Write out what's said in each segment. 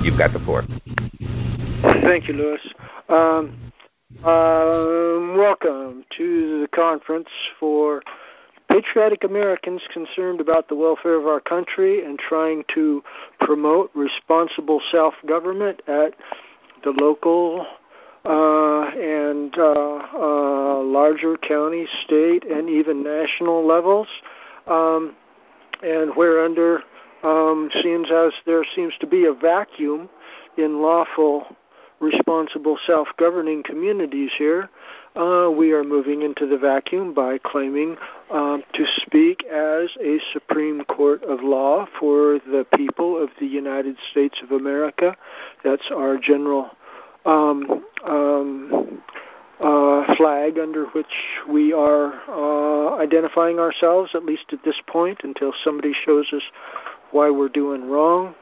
You've got the floor. Thank you, Louis. Welcome to the conference for patriotic Americans concerned about the welfare of our country and trying to promote responsible self-government at the local and larger county, state, and even national levels, and whereunder seems as there seems to be a vacuum in lawful, responsible, self-governing communities here, we are moving into the vacuum by claiming to speak as a Supreme Court of law for the people of the United States of America. That's our general flag under which we are identifying ourselves, at least at this point, until somebody shows us why we're doing wrong.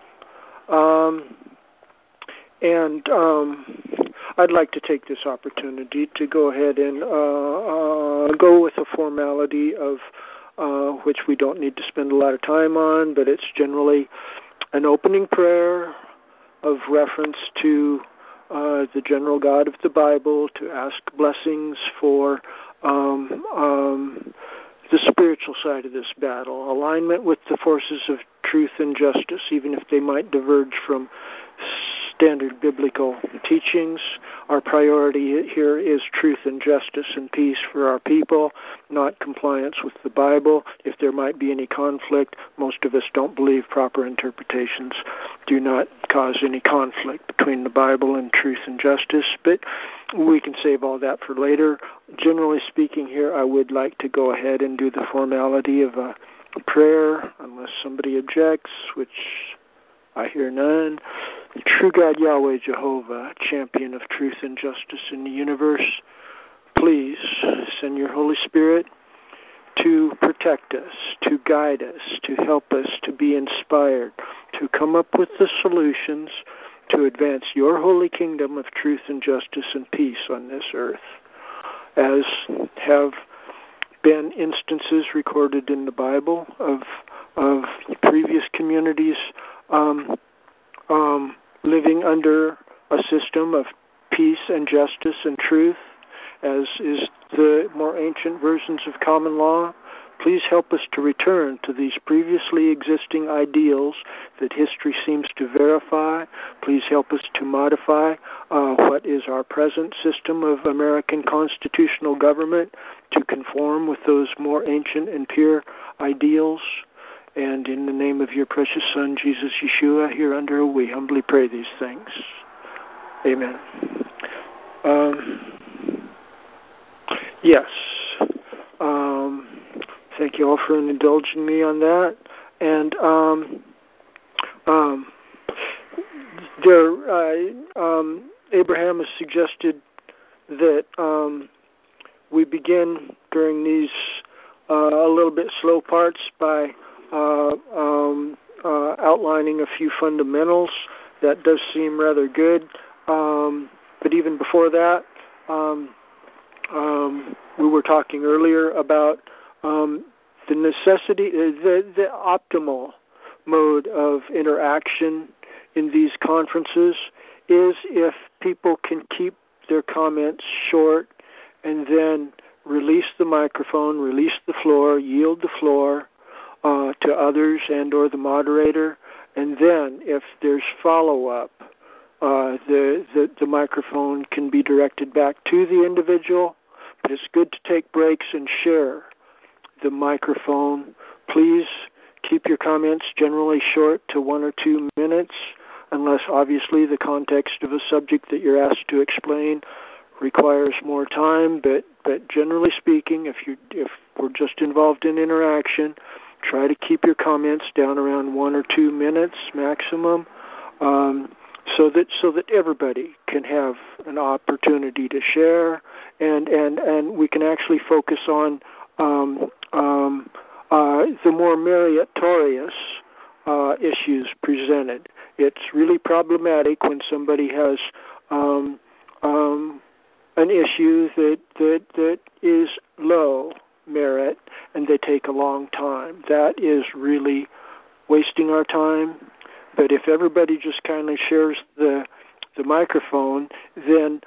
And I'd like to take this opportunity to go ahead and go with a formality of which we don't need to spend a lot of time on, but it's generally an opening prayer of reference to the general God of the Bible, to ask blessings for the spiritual side of this battle, alignment with the forces of truth and justice, even if they might diverge from standard biblical teachings. Our priority here is truth and justice and peace for our people, not compliance with the Bible. If there might be any conflict, most of us don't believe proper interpretations do not cause any conflict between the Bible and truth and justice, but we can save all that for later. Generally speaking here, I would like to go ahead and do the formality of a prayer, unless somebody objects, which I hear none. True God Yahweh Jehovah, champion of truth and justice in the universe, please send your Holy Spirit to protect us, to guide us, to help us to be inspired, to come up with the solutions to advance your holy kingdom of truth and justice and peace on this earth, as have been instances recorded in the Bible of previous communities living under a system of peace and justice and truth, as is the more ancient versions of common law. Please help us to return to these previously existing ideals that history seems to verify. Please help us to modify what is our present system of American constitutional government to conform with those more ancient and pure ideals. And in the name of your precious Son, Jesus Yeshua, hereunder we humbly pray these things. Amen. Yes. Thank you all for indulging me on that. And Abraham has suggested that we begin during these a little bit slow parts by outlining a few fundamentals. That does seem rather good. But even before that, we were talking earlier about the necessity, the optimal mode of interaction in these conferences is if people can keep their comments short and then release the microphone, release the floor, yield the floor to others and or the moderator, and then if there's follow-up, the microphone can be directed back to the individual, but it's good to take breaks and share the microphone. Please keep your comments generally short to 1 or 2 minutes, unless obviously the context of a subject that you're asked to explain requires more time, but generally speaking, if we're just involved in interaction, try to keep your comments down around 1 or 2 minutes maximum, so that everybody can have an opportunity to share, and we can actually focus on the more meritorious issues presented. It's really problematic when somebody has an issue that is low merit and they take a long time. That is really wasting our time. But if everybody just kindly shares the microphone, then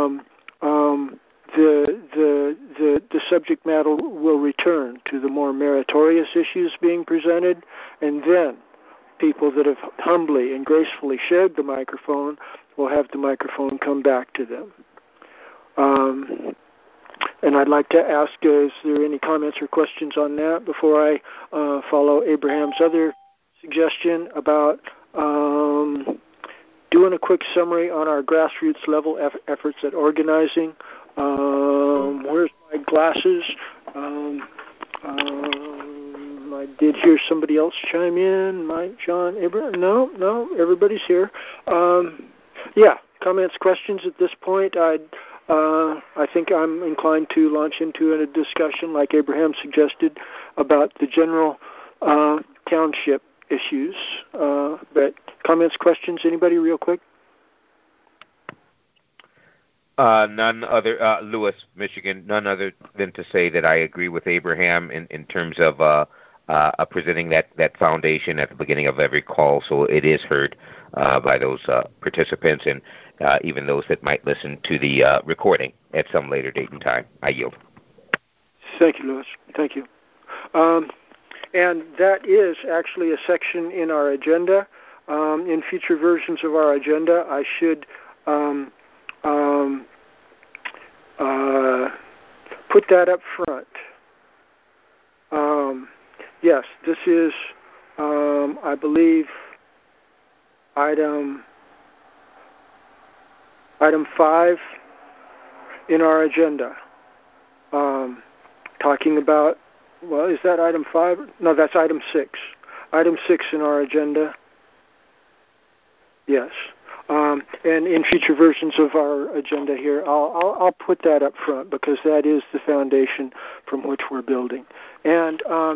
the subject matter will return to the more meritorious issues being presented, and then people that have humbly and gracefully shared the microphone will have the microphone come back to them. And I'd like to ask, is there any comments or questions on that before I follow Abraham's other suggestion about doing a quick summary on our grassroots level efforts at organizing? Where's my glasses? I did hear somebody else chime in. Mike, John, Abraham? No, everybody's here. Yeah, comments, questions at this point? I think I'm inclined to launch into a discussion, like Abraham suggested, about the general township issues. But comments, questions, anybody real quick? None other, Lewis, Michigan, none other than to say that I agree with Abraham in terms of presenting that foundation at the beginning of every call, so it is heard by those participants and even those that might listen to the recording at some later date and time. I yield. Thank you, Lewis. Thank you. And that is actually a section in our agenda. In future versions of our agenda, I should put that up front. Yes, this is, I believe, item 5 in our agenda. Talking about, well, is that item 5? No, that's item 6. Item 6 in our agenda. Yes. And in future versions of our agenda here, I'll put that up front because that is the foundation from which we're building. And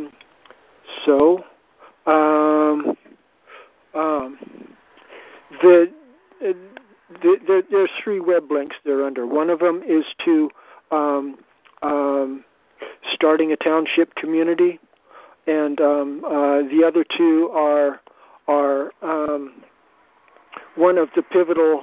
there's 3 web links they're under. One of them is to starting a township community, and the other 2 are one of the pivotal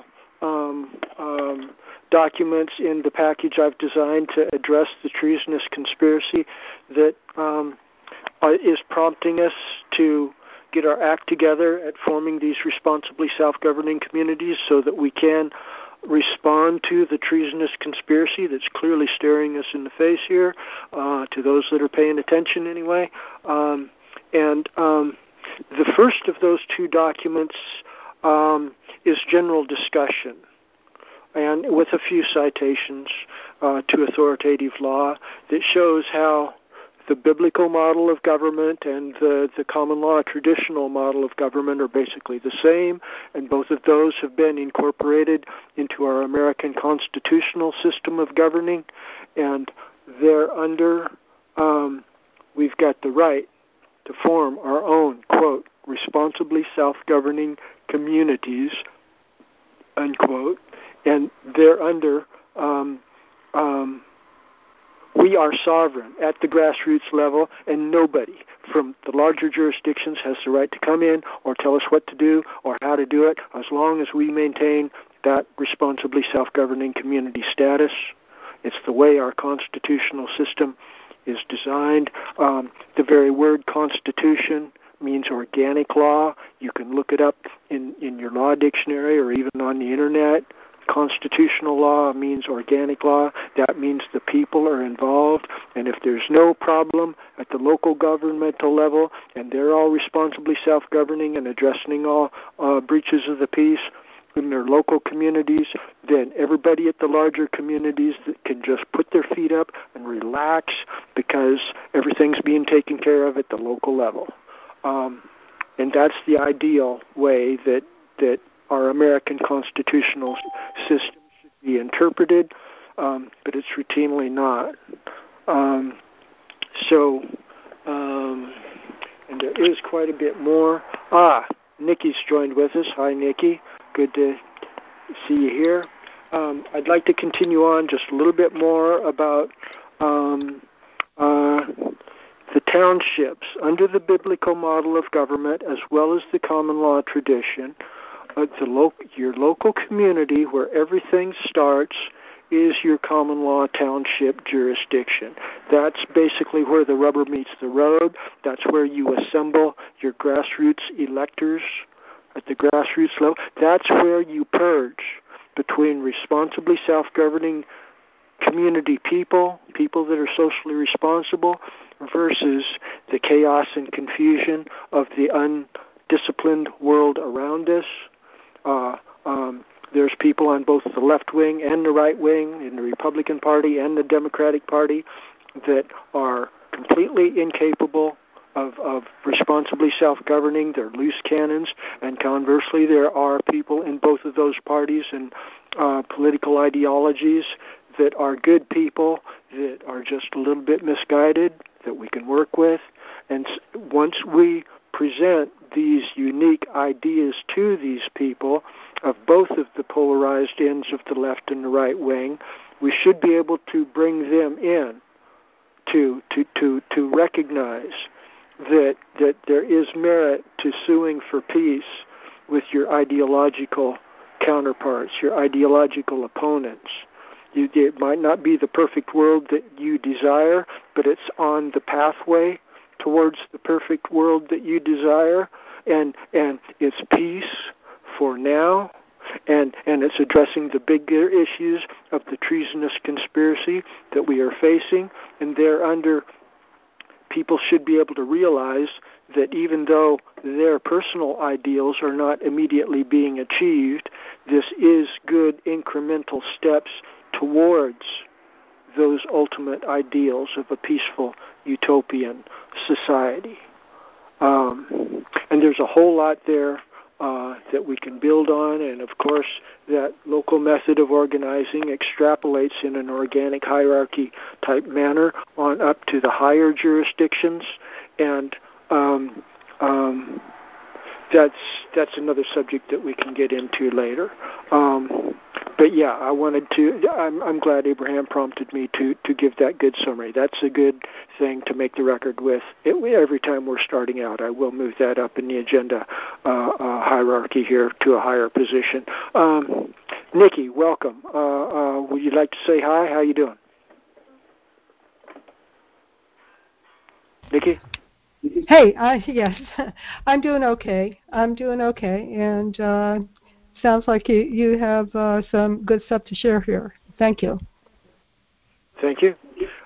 documents in the package I've designed to address the treasonous conspiracy that is prompting us to get our act together at forming these responsibly self-governing communities so that we can respond to the treasonous conspiracy that's clearly staring us in the face here, to those that are paying attention anyway. The first of those 2 documents is general discussion, and with a few citations to authoritative law that shows how the biblical model of government and the common law traditional model of government are basically the same, and both of those have been incorporated into our American constitutional system of governing, and thereunder we've got the right to form our own, quote, responsibly self-governing communities, unquote, and thereunder we are sovereign at the grassroots level, and nobody from the larger jurisdictions has the right to come in or tell us what to do or how to do it, as long as we maintain that responsibly self-governing community status. It's the way our constitutional system is designed. The very word constitution means organic law. You can look it up in your law dictionary or even on the internet. Constitutional law means organic law. That means the people are involved, and if there's no problem at the local governmental level and they're all responsibly self-governing and addressing all breaches of the peace in their local communities, then everybody at the larger communities can just put their feet up and relax because everything's being taken care of at the local level. And that's the ideal way that our American constitutional system should be interpreted, but it's routinely not. And there is quite a bit more. Nikki's joined with us. Hi, Nikki. Good to see you here. I'd like to continue on just a little bit more about the townships under the biblical model of government as well as the common law tradition, your local community where everything starts is your common law township jurisdiction. That's basically where the rubber meets the road. That's where you assemble your grassroots electors at the grassroots level. That's where you purge between responsibly self-governing community people that are socially responsible, versus the chaos and confusion of the undisciplined world around us. There's people on both the left wing and the right wing, in the Republican Party and the Democratic Party, that are completely incapable of responsibly self-governing. They're loose cannons, and conversely, there are people in both of those parties and political ideologies that are good people, that are just a little bit misguided, that we can work with. And once we present these unique ideas to these people of both of the polarized ends of the left and the right wing, we should be able to bring them in to recognize that there is merit to suing for peace with your ideological counterparts, your ideological opponents. It might not be the perfect world that you desire, but it's on the pathway towards the perfect world that you desire, and it's peace for now, and it's addressing the bigger issues of the treasonous conspiracy that we are facing, and thereunder people should be able to realize that even though their personal ideals are not immediately being achieved, this is good incremental steps towards those ultimate ideals of a peaceful utopian society. And there's a whole lot there that we can build on, and of course that local method of organizing extrapolates in an organic hierarchy type manner on up to the higher jurisdictions, and that's another subject that we can get into later. But yeah, I'm glad Abraham prompted me to give that good summary. That's a good thing to make the record with. Every time we're starting out, I will move that up in the agenda hierarchy here to a higher position. Nikki, welcome. Would you like to say hi? How you doing? Nikki? Hey, yes, I'm doing okay. And sounds like you have some good stuff to share here. Thank you. Thank you.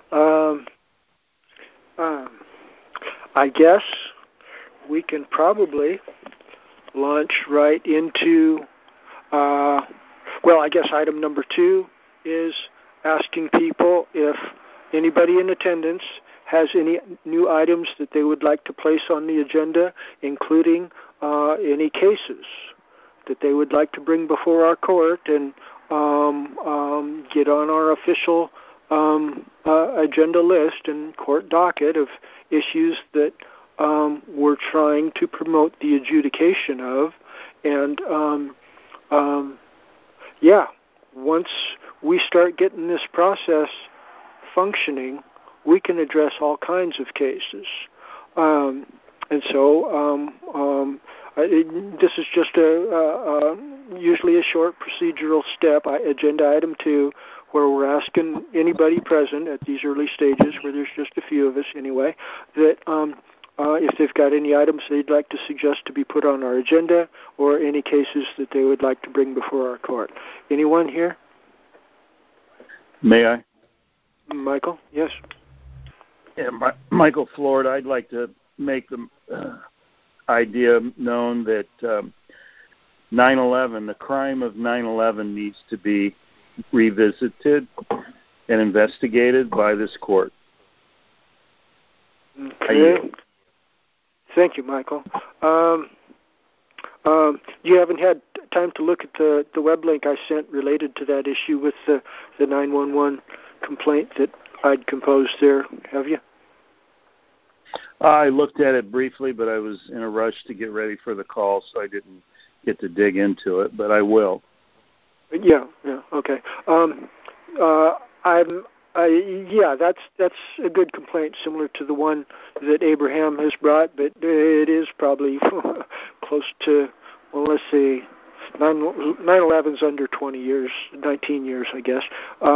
I guess we can probably launch right into, I guess item number 2 is asking people if anybody in attendance has any new items that they would like to place on the agenda, including any cases that they would like to bring before our court and get on our official agenda list and court docket of issues that we're trying to promote the adjudication of. And once we start getting this process functioning, we can address all kinds of cases. This is just usually a short procedural step, agenda item 2, where we're asking anybody present at these early stages, where there's just a few of us anyway, that if they've got any items they'd like to suggest to be put on our agenda, or any cases that they would like to bring before our court. Anyone here? May I? Michael, yes. Yeah, Michael Florida. I'd like to make the idea known that 9/11, the crime of 9/11, needs to be revisited and investigated by this court. Okay. Thank you, Michael. You haven't had time to look at the web link I sent related to that issue with the 911 complaint that I'd composed there, have you? I looked at it briefly, but I was in a rush to get ready for the call, so I didn't get to dig into it, but I will. Yeah, okay. Yeah, that's a good complaint, similar to the one that Abraham has brought, but it is probably close to, well, let's see, 9/11's under 20 years, 19 years, I guess.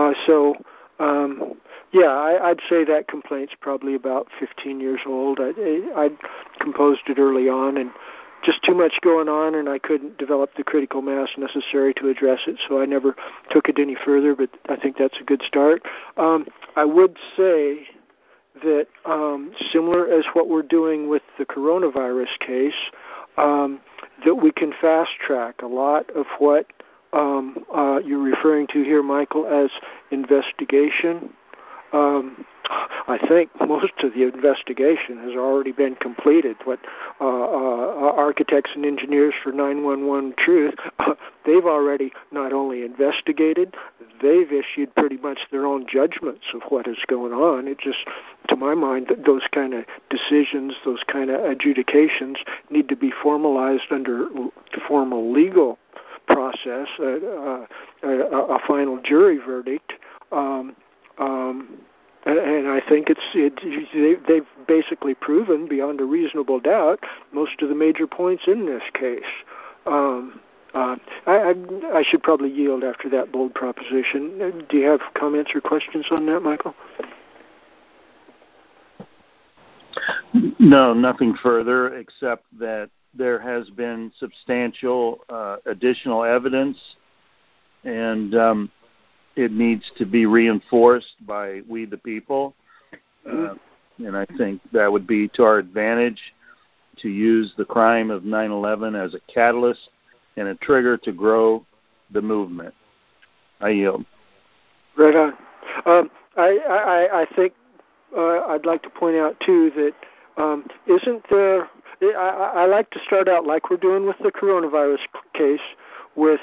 I'd say that complaint's probably about 15 years old. I composed it early on, and just too much going on, and I couldn't develop the critical mass necessary to address it, so I never took it any further, but I think that's a good start. I would say that similar as what we're doing with the coronavirus case, that we can fast-track a lot of what you're referring to here, Michael, as investigation. I think most of the investigation has already been completed. What architects and engineers for 911 Truth, they've already not only investigated, they've issued pretty much their own judgments of what is going on. It just, to my mind, those kind of decisions, those kind of adjudications need to be formalized under formal legal process, a final jury verdict. And I think they've basically proven beyond a reasonable doubt most of the major points in this case. I should probably yield after that bold proposition. Do you have comments or questions on that, Michael? No, nothing further except that there has been substantial additional evidence, and it needs to be reinforced by we the people. And I think that would be to our advantage to use the crime of 9/11 as a catalyst and a trigger to grow the movement. I yield. Right on. I think I'd like to point out, too, that isn't there... I like to start out like we're doing with the coronavirus case with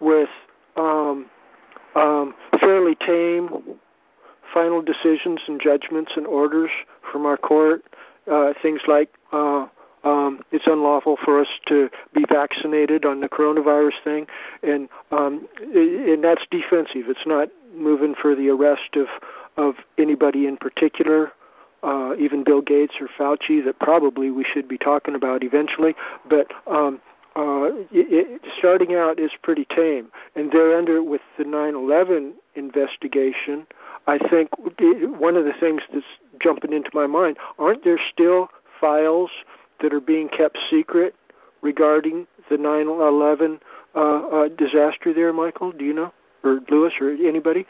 fairly tame final decisions and judgments and orders from our court. Things like it's unlawful for us to be vaccinated on the coronavirus thing, and that's defensive. It's not moving for the arrest of anybody in particular, even Bill Gates or Fauci, that probably we should be talking about eventually, but starting out is pretty tame. And thereunder, with the 9/11 investigation, I think one of the things that's jumping into my mind, aren't there still files that are being kept secret regarding the 9/11 disaster there, Michael? Do you know? Or Lewis, or anybody?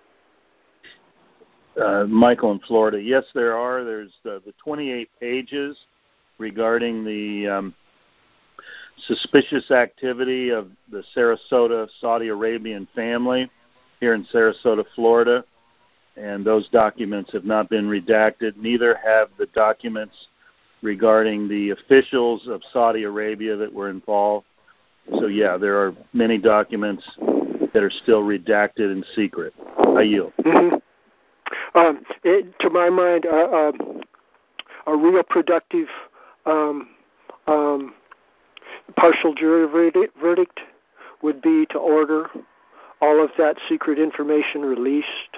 Michael in Florida. Yes, there are. There's the 28 pages regarding the suspicious activity of the Sarasota Saudi Arabian family here in Sarasota, Florida, and those documents have not been redacted. Neither have the documents regarding the officials of Saudi Arabia that were involved. So, yeah, there are many documents that are still redacted and secret. I yield. Mm-hmm. To my mind, a real productive partial jury verdict would be to order all of that secret information released,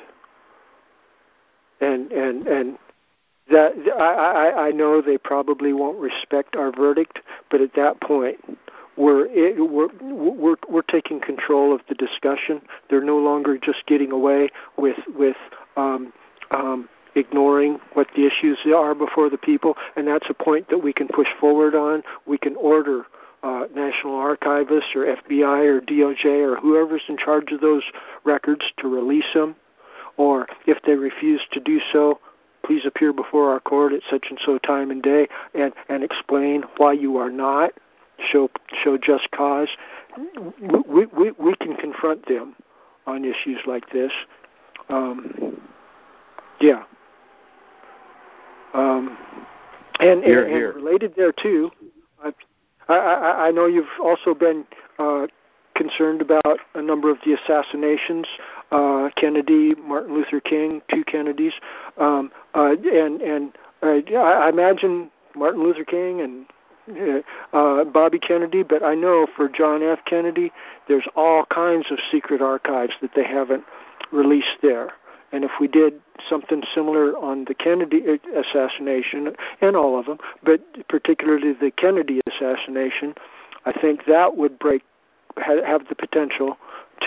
and that I know they probably won't respect our verdict, but at that point we're taking control of the discussion. They're no longer just getting away with ignoring what the issues are before the people, and that's a point that we can push forward on. We can order National Archivists or FBI or DOJ or whoever's in charge of those records to release them, or if they refuse to do so, please appear before our court at such and so time and day and explain why you are not. Show just cause. We can confront them on issues like this. Yeah. And related there too, I know you've also been concerned about a number of the assassinations, Kennedy, Martin Luther King, two Kennedys, and I imagine Martin Luther King and Bobby Kennedy, but I know for John F. Kennedy, there's all kinds of secret archives that they haven't released there. And if we did something similar on the Kennedy assassination, and all of them, but particularly the Kennedy assassination, I think that would have the potential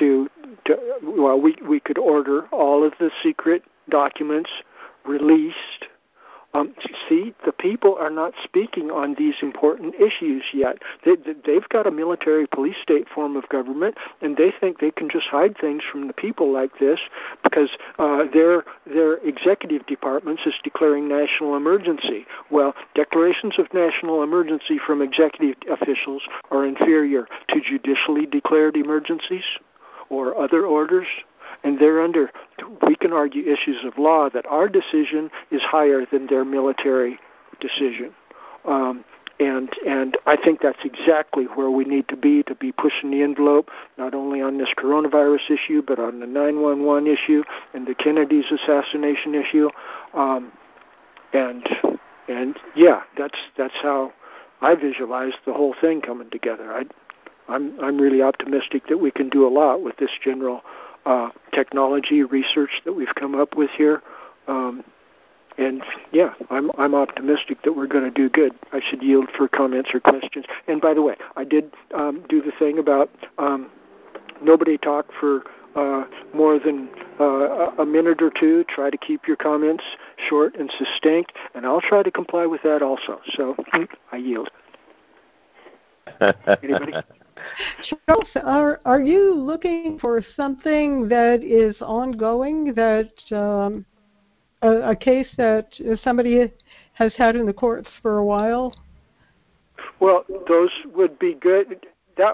we could order all of the secret documents released. See, the people are not speaking on these important issues yet. They've got a military police state form of government, and they think they can just hide things from the people like this because their executive departments is declaring national emergency. Well, declarations of national emergency from executive officials are inferior to judicially declared emergencies or other orders. And we can argue issues of law that our decision is higher than their military decision. And I think that's exactly where we need to be pushing the envelope, not only on this coronavirus issue, but on the 911 issue and the Kennedy's assassination issue. And yeah, that's how I visualize the whole thing coming together. I'm really optimistic that we can do a lot with this general technology research that we've come up with here, and yeah, I'm optimistic that we're going to do good. I should yield for comments or questions. And by the way, I did do the thing about nobody talk for more than a minute or two. Try to keep your comments short and succinct, and I'll try to comply with that also. So I yield. Anybody? Charles, are you looking for something that is ongoing, that a case that somebody has had in the courts for a while? Well, those would be good. That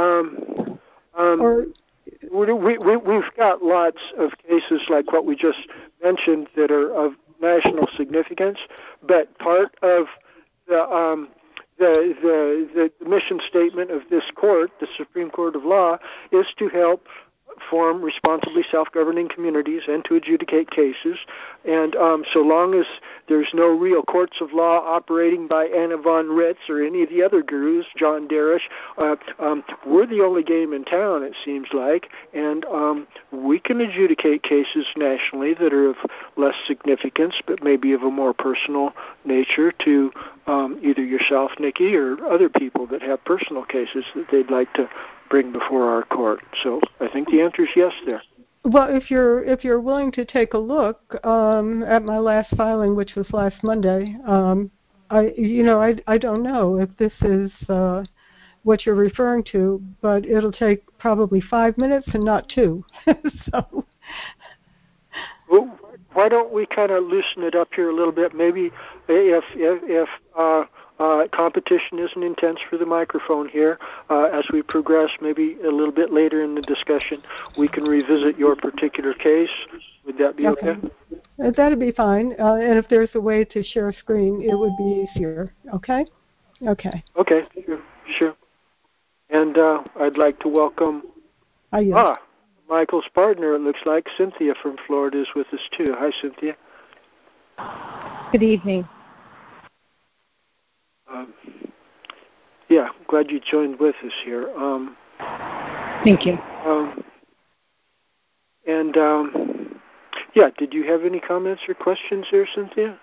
we've got lots of cases like what we just mentioned that are of national significance, but part of the mission statement of this court, the Supreme Court of Law, is to help form responsibly self-governing communities and to adjudicate cases. And so long as there's no real courts of law operating by Anna von Ritz or any of the other gurus, John Darish, we're the only game in town, it seems like, and we can adjudicate cases nationally that are of less significance but maybe of a more personal nature to either yourself, Nikki, or other people that have personal cases that they'd like to bring before our court. So I think the answer is yes there. Well, if you're willing to take a look at my last filing, which was last Monday, I don't know if this is what you're referring to, but it'll take probably 5 minutes and not 2. So. Well, why don't we kind of loosen it up here a little bit? Maybe if competition isn't intense for the microphone here, as we progress, maybe a little bit later in the discussion, we can revisit your particular case. Would that be okay? That'd be fine. And if there's a way to share a screen, it would be easier. Okay? Okay. Okay, sure. And I'd like to welcome Michael's partner, it looks like. Cynthia from Florida is with us too. Hi, Cynthia. Good evening. Yeah, glad you joined with us here. Thank you. Did you have any comments or questions there, Cynthia?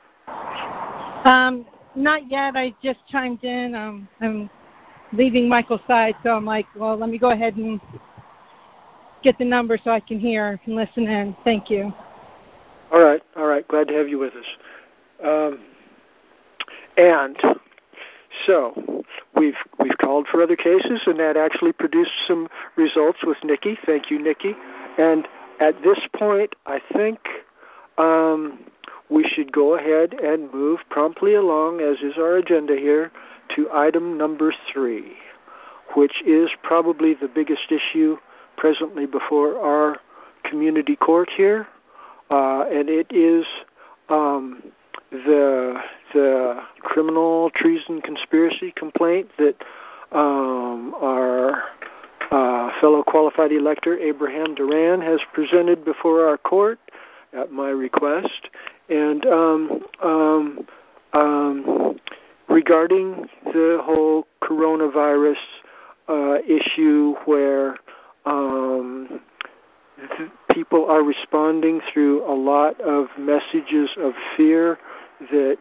Not yet. I just chimed in. I'm leaving Michael's side, so I'm like, well, let me go ahead and get the number so I can hear and listen in. Thank you. All right. Glad to have you with us. And so we've called for other cases, and that actually produced some results with Nikki. Thank you, Nikki. And at this point, I think we should go ahead and move promptly along, as is our agenda here, to item number 3, which is probably the biggest issue presently before our community court here, and it is the criminal treason conspiracy complaint that our fellow qualified elector Abraham Duran has presented before our court at my request, and regarding the whole coronavirus issue where people are responding through a lot of messages of fear that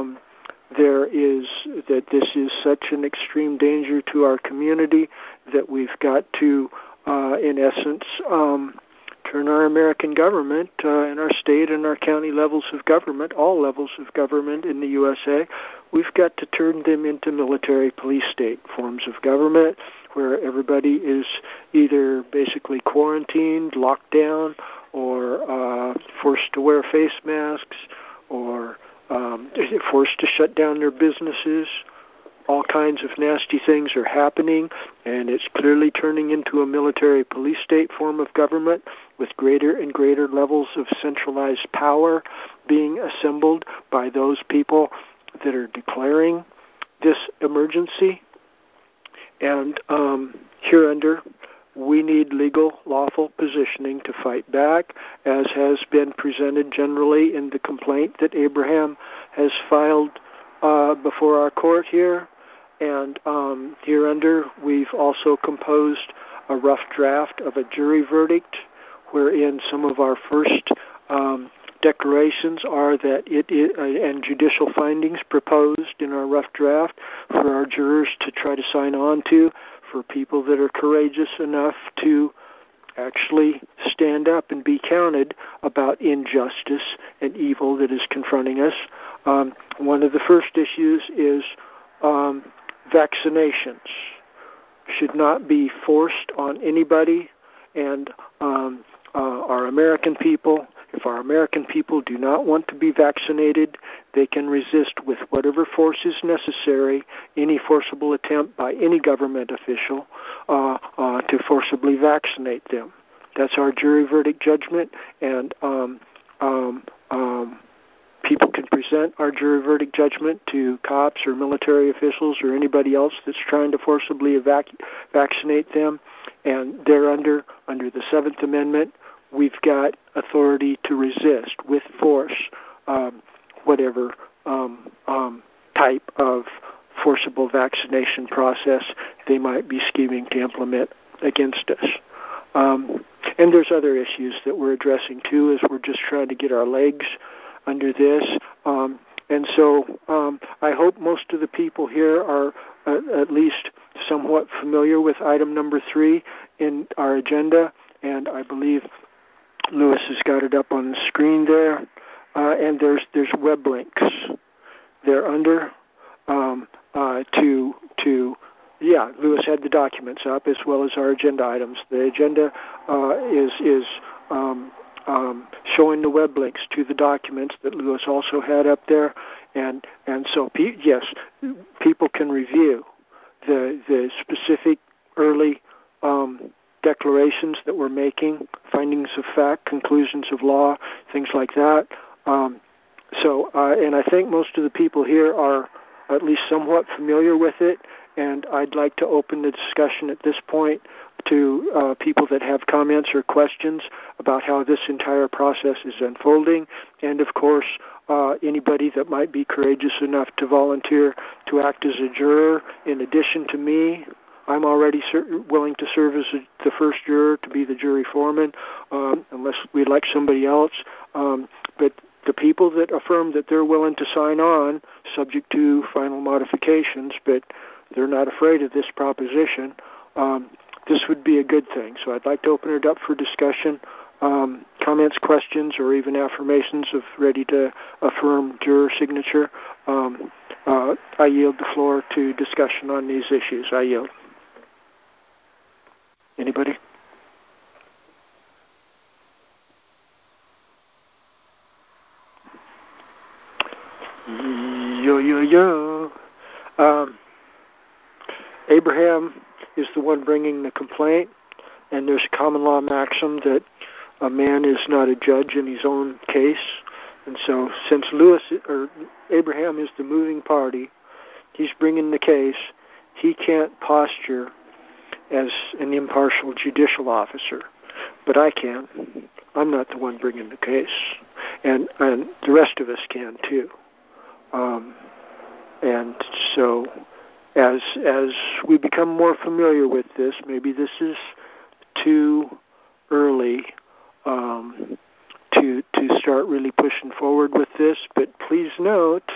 this is such an extreme danger to our community that we've got to, in essence, turn our American government and our state and our county levels of government, all levels of government in the USA, we've got to turn them into military police state forms of government where everybody is either basically quarantined, locked down, or forced to wear face masks, or forced to shut down their businesses. All kinds of nasty things are happening, and it's clearly turning into a military police state form of government with greater and greater levels of centralized power being assembled by those people that are declaring this emergency. And hereunder, we need legal, lawful positioning to fight back, as has been presented generally in the complaint that Abraham has filed before our court here. And hereunder, we've also composed a rough draft of a jury verdict, wherein some of our first declarations are that and judicial findings proposed in our rough draft for our jurors to try to sign on to, for people that are courageous enough to actually stand up and be counted about injustice and evil that is confronting us. One of the first issues is vaccinations should not be forced on anybody, and our American people, if our American people do not want to be vaccinated, they can resist with whatever force is necessary any forcible attempt by any government official to forcibly vaccinate them. That's our jury verdict judgment, and people can present our jury verdict judgment to cops or military officials or anybody else that's trying to forcibly vaccinate them, and they're under the Seventh Amendment. We've got authority to resist with force whatever type of forcible vaccination process they might be scheming to implement against us. And there's other issues that we're addressing too, as we're just trying to get our legs under this. And so I hope most of the people here are at least somewhat familiar with item number 3 in our agenda, and I believe Lewis has got it up on the screen there. And there's web links there under Lewis had the documents up as well as our agenda items. The agenda is showing the web links to the documents that Lewis also had up there, and so yes, people can review the specific early declarations that we're making, findings of fact, conclusions of law, things like that. And I think most of the people here are at least somewhat familiar with it, and I'd like to open the discussion at this point to people that have comments or questions about how this entire process is unfolding, and of course anybody that might be courageous enough to volunteer to act as a juror in addition to me. I'm already willing to serve as the first juror, to be the jury foreman, unless we'd like somebody else. But the people that affirm that they're willing to sign on, subject to final modifications, but they're not afraid of this proposition, this would be a good thing. So I'd like to open it up for discussion, comments, questions, or even affirmations of ready to affirm juror signature. I yield the floor to discussion on these issues. I yield. Anybody? Yo. Abraham is the one bringing the complaint, and there's a common law maxim that a man is not a judge in his own case. And so since Abraham is the moving party, he's bringing the case, he can't posture as an impartial judicial officer, but I can. I'm not the one bringing the case, and the rest of us can too. And so as we become more familiar with this, maybe this is too early to start really pushing forward with this. But please note,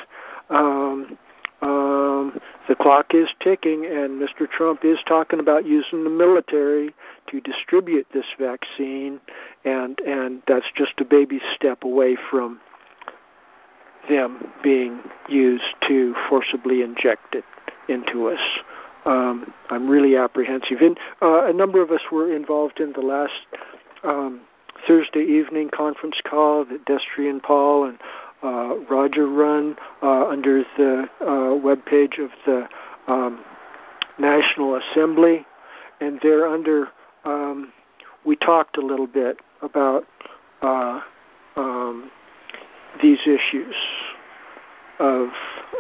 the clock is ticking, and Mr. Trump is talking about using the military to distribute this vaccine, and that's just a baby step away from them being used to forcibly inject it into us. I'm really apprehensive. And a number of us were involved in the last Thursday evening conference call that Destry and Paul and Roger run under the webpage of the National Assembly, and thereunder we talked a little bit about these issues of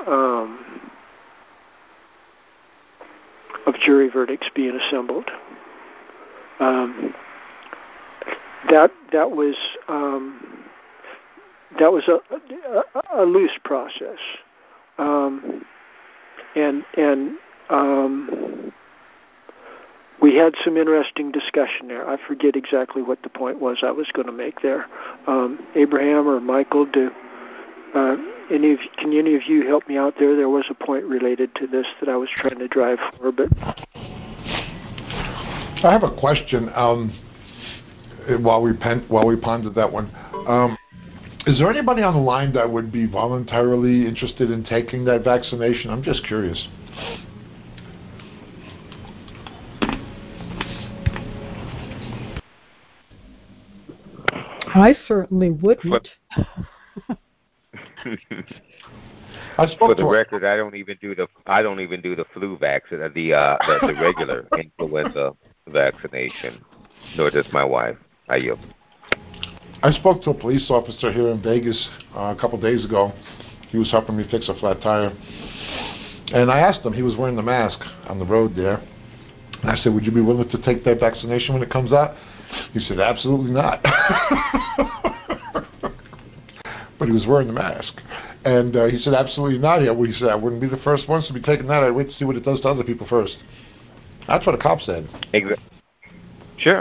jury verdicts being assembled. That was a loose process, and we had some interesting discussion there. I forget exactly what the point was I was going to make there. Abraham or Michael, can any of you help me out there? There was a point related to this that I was trying to drive for, but I have a question. While we pondered that one, is there anybody on the line that would be voluntarily interested in taking that vaccination? I'm just curious. I certainly wouldn't. For the record, I don't even do the flu vaccine, the regular influenza vaccination, nor does my wife. I yield. I spoke to a police officer here in Vegas a couple days ago. He was helping me fix a flat tire, and I asked him. He was wearing the mask on the road there, and I said, "Would you be willing to take that vaccination when it comes out?" He said, "Absolutely not." But he was wearing the mask. And he said, "Absolutely not." He said, "I wouldn't be the first ones to be taking that. I'd wait to see what it does to other people first." That's what a cop said. Exactly. Sure.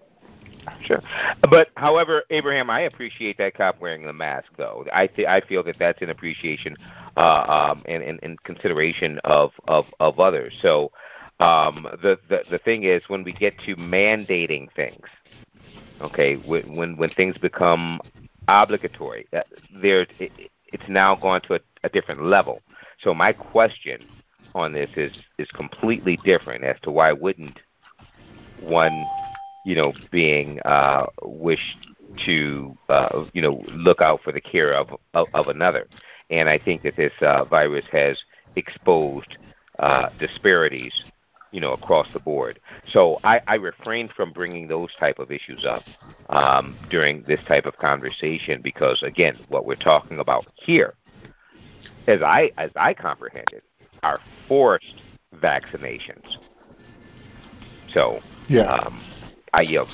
But, however, Abraham, I appreciate that cop wearing the mask, though. I feel that that's an appreciation and consideration of others. So the thing is, when we get to mandating things, okay, when things become obligatory, it's now gone to a different level. So my question on this is completely different as to why wouldn't one, being wish to look out for the care of another. And I think that this virus has exposed disparities across the board. So I refrain from bringing those type of issues up during this type of conversation because, again, what we're talking about here, as I comprehend it, are forced vaccinations. So yeah. I yield.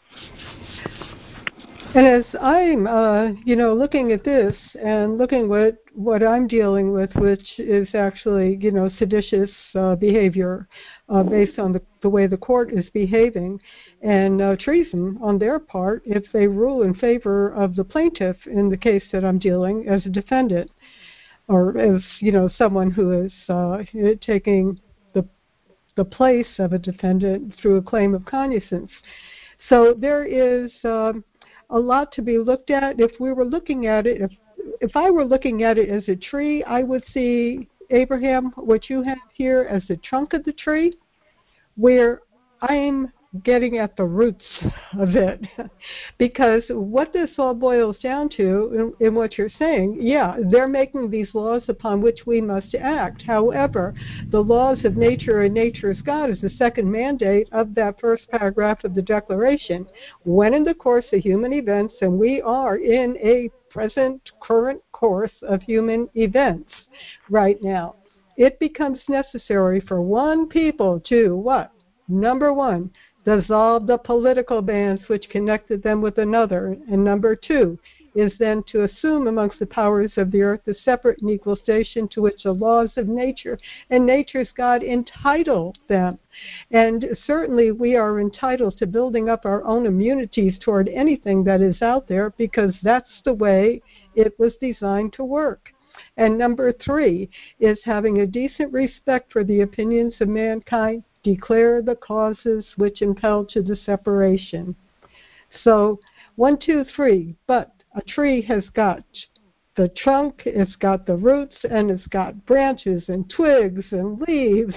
And as I'm, looking at this and looking what I'm dealing with, which is actually, seditious behavior based on the way the court is behaving, and treason on their part if they rule in favor of the plaintiff in the case that I'm dealing as a defendant, or as, someone who is taking the place of a defendant through a claim of cognizance. So there is a lot to be looked at. If we were looking at it, if I were looking at it as a tree, I would see, Abraham, what you have here as the trunk of the tree, where I'm getting at the roots of it. Because what this all boils down to, in what you're saying, they're making these laws upon which we must act. However, the laws of nature and nature's God is the second mandate of that first paragraph of the Declaration. When in the course of human events, and we are in a current course of human events right now, it becomes necessary for one people to what? Number one, dissolve the political bands which connected them with another. And number two, is then to assume amongst the powers of the earth the separate and equal station to which the laws of nature and nature's God entitle them. And certainly we are entitled to building up our own immunities toward anything that is out there, because that's the way it was designed to work. And number 3 is having a decent respect for the opinions of mankind, declare the causes which impel to the separation. So 1, 2, 3, but a tree has got the trunk, it's got the roots, and it's got branches and twigs and leaves.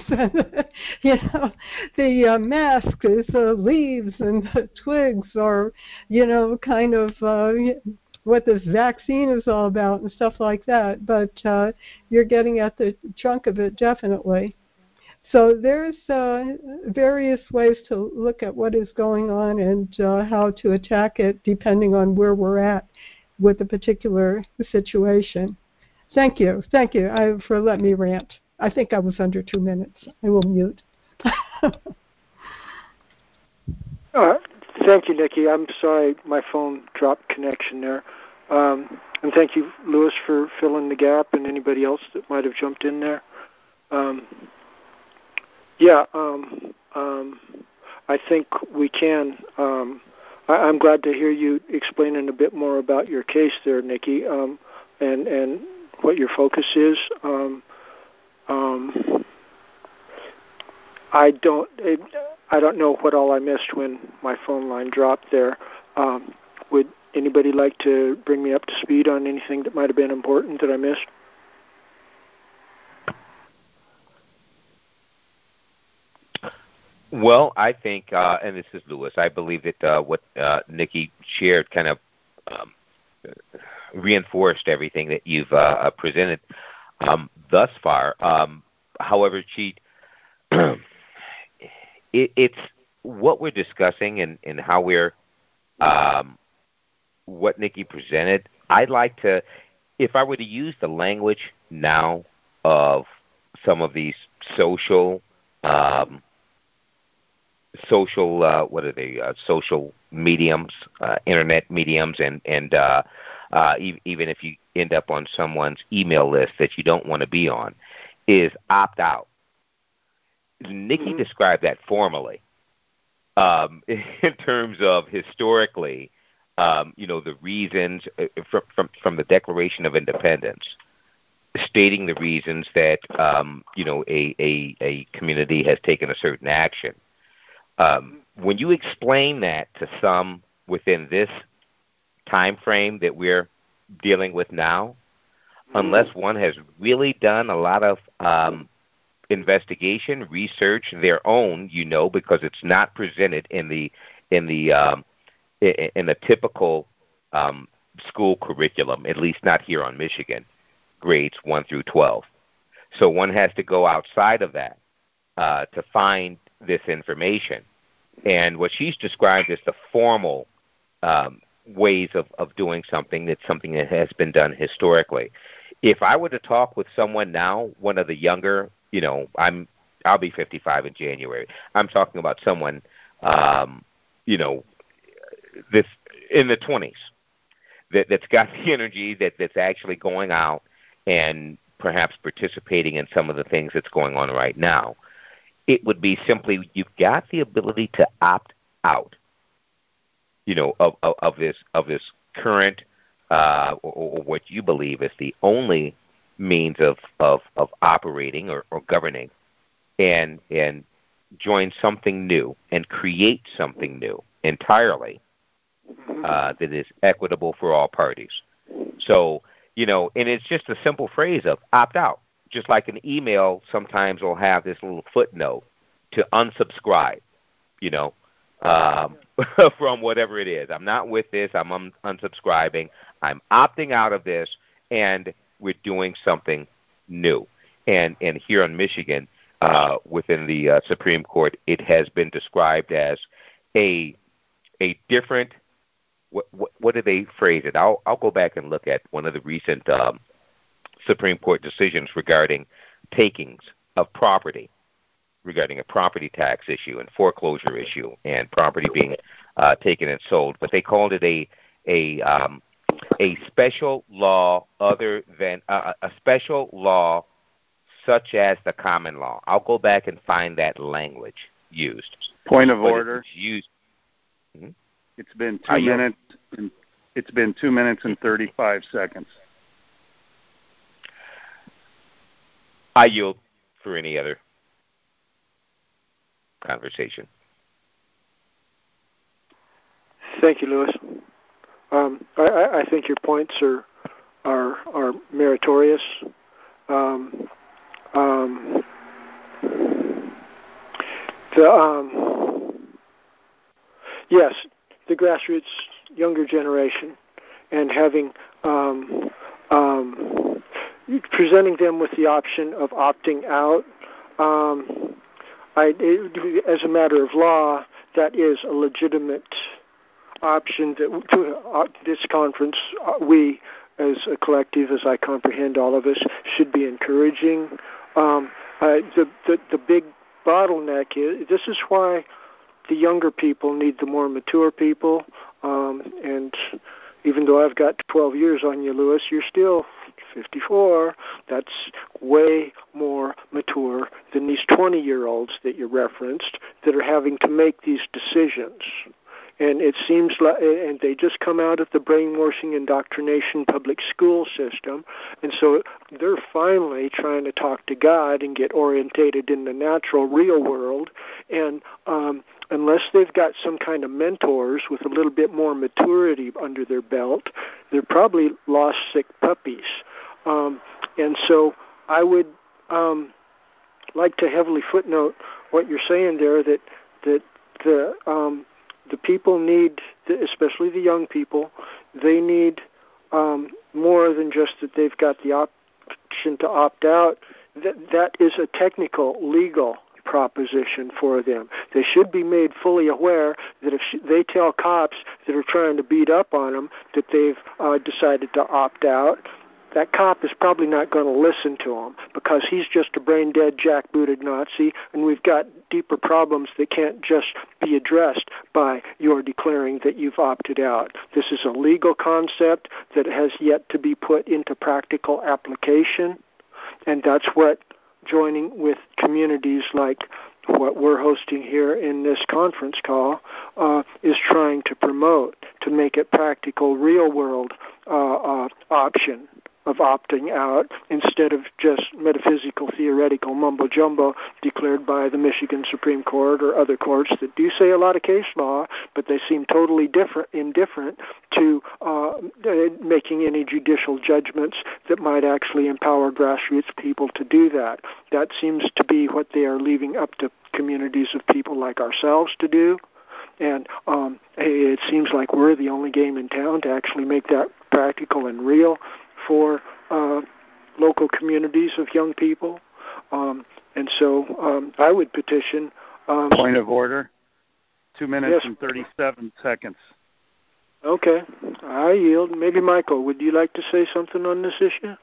The mask is leaves and the twigs, or kind of what this vaccine is all about and stuff like that. But you're getting at the trunk of it, definitely. So there's various ways to look at what is going on and how to attack it depending on where we're at with a particular situation. Thank you for letting me rant. I think I was under 2 minutes. I will mute. Thank you, Nikki. I'm sorry my phone dropped connection there. And thank you, Louis, for filling the gap, and anybody else that might have jumped in there. I think we can. I'm glad to hear you explaining a bit more about your case there, Nikki, and what your focus is. I don't know what all I missed when my phone line dropped there. Would anybody like to bring me up to speed on anything that might have been important that I missed? Well, I think, and this is Louis, I believe that what Nikki shared kind of reinforced everything that you've presented thus far. However, it's what we're discussing and how we're, what Nikki presented. I'd like to, if I were to use the language now of some of these social mediums, internet mediums, and even if you end up on someone's email list that you don't want to be on, is opt out. Nikki described that formally in terms of historically, the reasons from the Declaration of Independence, stating the reasons that a community has taken a certain action. When you explain that to some within this time frame that we're dealing with now, unless one has really done a lot of investigation, research, their own, because it's not presented in the typical school curriculum, at least not here on Michigan, grades 1 through 12. So one has to go outside of that to find this information. And what she's described as the formal ways of doing something, that's something that has been done historically. If I were to talk with someone now, one of the younger, I'll be 55 in January. I'm talking about someone, this in the 20s, that's got the energy, that's actually going out and perhaps participating in some of the things that's going on right now. It would be simply, you've got the ability to opt out, of this current or what you believe is the only means of operating or governing, and join something new and create something new entirely that is equitable for all parties. So, and it's just a simple phrase of opt out. Just like an email sometimes will have this little footnote to unsubscribe, from whatever it is. I'm not with this. I'm unsubscribing. I'm opting out of this, and we're doing something new. And here in Michigan, within the Supreme Court, it has been described as a different. What did they phrase it? I'll go back and look at one of the recent Supreme Court decisions regarding takings of property, regarding a property tax issue and foreclosure issue and property being taken and sold. But they called it a a special law other than a special law such as the common law. I'll go back and find that language used. Point of order. It's used. It's been 2 minutes. It's been 2 minutes and 35 seconds. I yield for any other conversation. Thank you, Louis. I think your points are meritorious. Yes, the grassroots younger generation, and having presenting them with the option of opting out. As a matter of law, that is a legitimate option that this conference, we as a collective, as I comprehend all of us, should be encouraging. The big bottleneck is, this is why the younger people need the more mature people, and even though I've got 12 years on you, Louis, you're still 54. That's way more mature than these 20-year-olds that you referenced that are having to make these decisions. And it seems like, and they just come out of the brainwashing indoctrination public school system, and so they're finally trying to talk to God and get orientated in the natural, real world. And unless they've got some kind of mentors with a little bit more maturity under their belt, they're probably lost, sick puppies. And so I would like to heavily footnote what you're saying there, that the people need, especially the young people, they need more than just that they've got the option to opt out. That is a technical, legal proposition for them. They should be made fully aware that if they tell cops that are trying to beat up on them that they've decided to opt out, that cop is probably not going to listen to him because he's just a brain-dead, jackbooted Nazi, and we've got deeper problems that can't just be addressed by your declaring that you've opted out. This is a legal concept that has yet to be put into practical application, and that's what joining with communities like what we're hosting here in this conference call is trying to promote, to make it practical, real-world option of opting out instead of just metaphysical, theoretical mumbo-jumbo declared by the Michigan Supreme Court or other courts that do say a lot of case law, but they seem totally indifferent to making any judicial judgments that might actually empower grassroots people to do that. That seems to be what they are leaving up to communities of people like ourselves to do. And it seems like we're the only game in town to actually make that practical and real for local communities of young people. And so I would petition... Point of order. 2 minutes and 37 seconds. Okay. I yield. Maybe Michael, would you like to say something on this issue?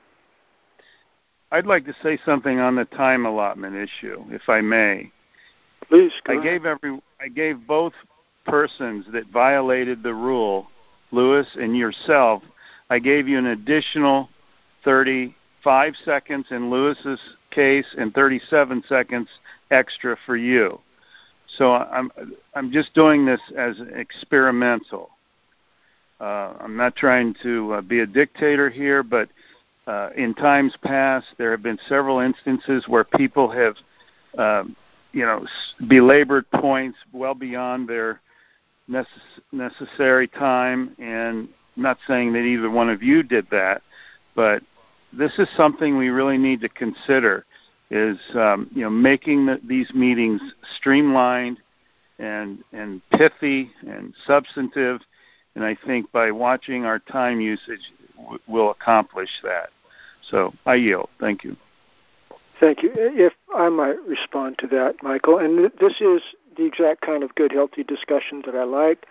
I'd like to say something on the time allotment issue, if I may. Please, go ahead. I gave both persons that violated the rule, Louis and yourself, I gave you an additional 35 seconds in Lewis's case and 37 seconds extra for you. So I'm just doing this as experimental. I'm not trying to be a dictator here, but in times past there have been several instances where people have belabored points well beyond their necessary time, and I'm not saying that either one of you did that, but this is something we really need to consider, is making these meetings streamlined and pithy and substantive, and I think by watching our time usage we'll accomplish that. So I yield. Thank you. Thank you. If I might respond to that, Michael, and this is the exact kind of good, healthy discussion that I like.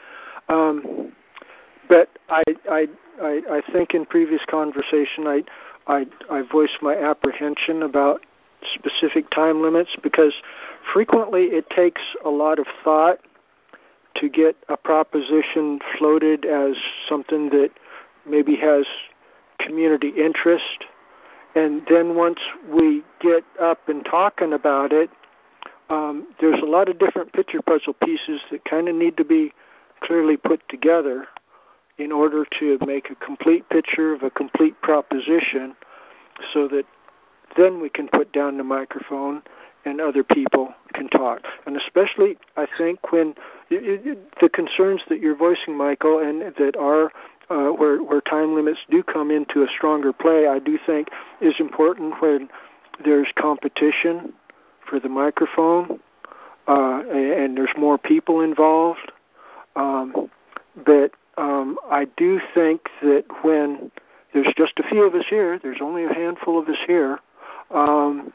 But I think in previous conversation I voiced my apprehension about specific time limits, because frequently it takes a lot of thought to get a proposition floated as something that maybe has community interest. And then once we get up and talking about it, there's a lot of different picture puzzle pieces that kind of need to be clearly put together in order to make a complete picture of a complete proposition, so that then we can put down the microphone and other people can talk. And especially, I think, when the concerns that you're voicing, Michael, and that are where time limits do come into a stronger play, I do think is important when there's competition for the microphone and there's more people involved. But I do think that when there's just a few of us here, there's only a handful of us here, and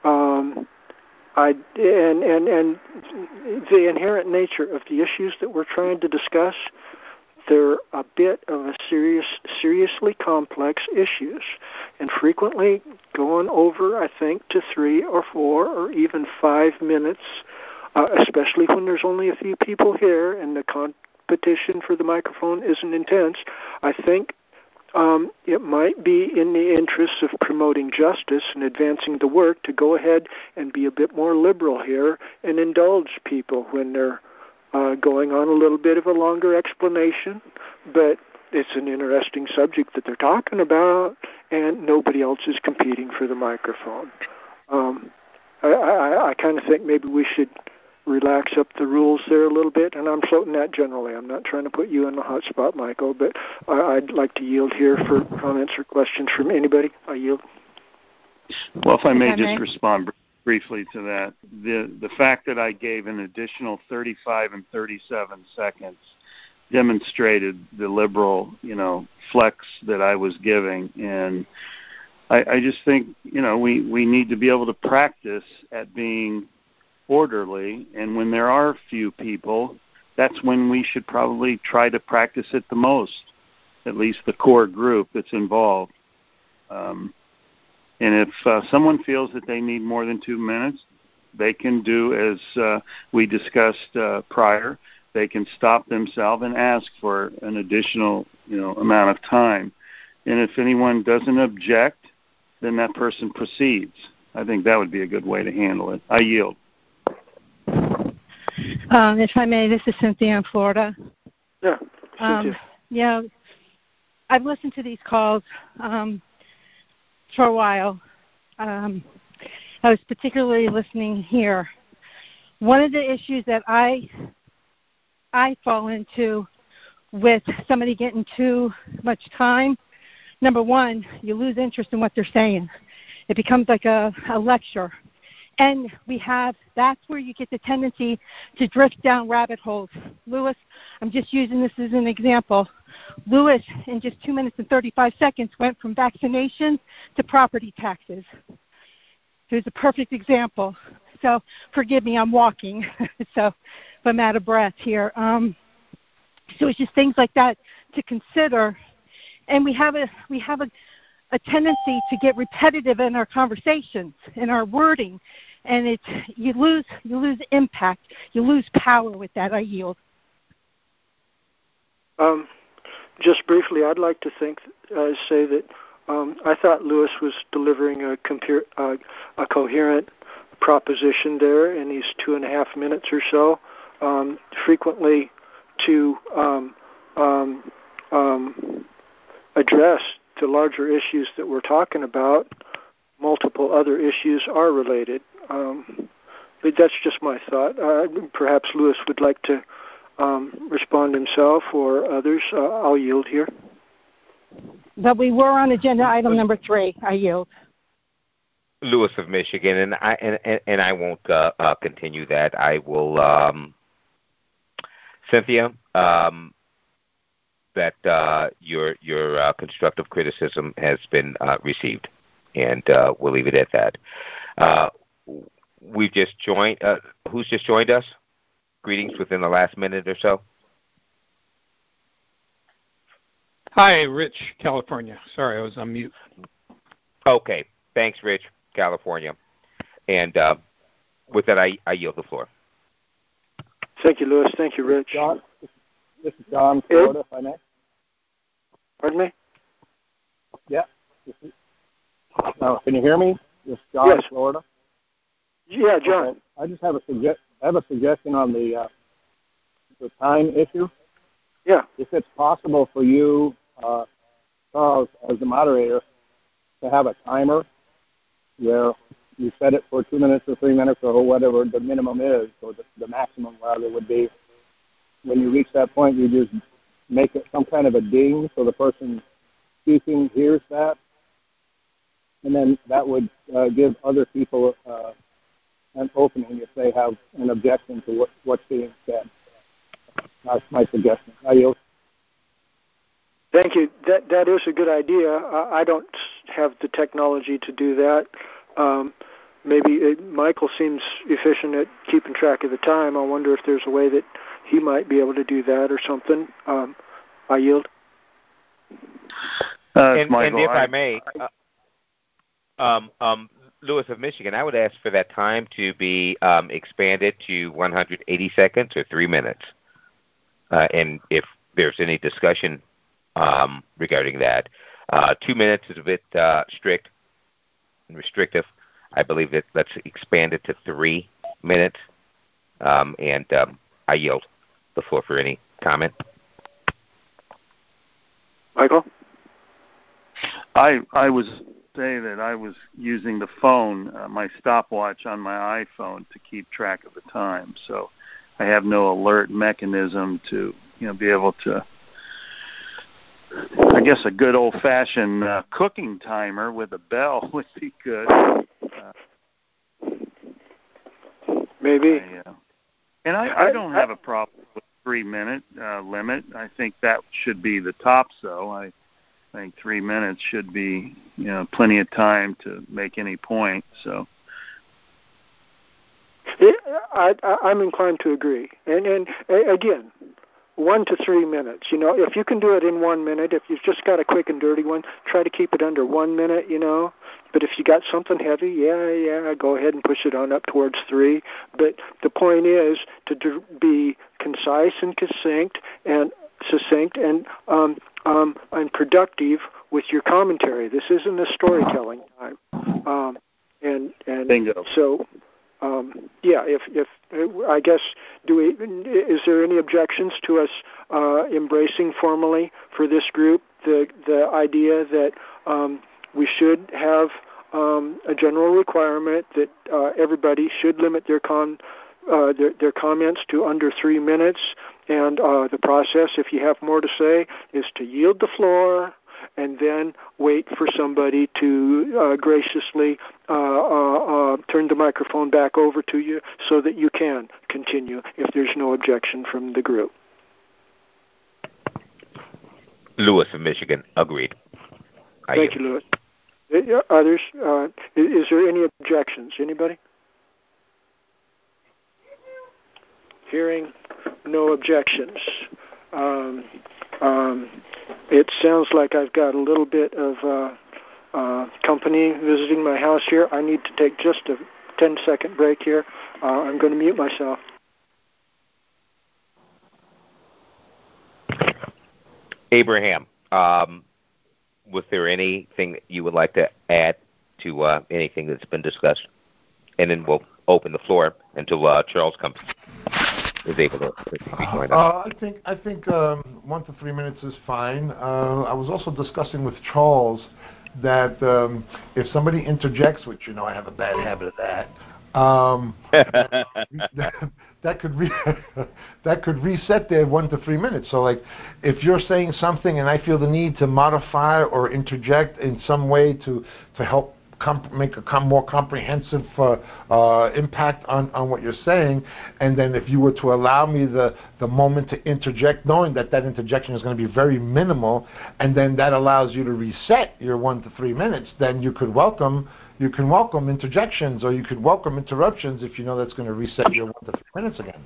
the inherent nature of the issues that we're trying to discuss, they're a bit of a seriously complex issues, and frequently going over, I think, to 3 or 4 or even 5 minutes, especially when there's only a few people here and the competition for the microphone isn't intense. I think it might be in the interests of promoting justice and advancing the work to go ahead and be a bit more liberal here and indulge people when they're going on a little bit of a longer explanation. But it's an interesting subject that they're talking about, and nobody else is competing for the microphone. I kind of think maybe we should relax up the rules there a little bit, and I'm floating that generally. I'm not trying to put you in the hot spot, Michael, but I'd like to yield here for comments or questions from anybody. I yield. Well, if I may just respond briefly to that. The fact that I gave an additional 35 and 37 seconds demonstrated the liberal, flex that I was giving. And I just think, we need to be able to practice at being orderly, and when there are few people, that's when we should probably try to practice it the most, at least the core group that's involved. And if someone feels that they need more than 2 minutes, they can do as we discussed prior. They can stop themselves and ask for an additional amount of time. And if anyone doesn't object, then that person proceeds. I think that would be a good way to handle it. I yield. If I may, this is Cynthia in Florida. Yeah, Cynthia. I've listened to these calls for a while. I was particularly listening here. One of the issues that I fall into with somebody getting too much time, number one, you lose interest in what they're saying. It becomes like a lecture. And that's where you get the tendency to drift down rabbit holes. Lewis, I'm just using this as an example. Lewis, in just 2 minutes and 35 seconds, went from vaccination to property taxes. It was a perfect example. So forgive me, I'm walking, so if I'm out of breath here. So it's just things like that to consider. And we have a tendency to get repetitive in our conversations, in our wording, and you lose impact, you lose power with that. I yield. Just briefly, I'd like to say that I thought Lewis was delivering a coherent proposition there in these 2.5 minutes or so. Frequently, to address the larger issues that we're talking about, multiple other issues are related. But that's just my thought. Perhaps Lewis would like to respond himself or others. I'll yield here. But we were on agenda item number 3. I yield. Lewis of Michigan, and I won't continue that. I will, Cynthia. That your constructive criticism has been received, and we'll leave it at that. We've just joined. Who's just joined us? Greetings within the last minute or so. Hi, Rich, California. Sorry, I was on mute. Okay. Thanks, Rich, California. And with that, I yield the floor. Thank you, Lewis. Thank you, Rich. John, this is John, Florida, if I may. Pardon me? Can you hear me? This is John, Yes. Florida. Yeah, John. Okay. I just have a suggestion on the time issue. Yeah. If it's possible for you, Charles, as the moderator, to have a timer where you set it for 2 minutes or 3 minutes or whatever the minimum is, or the maximum rather would be. When you reach that point, you just make it some kind of a ding so the person speaking hears that, and then that would give other people an opening if they have an objection to what's being said. That's my suggestion. I yield. Thank you. That is a good idea. I don't have the technology to do that. Maybe Michael seems efficient at keeping track of the time. I wonder if there's a way that he might be able to do that or something. I yield. And if I may, Lewis of Michigan, I would ask for that time to be expanded to 180 seconds or 3 minutes. And if there's any discussion regarding that, 2 minutes is a bit strict and restrictive. I believe that let's expand it to 3 minutes. And I yield the floor for any comment. Michael? I was saying that I was using the phone, my stopwatch on my iPhone, to keep track of the time. So I have no alert mechanism to be able to. I guess a good old-fashioned cooking timer with a bell would be good. Maybe. I don't have a problem with 3 minute limit. I think that should be the top. So I think 3 minutes should be plenty of time to make any point. So I'm inclined to agree. And again, 1 to 3 minutes. If you can do it in 1 minute, if you've just got a quick and dirty one, try to keep it under 1 minute. But if you got something heavy, yeah, go ahead and push it on up towards 3. But the point is to be concise and succinct and productive with your commentary. This isn't a storytelling time. And bingo. So. If I guess, is there any objections to us embracing formally for this group the idea that we should have a general requirement that everybody should limit their comments to under 3 minutes, and the process, if you have more to say, is to yield the floor and then wait for somebody to graciously turn the microphone back over to you so that you can continue if there's no objection from the group. Lewis of Michigan, agreed. Thank you, Lewis. Others? Is there any objections? Anybody? Hearing no objections. It sounds like I've got a little bit of company visiting my house here. I need to take just a 10-second break here. I'm going to mute myself. Abraham, was there anything that you would like to add to anything that's been discussed? And then we'll open the floor until Charles is able to join us. I think 1 to 3 minutes is fine. I was also discussing with Charles that if somebody interjects, which I have a bad habit of that, that could reset their 1 to 3 minutes. So, like, if you're saying something and I feel the need to modify or interject in some way to help make a more comprehensive impact on what you're saying, and then if you were to allow me the moment to interject, knowing that interjection is going to be very minimal, and then that allows you to reset your 1 to 3 minutes, then you can welcome interjections, or you could welcome interruptions if you know that's going to reset your 1 to 3 minutes again.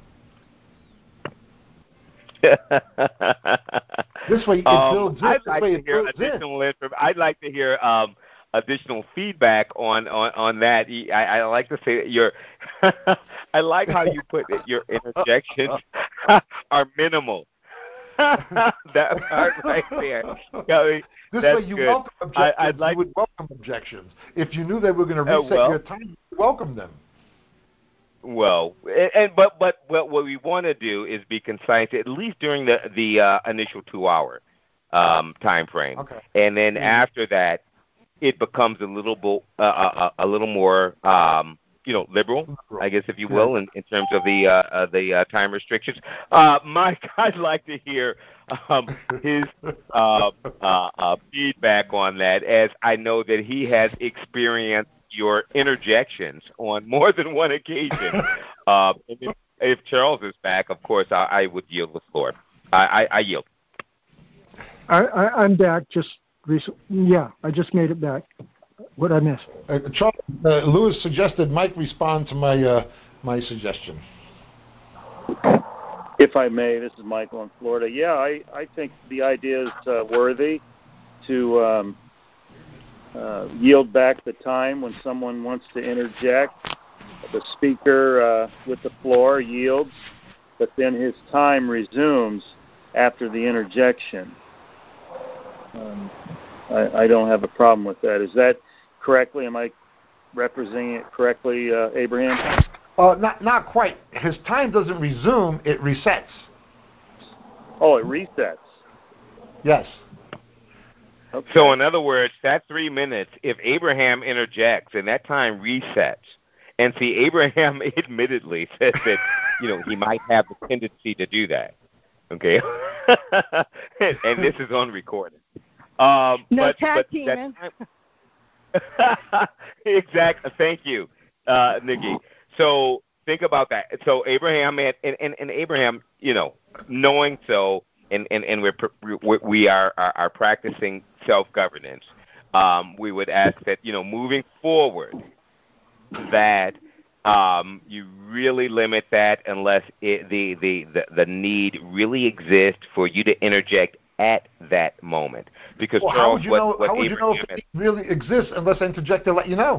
This way it builds in. I'd like to hear additional feedback on that. I like to say that I like how you put it, your interjections are minimal. That part right there. This That's way you good. welcome objections. Like, you would welcome objections. If you knew they were going to reset your time, you would welcome them. Well, but what we want to do is be concise, at least during the initial 2-hour time frame, okay. And then after that, it becomes a little more liberal, I guess, if you will, in terms of the time restrictions. Mike, I'd like to hear his feedback on that, as I know that he has experienced your interjections on more than one occasion. And if Charles is back, of course, I would yield the floor. I yield. I'm back. Just recently. Yeah, I just made it back. What I missed? Charles, Lewis suggested Mike respond to my suggestion. If I may, this is Michael in Florida. Yeah, I think the idea is worthy to yield back the time when someone wants to interject. The speaker with the floor yields, but then his time resumes after the interjection. I don't have a problem with that. Is that correctly? Am I representing it correctly, Abraham? Not quite. His time doesn't resume, it resets. Oh, it resets. Yes. Okay. So in other words, that 3 minutes, if Abraham interjects and that time resets, and see, Abraham admittedly said that, he might have the tendency to do that. Okay? And this is on recording. No tag teaming. Exactly. Thank you, Nikki. So think about that. So Abraham and Abraham, knowing so, and we are practicing self-governance. We would ask that moving forward that you really limit that unless the need really exists for you to interject at that moment. Because Charles, how would you know if it really exists unless I interject to let you know?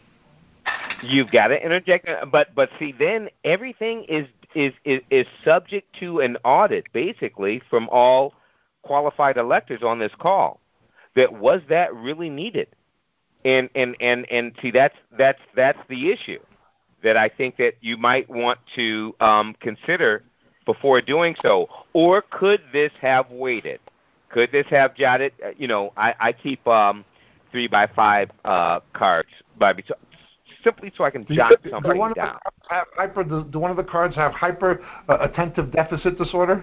You've got to interject, but see, then everything is subject to an audit, basically, from all qualified electors on this call. Was that really needed? And see, that's the issue that I think that you might want to consider before doing so. Or could this have waited? Could this have jotted? I keep 3x5 cards by me, simply so I can jot something down. Do one of the cards have hyper attentive deficit disorder?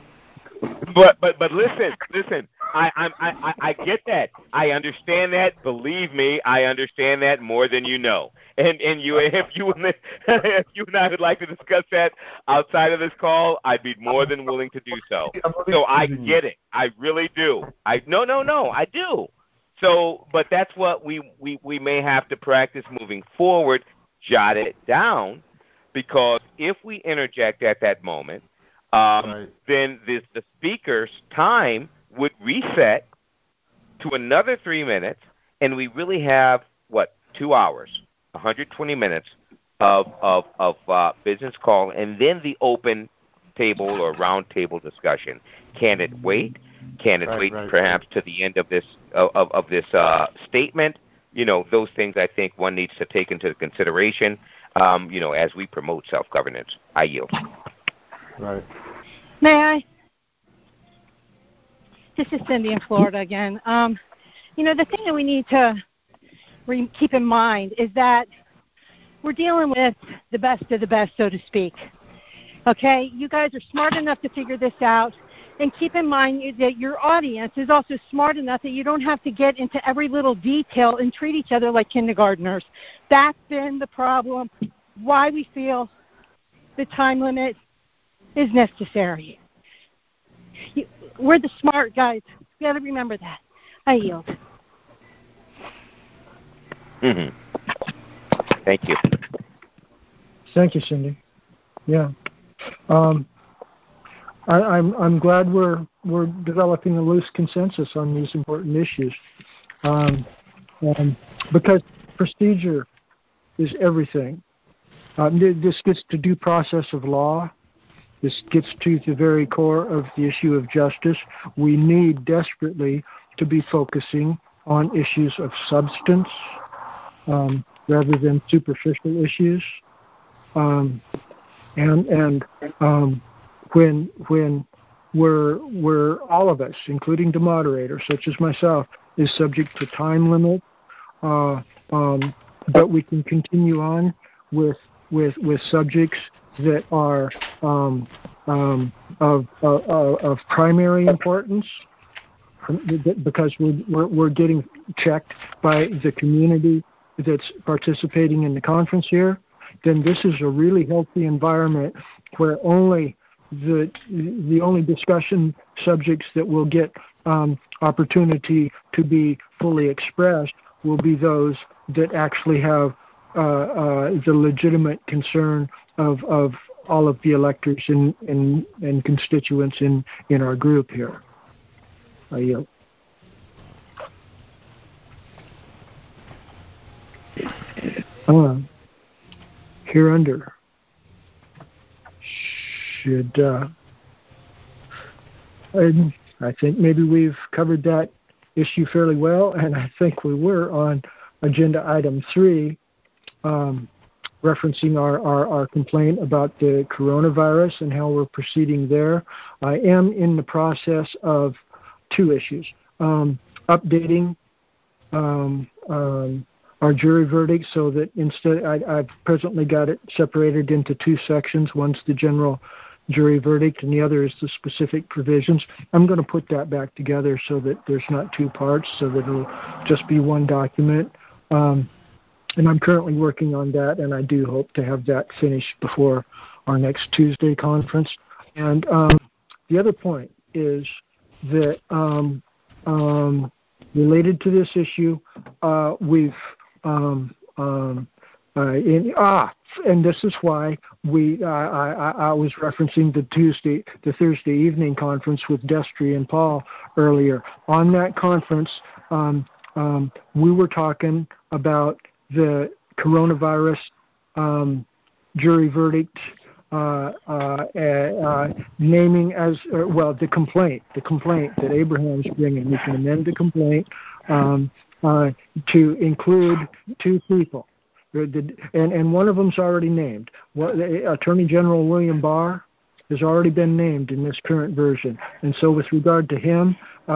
But listen. I get that. I understand that. Believe me, I understand that more than you know. And if you and I would like to discuss that outside of this call, I'd be more than willing to do so. So I get it. I really do. No, I do. So, but that's what we may have to practice moving forward. Jot it down, because if we interject at that moment, then the speaker's time would reset to another 3 minutes, and we really have 2 hours, 120 minutes of business call, and then the open table or round table discussion. Can it wait? Can it wait perhaps to the end of this statement? Those things I think one needs to take into consideration. As we promote self-governance. I yield. Right. May I? This is Cindy in Florida again. The thing that we need to keep in mind is that we're dealing with the best of the best, so to speak. Okay? You guys are smart enough to figure this out. And keep in mind that your audience is also smart enough that you don't have to get into every little detail and treat each other like kindergartners. That's been the problem, why we feel the time limit is necessary. We're the smart guys. We got to remember that. I yield. Mm-hmm. Thank you. Thank you, Cindy. Yeah. I'm glad we're developing a loose consensus on these important issues, because procedure is everything. This gets to due process of law, This gets to the very core of the issue of justice. We need desperately to be focusing on issues of substance rather than superficial issues. And when we're all of us, including the moderator, such as myself, is subject to time limit, but we can continue on with subjects that are of primary importance, because we're getting checked by the community that's participating in the conference here. Then this is a really healthy environment where only the only discussion subjects that will get opportunity to be fully expressed will be those that actually have the legitimate concern of all of the electors and constituents in our group here. I yield. Hereunder should I think maybe we've covered that issue fairly well, and I think we were on agenda item 3, referencing our complaint about the coronavirus and how we're proceeding there. I am in the process of 2 issues. Updating our jury verdict so that instead I've presently got it separated into 2 sections. One's the general jury verdict and the other is the specific provisions. I'm going to put that back together so that there's not 2 parts, so that it'll just be one document. And I'm currently working on that, and I do hope to have that finished before our next Tuesday conference. And the other point is that related to this issue, we've and this is why I was referencing the Thursday evening conference with Destry and Paul earlier. On that conference, we were talking about the coronavirus jury verdict, naming as the complaint that Abraham's bringing. We can amend the complaint to include 2 people, and one of them's already named. Attorney General William Barr has already been named in this current version, and so with regard to him,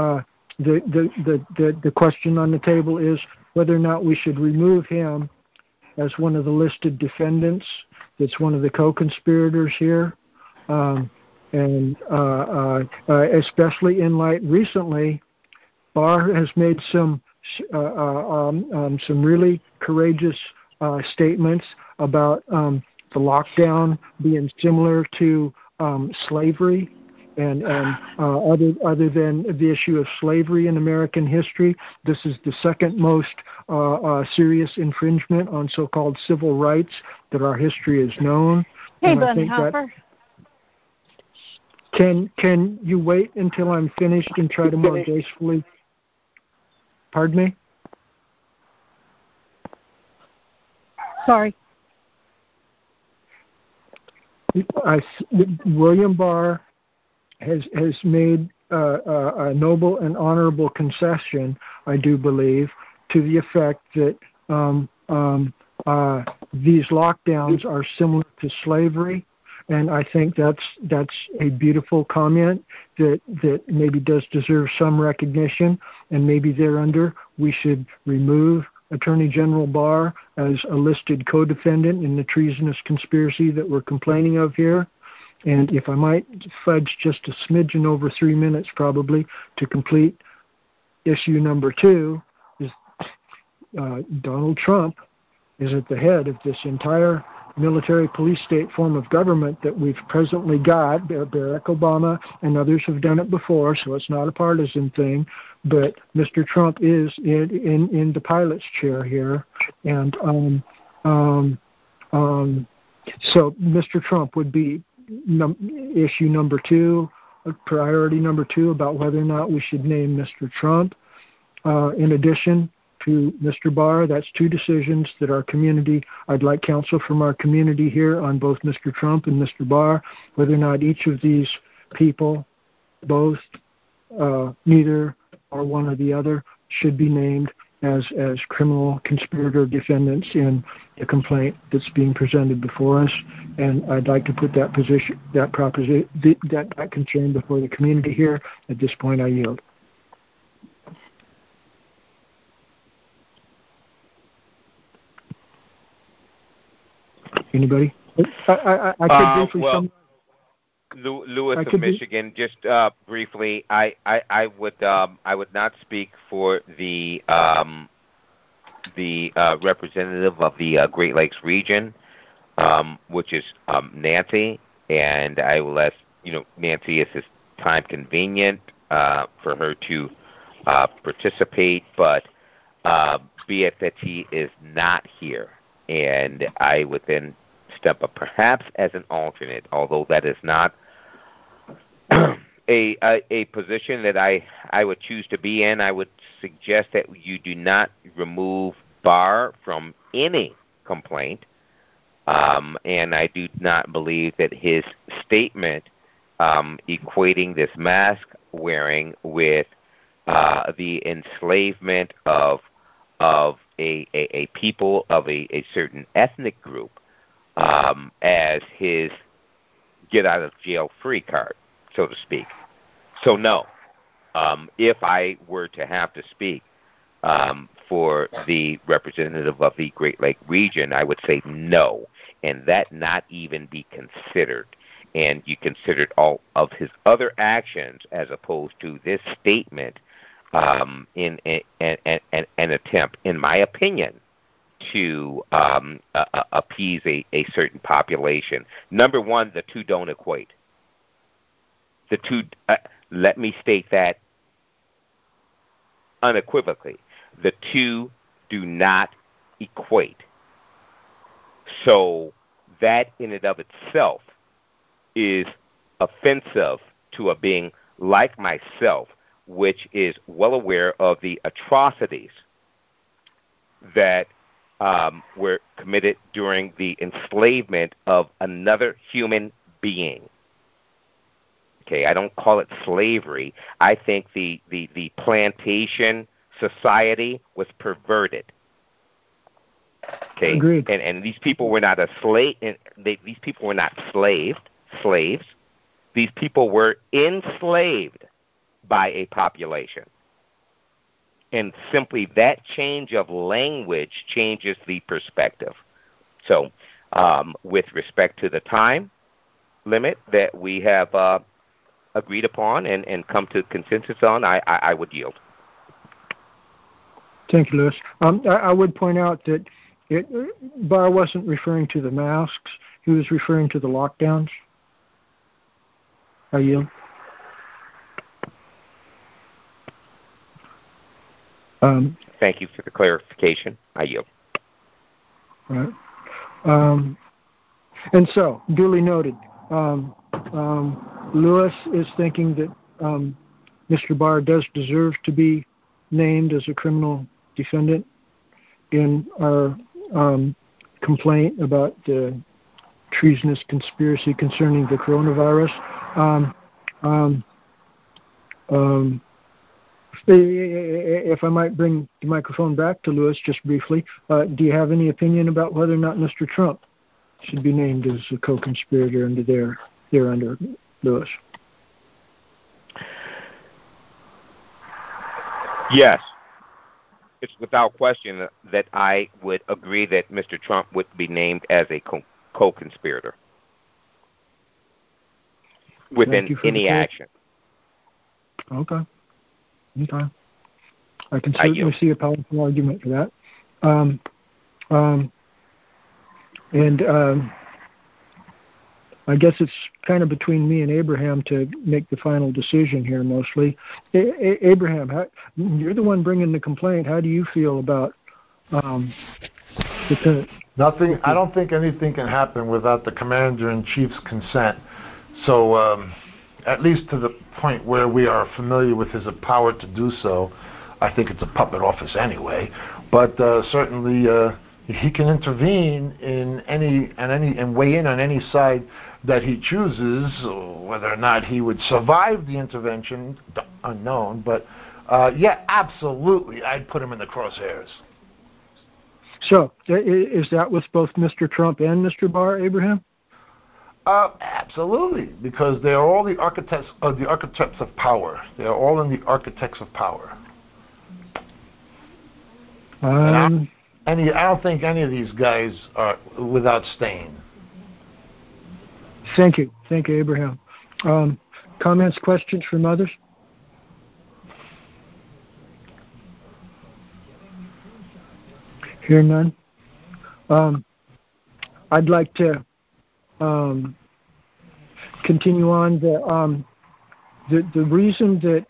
the question on the table is whether or not we should remove him as one of the listed defendants. That's one of the co-conspirators here, and especially in light recently, Barr has made some really courageous statements about the lockdown being similar to slavery, and other than the issue of slavery in American history, this is the second most serious infringement on so-called civil rights that our history has known. Hey, Bunhaufer. Can you wait until I'm finished and try to more gracefully? Pardon me? Sorry. William Barr has made a noble and honorable concession, I do believe, to the effect that these lockdowns are similar to slavery, and I think that's a beautiful comment that maybe does deserve some recognition, and maybe thereunder we should remove Attorney General Barr as a listed co-defendant in the treasonous conspiracy that we're complaining of here. And if I might fudge just a smidgen over 3 minutes probably to complete issue number 2, is Donald Trump is at the head of this entire military police state form of government that we've presently got. Barack Obama and others have done it before, so it's not a partisan thing. But Mr. Trump is in the pilot's chair here, and so Mr. Trump would be issue number 2, priority number 2, about whether or not we should name Mr. Trump. In addition, to Mr. Barr. That's two decisions that our community, I'd like counsel from our community here on both Mr. Trump and Mr. Barr, whether or not each of these people, both, neither or one or the other, should be named as criminal conspirator defendants in the complaint that's being presented before us. And I'd like to put that concern before the community here. At this point, I yield. Anybody? I could briefly Lewis of Michigan, just briefly, I would not speak for the representative of the Great Lakes region, which is Nancy, and I will ask Nancy if it's time convenient for her to participate, but be it that she is not here, and I would then step up perhaps as an alternate, although that is not a position that I would choose to be in. I would suggest that you do not remove Barr from any complaint, and I do not believe that his statement equating this mask wearing with the enslavement of a people of a certain ethnic group as his get out of jail free card, so to speak. So no, if I were to have to speak for the representative of the Great Lake region, I would say no, and that not even be considered. And you considered all of his other actions as opposed to this statement in an attempt, in my opinion, to appease a certain population. Number one, the two don't equate. The two, let me state that unequivocally. The two do not equate. So that in and of itself is offensive to a being like myself, which is well aware of the atrocities that were committed during the enslavement of another human being. Okay, I don't call it slavery. I think the plantation society was perverted. Okay, agreed. And these people were not these people were not slaves. These people were enslaved by a population. And simply that change of language changes the perspective. So with respect to the time limit that we have agreed upon and come to consensus on, I would yield. Thank you, Lewis. I would point out that Barr wasn't referring to the masks. He was referring to the lockdowns. I yield. Thank you for the clarification. I yield. Right. And so, duly noted, Lewis is thinking that Mr. Barr does deserve to be named as a criminal defendant in our complaint about the treasonous conspiracy concerning the coronavirus. If I might bring the microphone back to Lewis just briefly, do you have any opinion about whether or not Mr. Trump should be named as a co-conspirator under Lewis? Yes. It's without question that I would agree that Mr. Trump would be named as a co-conspirator within any action. Okay. I can certainly see a powerful argument for that. I guess it's kind of between me and Abraham to make the final decision here mostly. Abraham, you're the one bringing the complaint. How do you feel about Nothing. I don't think anything can happen without the Commander-in-Chief's consent. So at least to the point where we are familiar with his power to do so, I think it's a puppet office anyway. but certainly he can intervene in and weigh in on any side that he chooses. Whether or not he would survive the intervention, unknown. But yeah, absolutely, I'd put him in the crosshairs. So, is that with both Mr. Trump and Mr. Barr, Abraham? Absolutely, because they are all the architects of power. They are all in the architects of power. I don't think any of these guys are without stain. Thank you, Abraham. Comments, questions from others? Hear none. I'd like to continue on. The reason that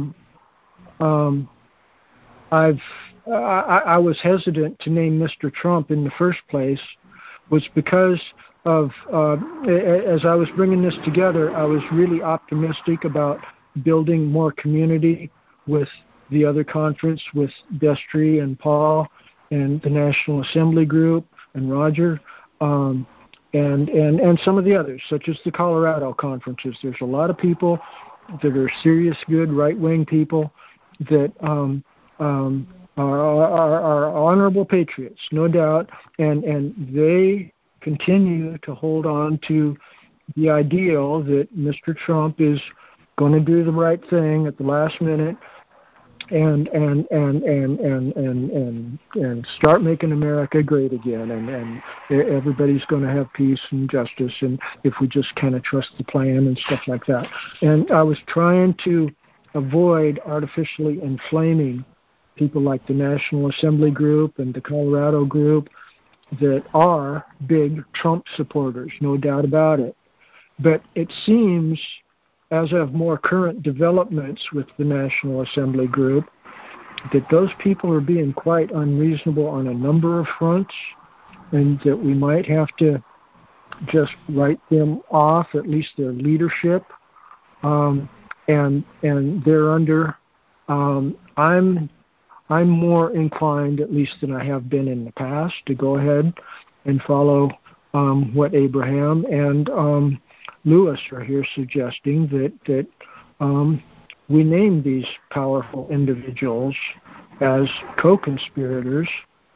I was hesitant to name Mr. Trump in the first place was because of as I was bringing this together, I was really optimistic about building more community with the other conference, with Destry and Paul and the National Assembly Group and Roger, and some of the others, such as the Colorado conferences. There's a lot of people that are serious, good, right-wing people that are honorable patriots, no doubt, and they continue to hold on to the ideal that Mr. Trump is going to do the right thing at the last minute and start making America great again, and everybody's going to have peace and justice, and if we just kind of trust the plan and stuff like that. And I was trying to avoid artificially inflaming people like the National Assembly Group and the Colorado Group that are big Trump supporters, no doubt about it. But it seems, as of more current developments with the National Assembly Group, that those people are being quite unreasonable on a number of fronts, and that we might have to just write them off, at least their leadership. And they're under, I'm more inclined, at least than I have been in the past, to go ahead and follow what Abraham and Lewis are here suggesting, that we name these powerful individuals as co-conspirators,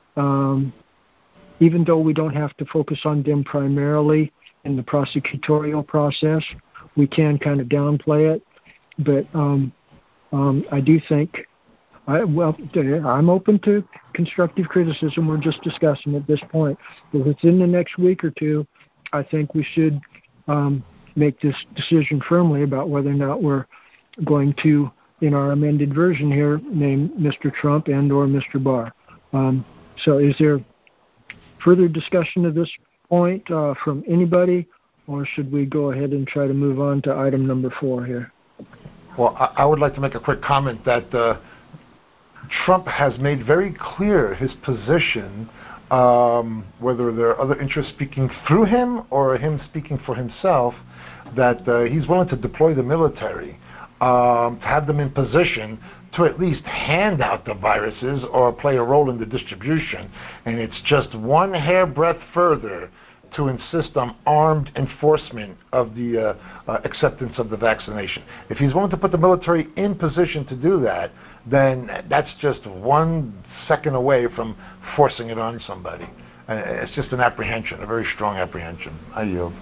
even though we don't have to focus on them primarily in the prosecutorial process. We can kind of downplay it, but I do think, I'm open to constructive criticism. We're just discussing at this point. But within the next week or two, I think we should make this decision firmly about whether or not we're going to, in our amended version here, name Mr. Trump and or Mr. Barr. So is there further discussion at this point from anybody, or should we go ahead and try to move on to item number 4 here? Well, I would like to make a quick comment that Trump has made very clear his position, whether there are other interests speaking through him or him speaking for himself, that he's willing to deploy the military, to have them in position to at least hand out the viruses or play a role in the distribution. And it's just one hairbreadth further to insist on armed enforcement of the acceptance of the vaccination. If he's willing to put the military in position to do that, then that's just 1 second away from forcing it on somebody. It's just an apprehension, a very strong apprehension. I yield.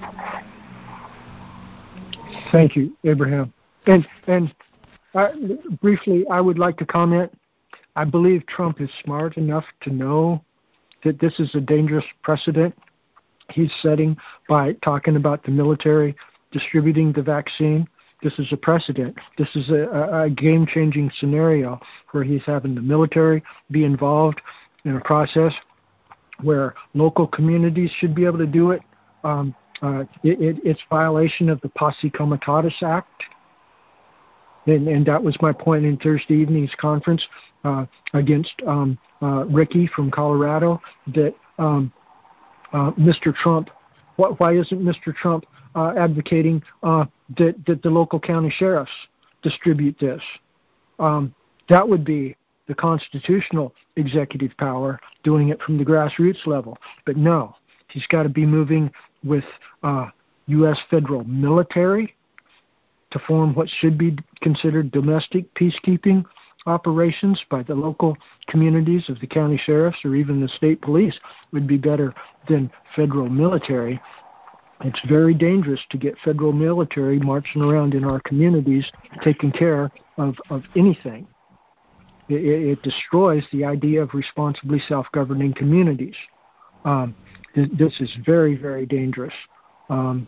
Thank you, Abraham. And briefly, I would like to comment. I believe Trump is smart enough to know that this is a dangerous precedent he's setting by talking about the military distributing the vaccine. This is a precedent. This is a game-changing scenario where he's having the military be involved in a process where local communities should be able to do it. It's violation of the Posse Comitatus Act. And that was my point in Thursday evening's conference against Ricky from Colorado, that Mr. Trump, why isn't Mr. Trump advocating that the local county sheriffs distribute this? That would be the constitutional executive power, doing it from the grassroots level. But no, he's got to be moving with U.S. federal military to form what should be considered domestic peacekeeping operations by the local communities of the county sheriffs or even the state police would be better than federal military. It's very dangerous to get federal military marching around in our communities taking care of anything. It destroys the idea of responsibly self-governing communities. This is very, very dangerous. And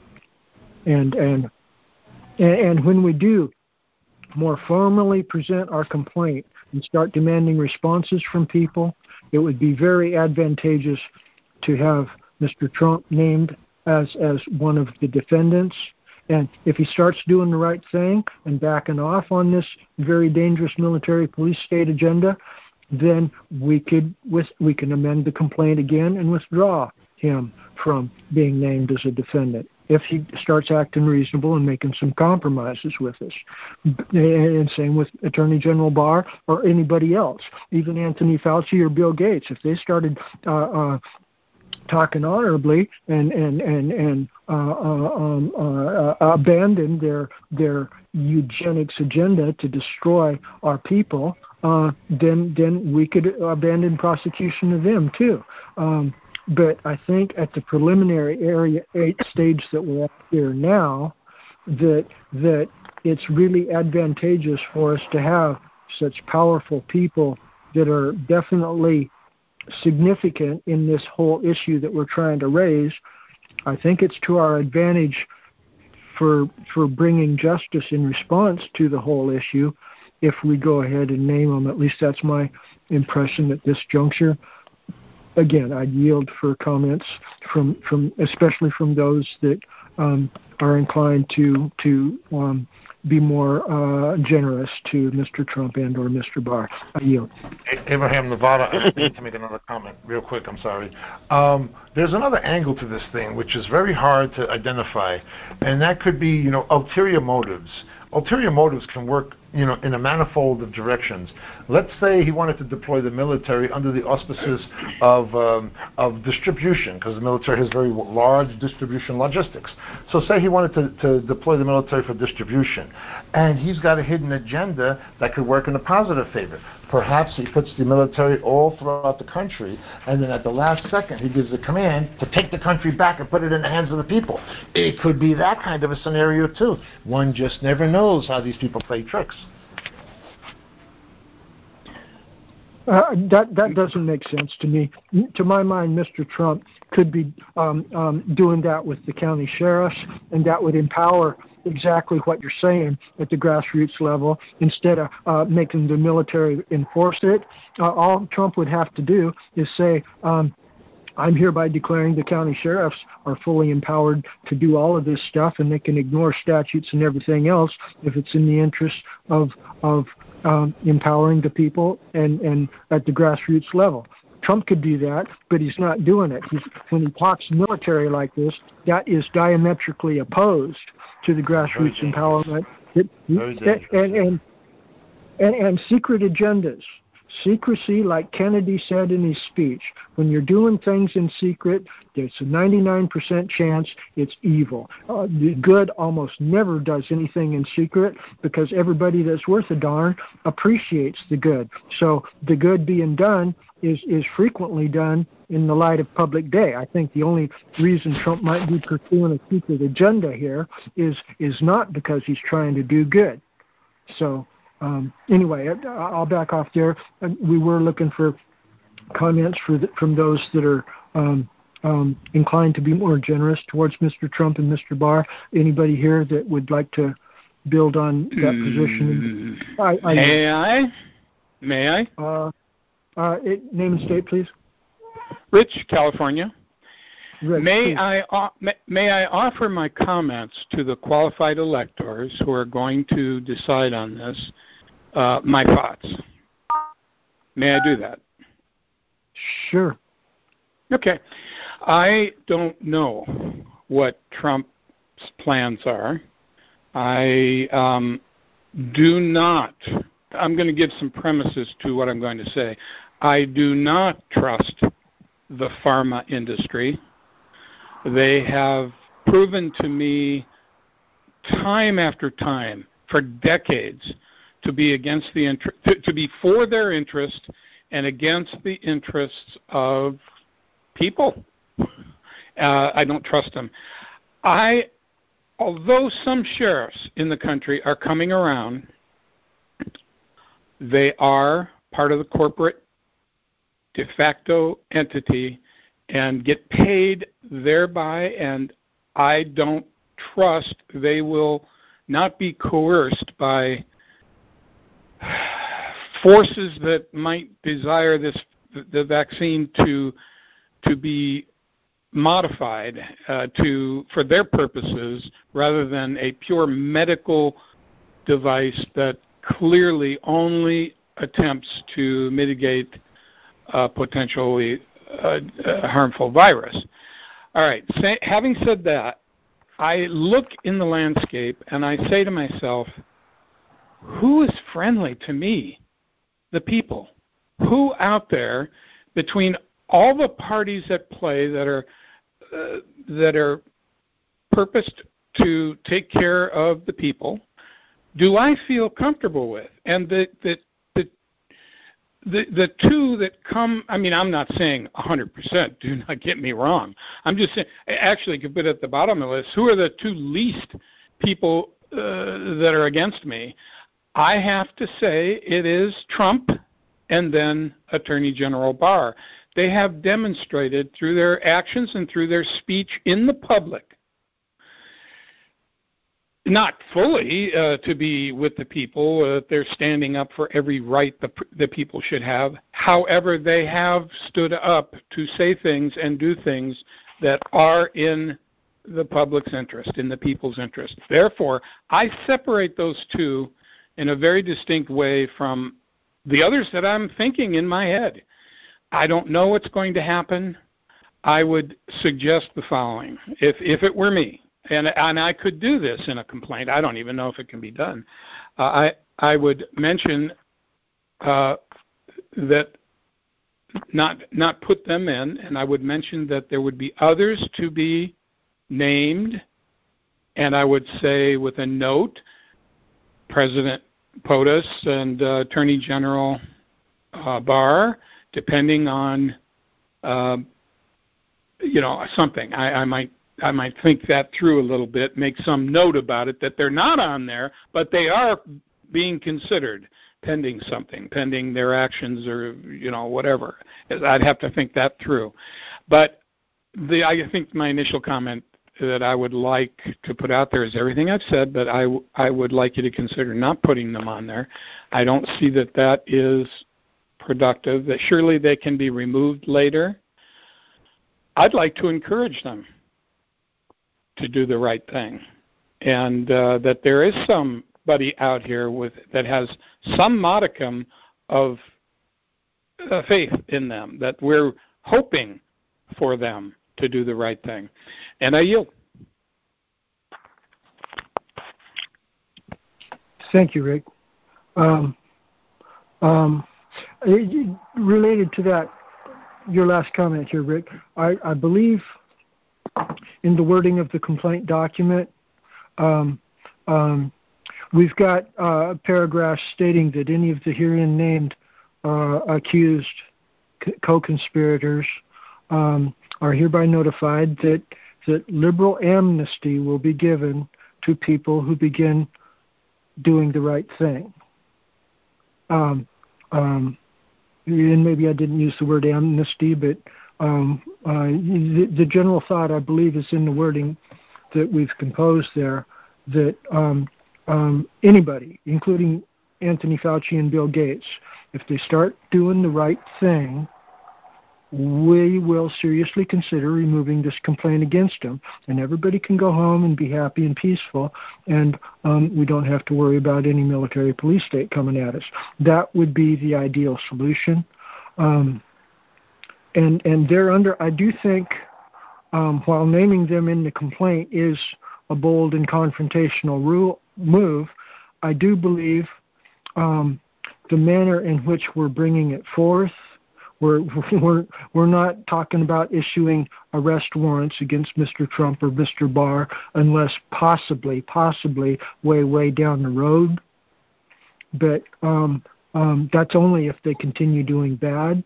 when we do more formally present our complaint and start demanding responses from people, it would be very advantageous to have Mr. Trump named as one of the defendants. And if he starts doing the right thing and backing off on this very dangerous military police state agenda, then we can amend the complaint again and withdraw him from being named as a defendant if he starts acting reasonable and making some compromises with us. And same with Attorney General Barr or anybody else, even Anthony Fauci or Bill Gates. If they started talking honorably and abandon their eugenics agenda to destroy our people, then we could abandon prosecution of them too. But I think at the preliminary Area 8 stage that we're at here now, that it's really advantageous for us to have such powerful people that are definitely significant in this whole issue that we're trying to raise. I think it's to our advantage for bringing justice in response to the whole issue if we go ahead and name them. At least that's my impression at this juncture. Again, I'd yield for comments from especially from those that are inclined to be more generous to Mr. Trump and or Mr. Barr. I yield. Abraham, Nevada, I need to make another comment real quick. I'm sorry. There's another angle to this thing which is very hard to identify, and that could be, ulterior motives. Ulterior motives can work, in a manifold of directions. Let's say he wanted to deploy the military under the auspices of distribution, because the military has very large distribution logistics. So say he wanted to deploy the military for distribution, and he's got a hidden agenda that could work in a positive favor. Perhaps he puts the military all throughout the country, and then at the last second he gives the command to take the country back and put it in the hands of the people. It could be that kind of a scenario too. One just never knows how these people play tricks. That doesn't make sense to me. To my mind, Mr. Trump could be doing that with the county sheriffs, and that would empower exactly what you're saying at the grassroots level instead of making the military enforce it. All Trump would have to do is say, I'm hereby declaring the county sheriffs are fully empowered to do all of this stuff, and they can ignore statutes and everything else if it's in the interest of empowering the people and at the grassroots level. Trump could do that, but he's not doing it. When he talks military like this, that is diametrically opposed to the grassroots empowerment. And secret agendas. Secrecy, like Kennedy said in his speech, when you're doing things in secret, there's a 99% chance it's evil. The good almost never does anything in secret because everybody that's worth a darn appreciates the good. So the good being done is frequently done in the light of public day. I think the only reason Trump might be pursuing a secret agenda here is not because he's trying to do good. So anyway, I'll back off there. We were looking for comments from those that are inclined to be more generous towards Mr. Trump and Mr. Barr. Anybody here that would like to build on that position? May I? Name and state, please. Rich, California. Rich, may I offer my comments to the qualified electors who are going to decide on this? My thoughts. May I do that? Sure. Okay. I don't know what Trump's plans are. I do not I'm going to give some premises to what I'm going to say. I do not trust the pharma industry. They have proven to me time after time for decades to be against the to be for their interest and against the interests of people. I don't trust them. Although some sheriffs in the country are coming around, they are part of the corporate de facto entity and get paid thereby, and I don't trust they will not be coerced by forces that might desire the vaccine to be modified for their purposes rather than a pure medical device that clearly only attempts to mitigate potentially harmful virus. All right. Having said that, I look in the landscape and I say to myself, who is friendly to me? The people. Who out there, between all the parties at play that are purposed to take care of the people, do I feel comfortable with? And the two that come, I mean, I'm not saying 100%, do not get me wrong. I'm just saying, actually, you could put it at the bottom of the list, who are the two least people that are against me? I have to say it is Trump and then Attorney General Barr. They have demonstrated through their actions and through their speech in the public, not fully to be with the people. They're standing up for every right the people should have. However, they have stood up to say things and do things that are in the public's interest, in the people's interest. Therefore, I separate those two in a very distinct way from the others that I'm thinking in my head. I don't know what's going to happen. I would suggest the following. If it were me, and I could do this in a complaint, I don't even know if it can be done, I would mention that not put them in, and I would mention that there would be others to be named, and I would say with a note, President POTUS and Attorney General Barr, depending on something. I might think that through a little bit, make some note about it that they're not on there, but they are being considered pending something, pending their actions or whatever. I'd have to think that through. But I think my initial comment that I would like to put out there is everything I've said, but I would like you to consider not putting them on there. I don't see that is productive, that surely they can be removed later. I'd like to encourage them to do the right thing, and that there is somebody out here that has some modicum of faith in them, that we're hoping for them to do the right thing. And I yield. Thank you, Rick. Related to that, your last comment here, Rick, I believe in the wording of the complaint document, we've got paragraphs stating that any of the herein named accused co-conspirators are hereby notified that liberal amnesty will be given to people who begin doing the right thing. And maybe I didn't use the word amnesty, but the general thought, I believe, is in the wording that we've composed there, that anybody, including Anthony Fauci and Bill Gates, if they start doing the right thing, we will seriously consider removing this complaint against them. And everybody can go home and be happy and peaceful, and we don't have to worry about any military police state coming at us. That would be the ideal solution. And thereunder, I do think, while naming them in the complaint is a bold and confrontational move, I do believe the manner in which we're bringing it forth. We're not talking about issuing arrest warrants against Mr. Trump or Mr. Barr unless possibly way down the road. But that's only if they continue doing bad.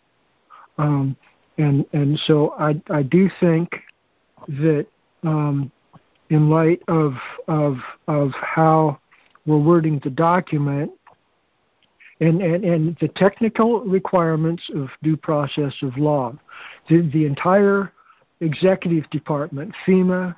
And so I do think that in light of how we're wording the document, and the technical requirements of due process of law, the entire executive department, FEMA,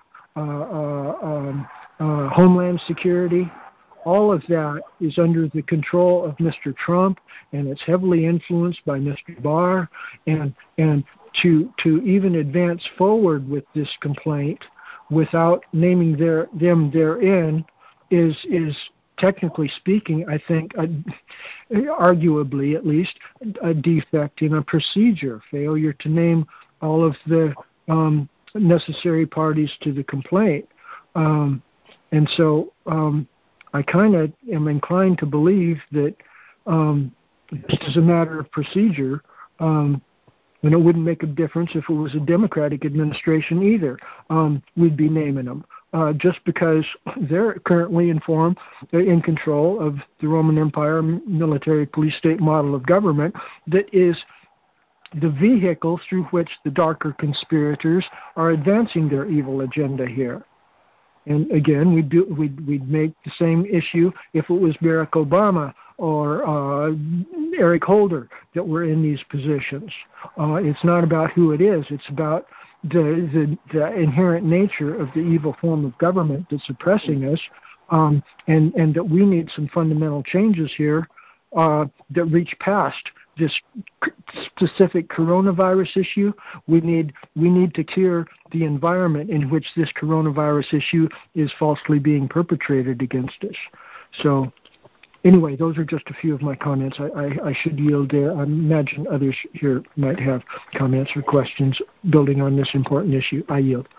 Homeland Security, all of that is under the control of Mr. Trump, and it's heavily influenced by Mr. Barr. And to even advance forward with this complaint without naming them therein is technically speaking, I think, arguably at least, a defect in a procedure, failure to name all of the necessary parties to the complaint. And so I kind of am inclined to believe that this is a matter of procedure, and it wouldn't make a difference if it was a Democratic administration either. We'd be naming them. Just because they're currently in control of the Roman Empire military police state model of government that is the vehicle through which the darker conspirators are advancing their evil agenda here. And again, we'd make the same issue if it was Barack Obama or Eric Holder that were in these positions. It's not about who it is. It's about the inherent nature of the evil form of government that's oppressing us, and that we need some fundamental changes here that reach past this specific coronavirus issue. We need to cure the environment in which this coronavirus issue is falsely being perpetrated against us. So anyway, those are just a few of my comments. I should yield there. I imagine others here might have comments or questions building on this important issue. I yield.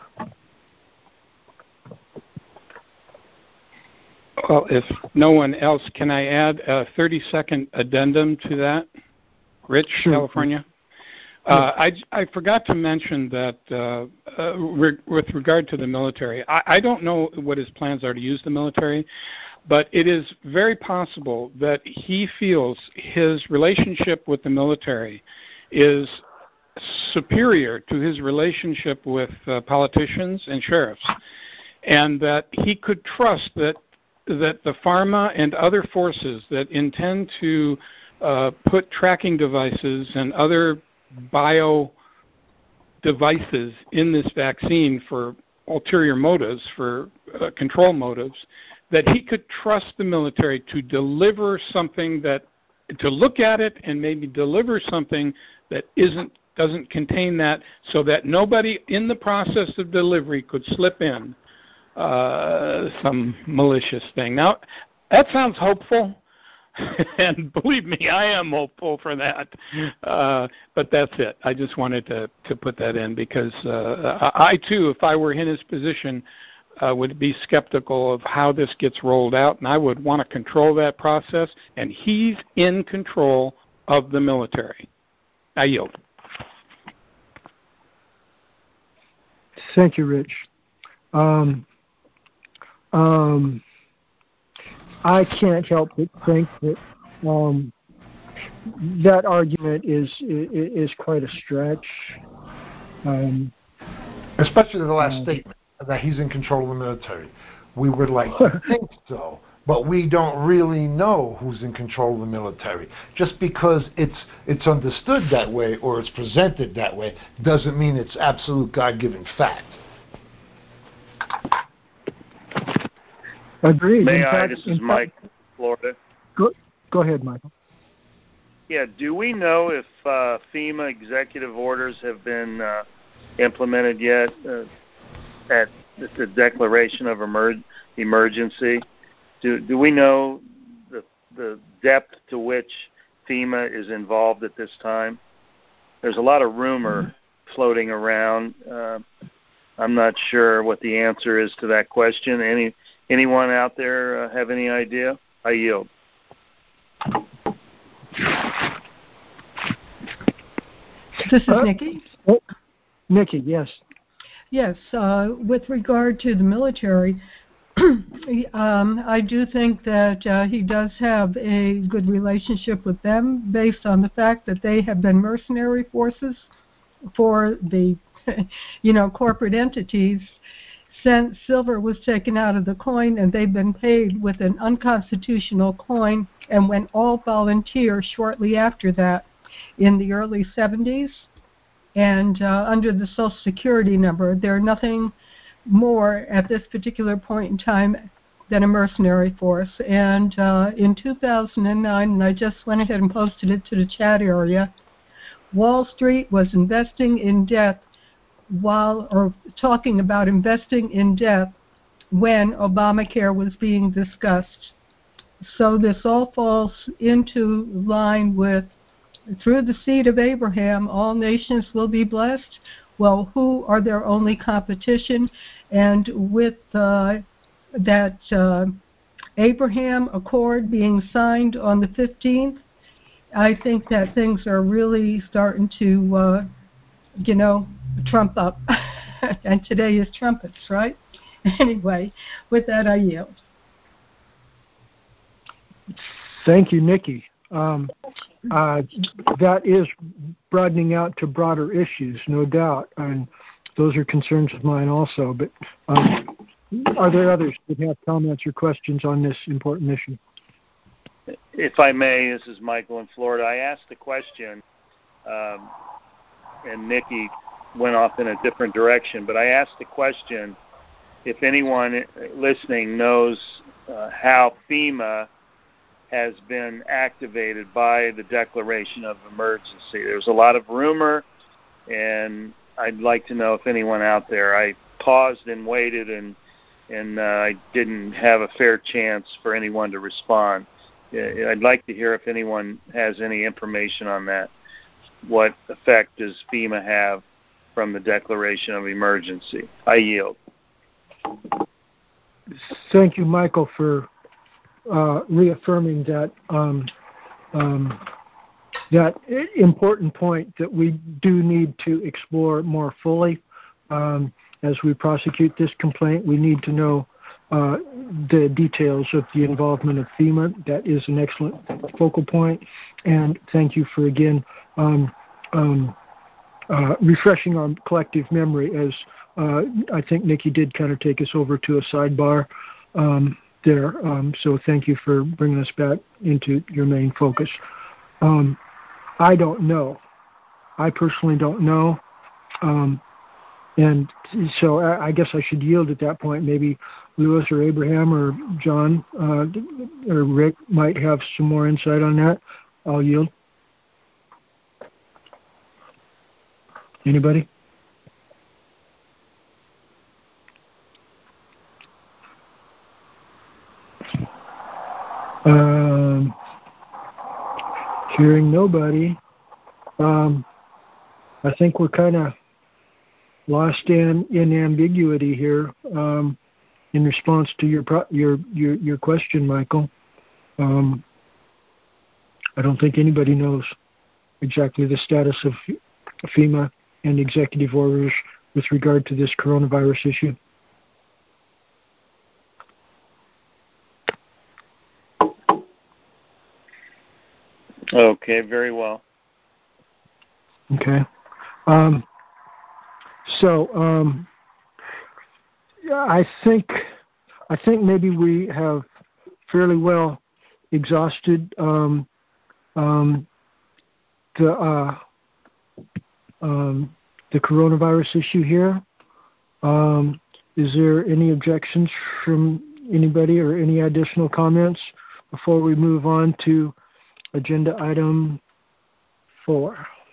Well, if no one else, can I add a 30-second addendum to that? Rich, sure. California. I forgot to mention that with regard to the military, I don't know what his plans are to use the military, but it is very possible that he feels his relationship with the military is superior to his relationship with politicians and sheriffs, and that he could trust that the pharma and other forces that intend to put tracking devices and other bio devices in this vaccine for ulterior motives, for control motives, that he could trust the military to deliver something to look at it and maybe deliver something that doesn't contain that, so that nobody in the process of delivery could slip in some malicious thing. Now, that sounds hopeful. And believe me, I am hopeful for that. But that's it. I just wanted to put that in because I, too, if I were in his position, would be skeptical of how this gets rolled out, and I would want to control that process, and he's in control of the military. I yield. Thank you, Rich. I can't help but think that that argument is quite a stretch. Especially the last statement, that he's in control of the military. We would like to think so, but we don't really know who's in control of the military. Just because it's understood that way or it's presented that way doesn't mean it's absolute God-given fact. Agreed. This is Mike from Florida. Go ahead, Michael. Yeah, do we know if FEMA executive orders have been implemented yet at the declaration of emergency? Do we know the depth to which FEMA is involved at this time? There's a lot of rumor floating around. I'm not sure what the answer is to that question. Anyone out there have any idea? I yield. This is Nikki. Nikki, yes. Yes, with regard to the military, I do think that he does have a good relationship with them based on the fact that they have been mercenary forces for the, corporate entities since silver was taken out of the coin, and they've been paid with an unconstitutional coin and went all volunteer shortly after that in the early 70s. And under the Social Security number, they're nothing more at this particular point in time than a mercenary force. And in 2009, and I just went ahead and posted it to the chat area, Wall Street was investing in debt or talking about investing in debt when Obamacare was being discussed. So this all falls into line with, through the seed of Abraham, all nations will be blessed. Well, who are their only competition? And with that Abraham Accord being signed on the 15th, I think that things are really starting to, trump up. And today is trumpets, right? Anyway, with that, I yield. Thank you, Nikki. That is broadening out to broader issues, no doubt, and those are concerns of mine also. But are there others that have comments or questions on this important issue? If I may, this is Michael in Florida. I asked the question, and Nikki went off in a different direction, but I asked the question if anyone listening knows how FEMA has been activated by the declaration of emergency. There's a lot of rumor, and I'd like to know if anyone out there. I paused and waited, and I didn't have a fair chance for anyone to respond. I'd like to hear if anyone has any information on that. What effect does FEMA have from the declaration of emergency? I yield. Thank you, Michael, for reaffirming that that important point that we do need to explore more fully as we prosecute this complaint. We need to know the details of the involvement of FEMA. That is an excellent focal point, and thank you for again refreshing our collective memory, as I think Nikki did kind of take us over to a sidebar there. So thank you for bringing us back into your main focus. I don't know. I personally don't know. And so I guess I should yield at that point. Maybe Lewis or Abraham or John or Rick might have some more insight on that. I'll yield. Anybody? Hearing nobody, I think we're kind of lost in ambiguity here in response to your question, Michael. I don't think anybody knows exactly the status of FEMA and executive orders with regard to this coronavirus issue. Okay, very well. Okay. I think maybe we have fairly well exhausted the coronavirus issue here. Is there any objections from anybody or any additional comments before we move on to agenda item 4?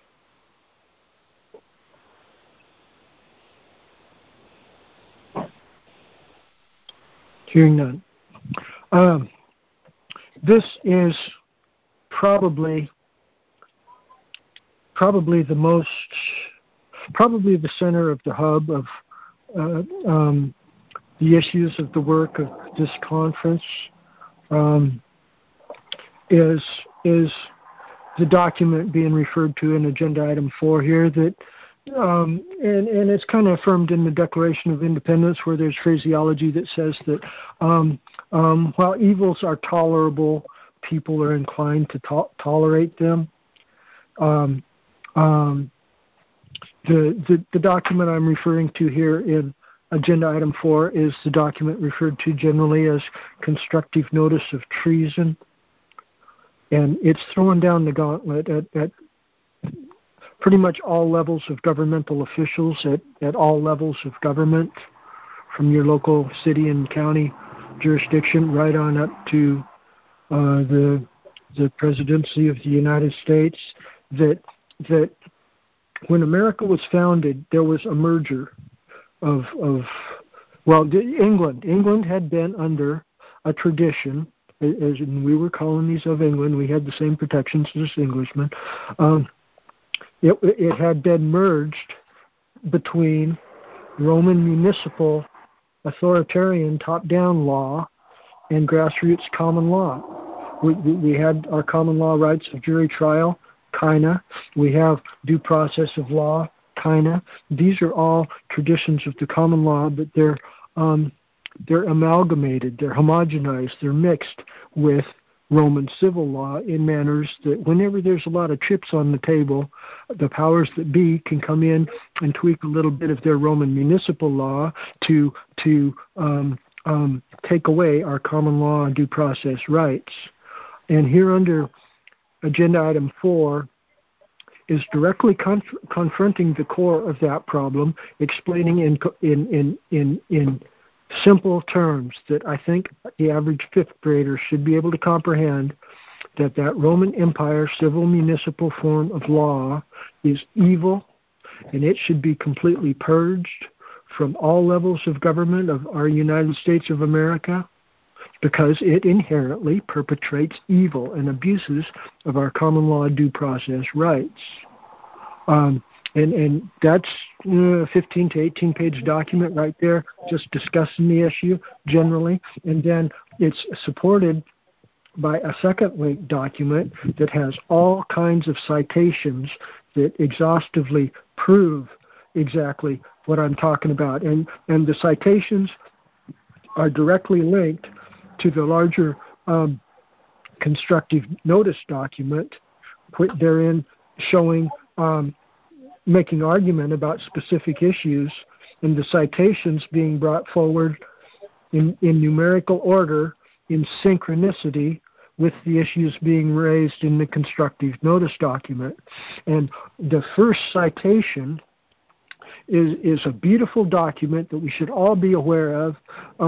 Hearing none. This is probably the center of the hub of the issues of the work of this conference. Is the document being referred to in Agenda Item 4 here that, and it's kind of affirmed in the Declaration of Independence where there's phraseology that says that while evils are tolerable, people are inclined to tolerate them. The document I'm referring to here in Agenda Item 4 is the document referred to generally as constructive notice of treason. And it's throwing down the gauntlet at pretty much all levels of governmental officials, at all levels of government, from your local city and county jurisdiction right on up to the presidency of the United States, that when America was founded, there was a merger of England had been under a tradition, as we were colonies of England. We had the same protections as Englishmen. It had been merged between Roman municipal authoritarian top-down law and grassroots common law. We had our common law rights of jury trial, kinda. We have due process of law, kinda. These are all traditions of the common law, but they're amalgamated, they're homogenized, they're mixed with Roman civil law in manners that whenever there's a lot of chips on the table, the powers that be can come in and tweak a little bit of their Roman municipal law to take away our common law and due process rights. And here under Agenda Item 4 is directly confronting the core of that problem, explaining in simple terms that I think the average fifth grader should be able to comprehend, that Roman Empire civil municipal form of law is evil, and it should be completely purged from all levels of government of our United States of America, because it inherently perpetrates evil and abuses of our common law due process rights. And that's a 15 to 18 page document right there, just discussing the issue generally. And then it's supported by a second link document that has all kinds of citations that exhaustively prove exactly what I'm talking about. And the citations are directly linked to the larger constructive notice document, therein showing making argument about specific issues, and the citations being brought forward in numerical order, in synchronicity with the issues being raised in the constructive notice document. And the first citation is a beautiful document that we should all be aware of,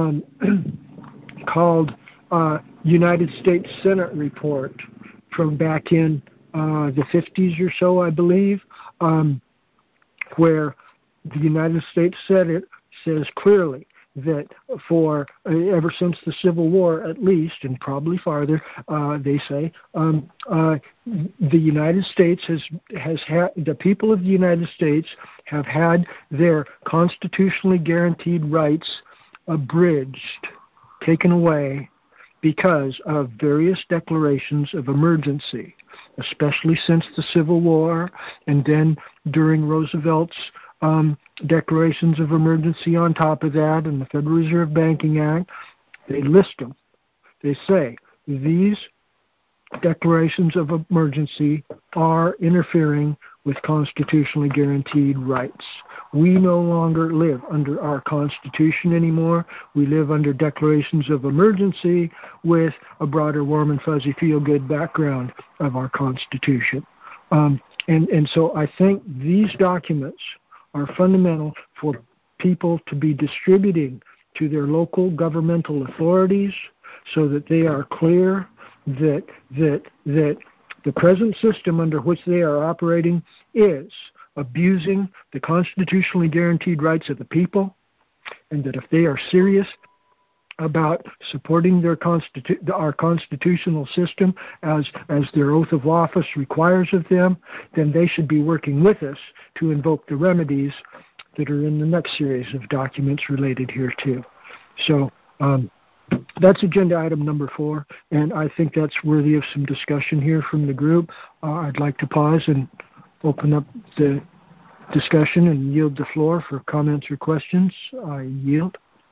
called United States Senate Report from back in the 50s or so, I believe, where the United States Senate says clearly that for ever since the Civil War, at least, and probably farther, they say, the United States has had, the people of the United States have had their constitutionally guaranteed rights abridged, taken away, because of various declarations of emergency, especially since the Civil War, and then during Roosevelt's declarations of emergency on top of that, and the Federal Reserve Banking Act. They list them. They say these declarations of emergency are interfering with constitutionally guaranteed rights. We no longer live under our Constitution anymore. We live under declarations of emergency with a broader, warm and fuzzy, feel-good background of our Constitution. And so I think these documents are fundamental for people to be distributing to their local governmental authorities so that they are clear that the present system under which they are operating is abusing the constitutionally guaranteed rights of the people, and that if they are serious about supporting our constitutional system as their oath of office requires of them, then they should be working with us to invoke the remedies that are in the next series of documents related here too. So that's agenda item number 4, and I think that's worthy of some discussion here from the group. I'd like to pause and open up the discussion and yield the floor for comments or questions. I yield.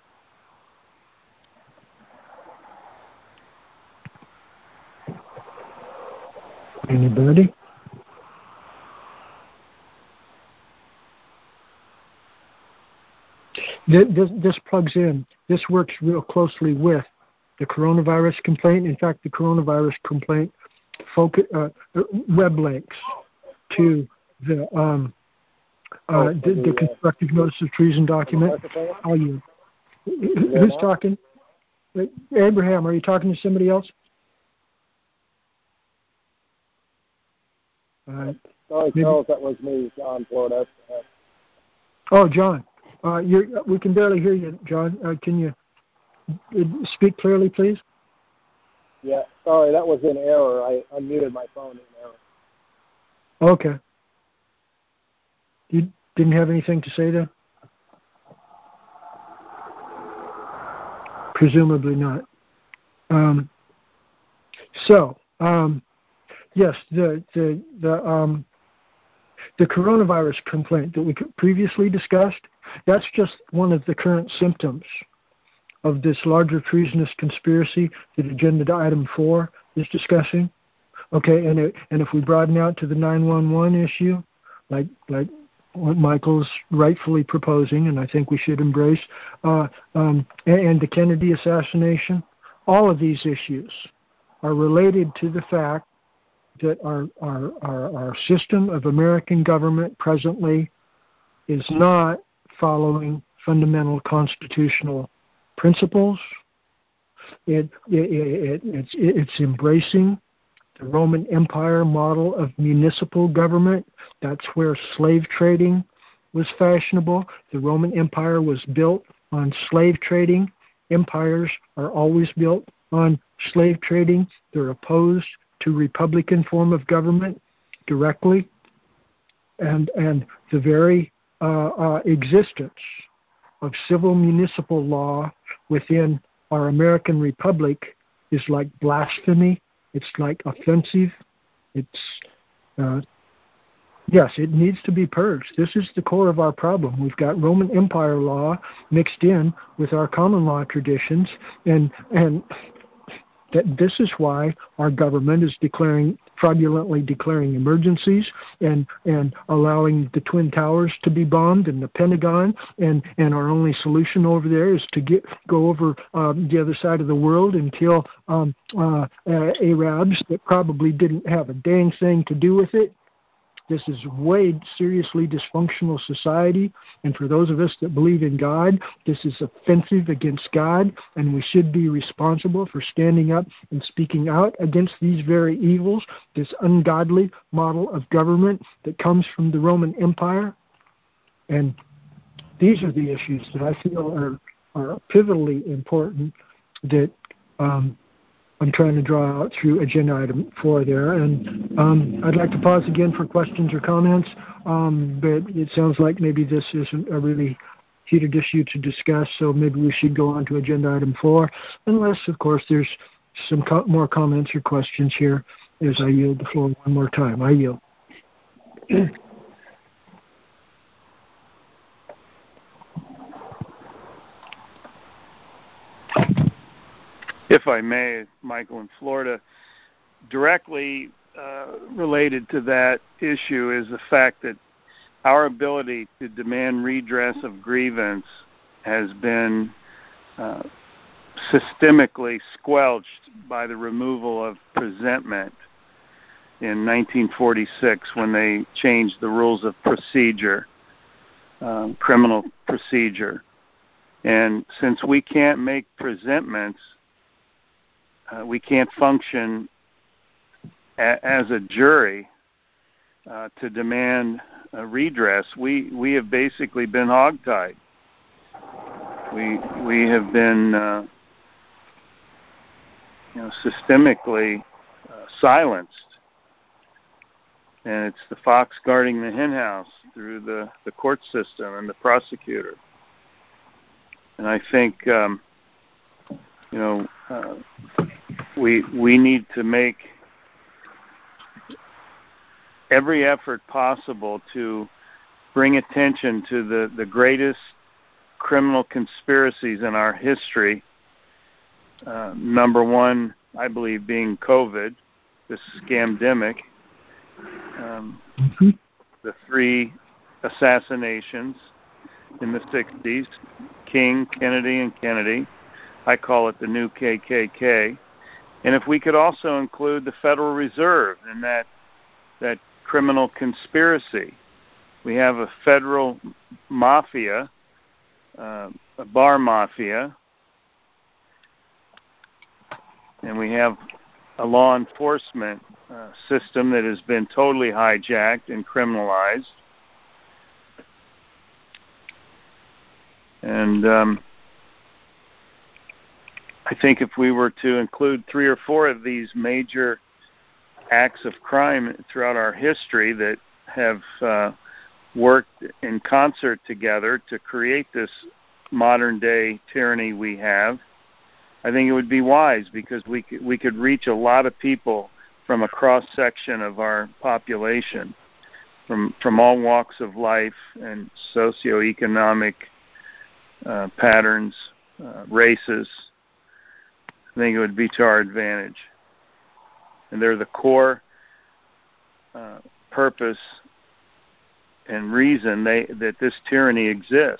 Anybody? This plugs in. This works real closely with the coronavirus complaint. In fact, the coronavirus complaint web links to the constructive notice of treason document. Are you? Who's talking? Abraham, are you talking to somebody else? Sorry, Charles, that was me, John, Florida. Oh, John. We can barely hear you, John. Can you speak clearly, please? Yeah, sorry, that was in error. I unmuted my phone in error. Okay. You didn't have anything to say there? Presumably not. Yes, the coronavirus complaint that we previously discussed, that's just one of the current symptoms of this larger treasonous conspiracy that agenda item 4 is discussing. Okay, and if we broaden out to the 911 issue, like what Michael's rightfully proposing, and I think we should embrace, and the Kennedy assassination, all of these issues are related to the fact that our system of American government presently is not following fundamental constitutional principles. It's embracing the Roman Empire model of municipal government. That's where slave trading was fashionable. The Roman Empire was built on slave trading. Empires are always built on slave trading. They're opposed to Republican form of government directly. And the very existence of civil municipal law within our American Republic is like blasphemy. It's like offensive. Yes, it needs to be purged. This is the core of our problem. We've got Roman Empire law mixed in with our common law traditions, and this is why our government is fraudulently declaring emergencies and allowing the Twin Towers to be bombed and the Pentagon, and our only solution over there is to go over the other side of the world and kill Arabs that probably didn't have a dang thing to do with it. This is way seriously dysfunctional society, and for those of us that believe in God, this is offensive against God, and we should be responsible for standing up and speaking out against these very evils, this ungodly model of government that comes from the Roman Empire. And these are the issues that I feel are pivotally important that I'm trying to draw out through agenda item 4 there. And I'd like to pause again for questions or comments, but it sounds like maybe this isn't a really heated issue to discuss, so maybe we should go on to agenda item 4, unless, of course, there's some more comments or questions here as I yield the floor one more time. I yield. If I may, Michael in Florida, directly related to that issue is the fact that our ability to demand redress of grievance has been systemically squelched by the removal of presentment in 1946 when they changed the rules of procedure, criminal procedure. And since we can't make presentments, we can't function as a jury to demand redress. We have basically been hogtied. We have been systemically silenced, and it's the fox guarding the henhouse through the court system and the prosecutor. And I think we need to make every effort possible to bring attention to the greatest criminal conspiracies in our history. Number one, I believe, being COVID, this scamdemic, the 3 assassinations in the 60s, King, Kennedy, and Kennedy. I call it the new KKK. And if we could also include the Federal Reserve in that criminal conspiracy. We have a federal mafia, a bar mafia, and we have a law enforcement system that has been totally hijacked and criminalized. And I think if we were to include 3 or 4 of these major acts of crime throughout our history that have worked in concert together to create this modern-day tyranny we have, I think it would be wise, because we could reach a lot of people from a cross-section of our population, from all walks of life and socioeconomic patterns, races. I think it would be to our advantage. And they're the core purpose and reason that this tyranny exists.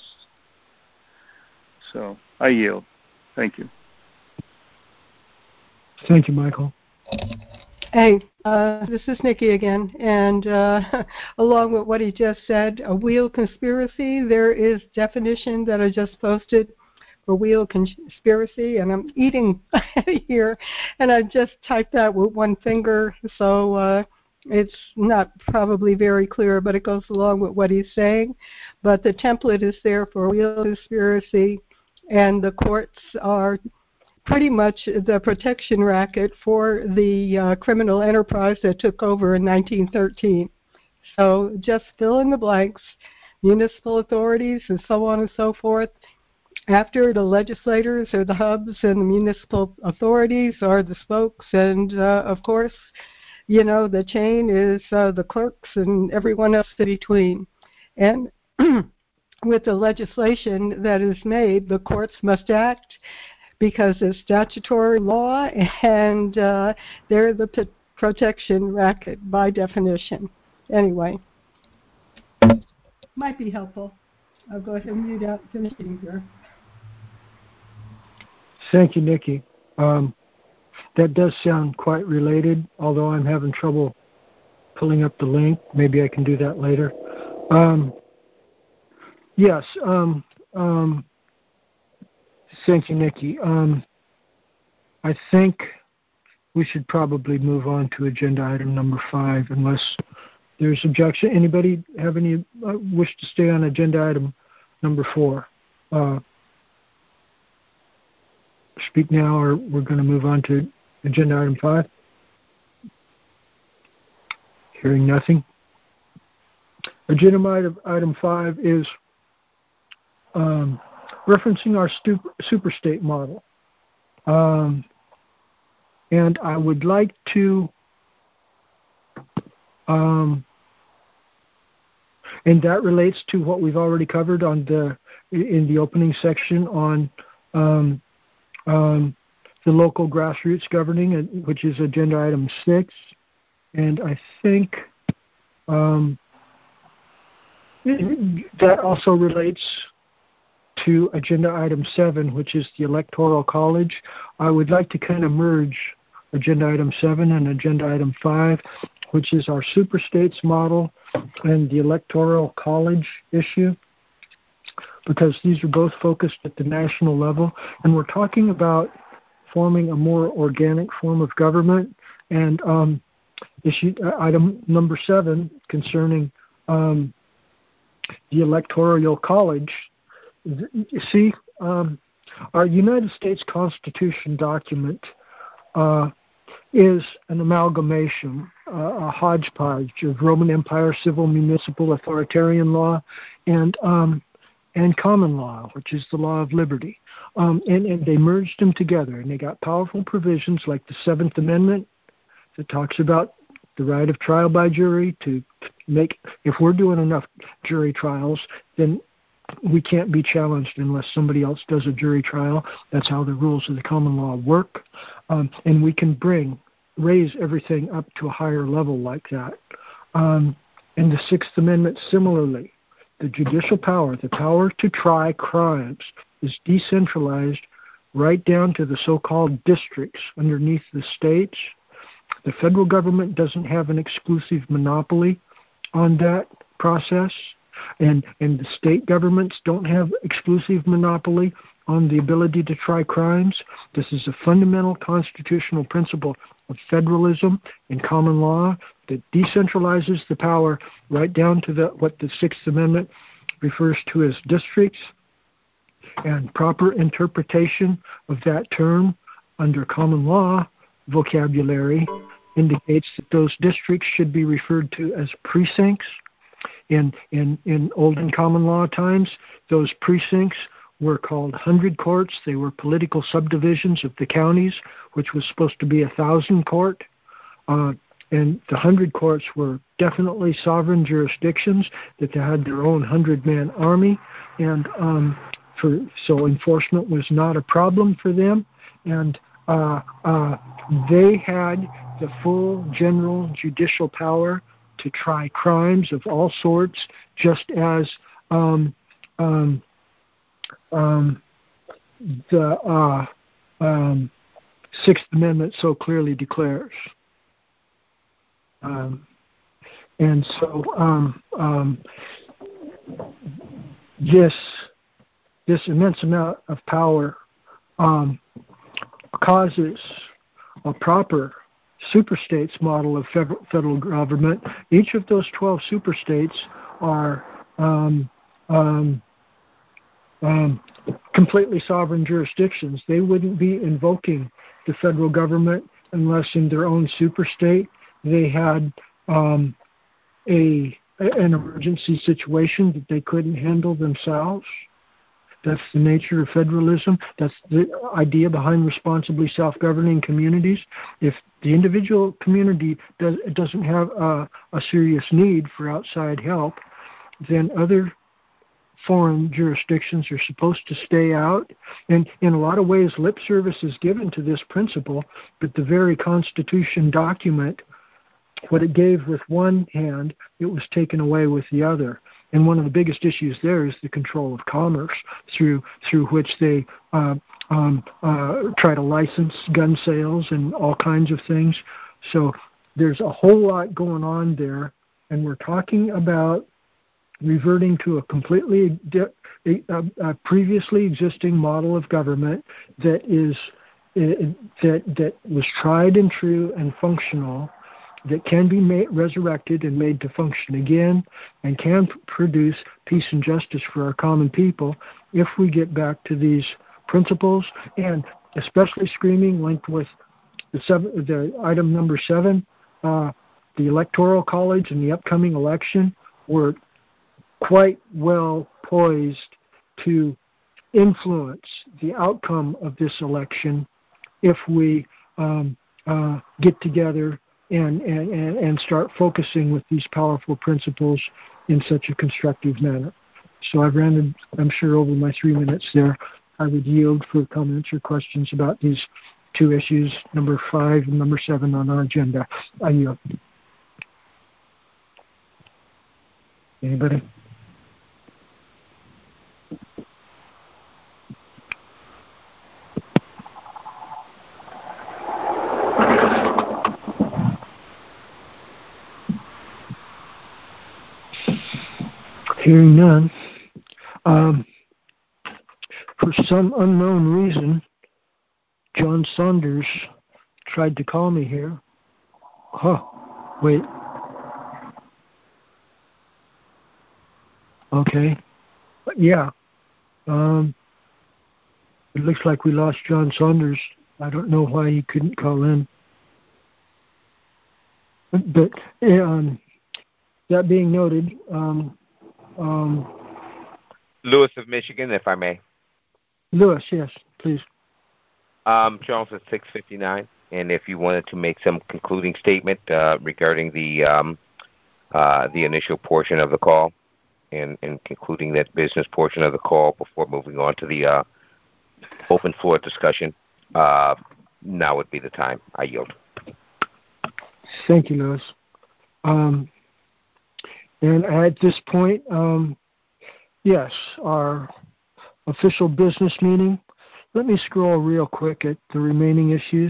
So I yield. Thank you. Thank you, Michael. Hey, this is Nikki again, and along with what he just said, a wheel conspiracy, there is definition that I just posted for wheel conspiracy, and I'm eating here, and I just typed that with one finger, so it's not probably very clear, but it goes along with what he's saying. But the template is there for wheel conspiracy, and the courts are pretty much the protection racket for the criminal enterprise that took over in 1913. So just fill in the blanks, municipal authorities and so on and so forth. After the legislators are the hubs and the municipal authorities are the spokes, and of course, the chain is the clerks and everyone else in between. And with the legislation that is made, the courts must act because it's statutory law, and they're the protection racket by definition. Anyway, might be helpful. I'll go ahead and mute out the machine here. Thank you, Nikki. That does sound quite related, although I'm having trouble pulling up the link. Maybe I can do that later. Yes. Thank you, Nikki. I think we should probably move on to agenda item number 5, unless there's objection. Anybody have any wish to stay on agenda item number 4? Speak now, or we're going to move on to agenda item 5. Hearing nothing. Agenda item 5 is referencing our superstate model. And I would like to, and that relates to what we've already covered in the opening section on the local grassroots governing, which is agenda item 6. And I think that also relates to agenda item 7, which is the Electoral College. I would like to kind of merge agenda item 7 and agenda item 5, which is our superstates model and the Electoral College issue, because these are both focused at the national level, and we're talking about forming a more organic form of government. And issue item number 7 concerning the Electoral College. You see, our United States Constitution document is an amalgamation, a hodgepodge of Roman Empire, civil, municipal, authoritarian law, and and common law, which is the law of liberty. And they merged them together, and they got powerful provisions like the Seventh Amendment that talks about the right of trial by jury to make, if we're doing enough jury trials, then we can't be challenged unless somebody else does a jury trial. That's how the rules of the common law work. And we can raise everything up to a higher level like that. And the Sixth Amendment similarly. The judicial power, the power to try crimes, is decentralized right down to the so-called districts underneath the states. The federal government doesn't have an exclusive monopoly on that process, and the state governments don't have exclusive monopoly on the ability to try crimes. This is a fundamental constitutional principle of federalism and common law that decentralizes the power right down to what the Sixth Amendment refers to as districts, and proper interpretation of that term under common law vocabulary indicates that those districts should be referred to as precincts. In olden common law times, those precincts were called 100 courts. They were political subdivisions of the counties, which was supposed to be 1,000 court. And the 100 courts were definitely sovereign jurisdictions that they had their own 100-man army, and so enforcement was not a problem for them. And they had the full general judicial power to try crimes of all sorts, just as the Sixth Amendment so clearly declares. And so this immense amount of power causes a proper superstates model of federal government. Each of those 12 superstates are completely sovereign jurisdictions. They wouldn't be invoking the federal government unless in their own superstate they had an emergency situation that they couldn't handle themselves. That's the nature of federalism. That's the idea behind responsibly self-governing communities. If the individual community doesn't have a serious need for outside help, then other foreign jurisdictions are supposed to stay out. And in a lot of ways, lip service is given to this principle, but the very Constitution document, what it gave with one hand, it was taken away with the other. And one of the biggest issues there is the control of commerce, through which they try to license gun sales and all kinds of things. So there's a whole lot going on there, and we're talking about reverting to a completely previously existing model of government that was tried and true and functional, that can be resurrected and made to function again, and can produce peace and justice for our common people if we get back to these principles, and especially screaming linked with the item number 7, the Electoral College and the upcoming election were quite well poised to influence the outcome of this election if we get together and start focusing with these powerful principles in such a constructive manner. So I've ran, I'm sure, over my 3 minutes there. I would yield for comments or questions about these two issues, number 5 and number 7 on our agenda. I yield. Anybody? Hearing none. For some unknown reason, John Saunders tried to call me here. Wait. Okay. Yeah. It looks like we lost John Saunders. I don't know why he couldn't call in. But that being noted, Lewis of Michigan, if I may. Lewis, yes, please. Charles at 6:59, and if you wanted to make some concluding statement regarding the initial portion of the call, and concluding that business portion of the call before moving on to the open floor discussion, now would be the time. I yield. Thank you, Lewis. And at this point, yes, our official business meeting. Let me scroll real quick at the remaining issues.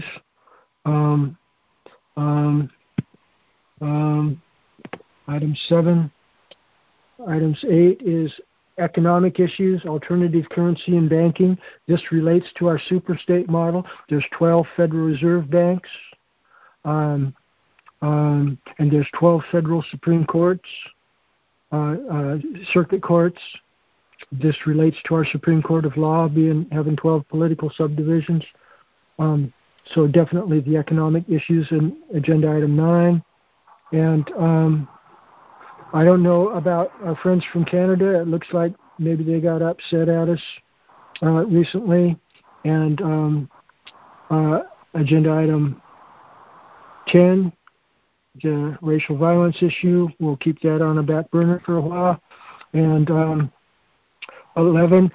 Item 7. Items 8 is economic issues, alternative currency and banking. This relates to our superstate model. There's 12 Federal Reserve banks, and there's 12 federal Supreme Courts, circuit courts. This relates to our Supreme Court of Law having 12 political subdivisions. So definitely the economic issues in agenda item 9. And I don't know about our friends from Canada. It looks like maybe they got upset at us recently. And agenda item 10, the racial violence issue, we'll keep that on a back burner for a while. And 11,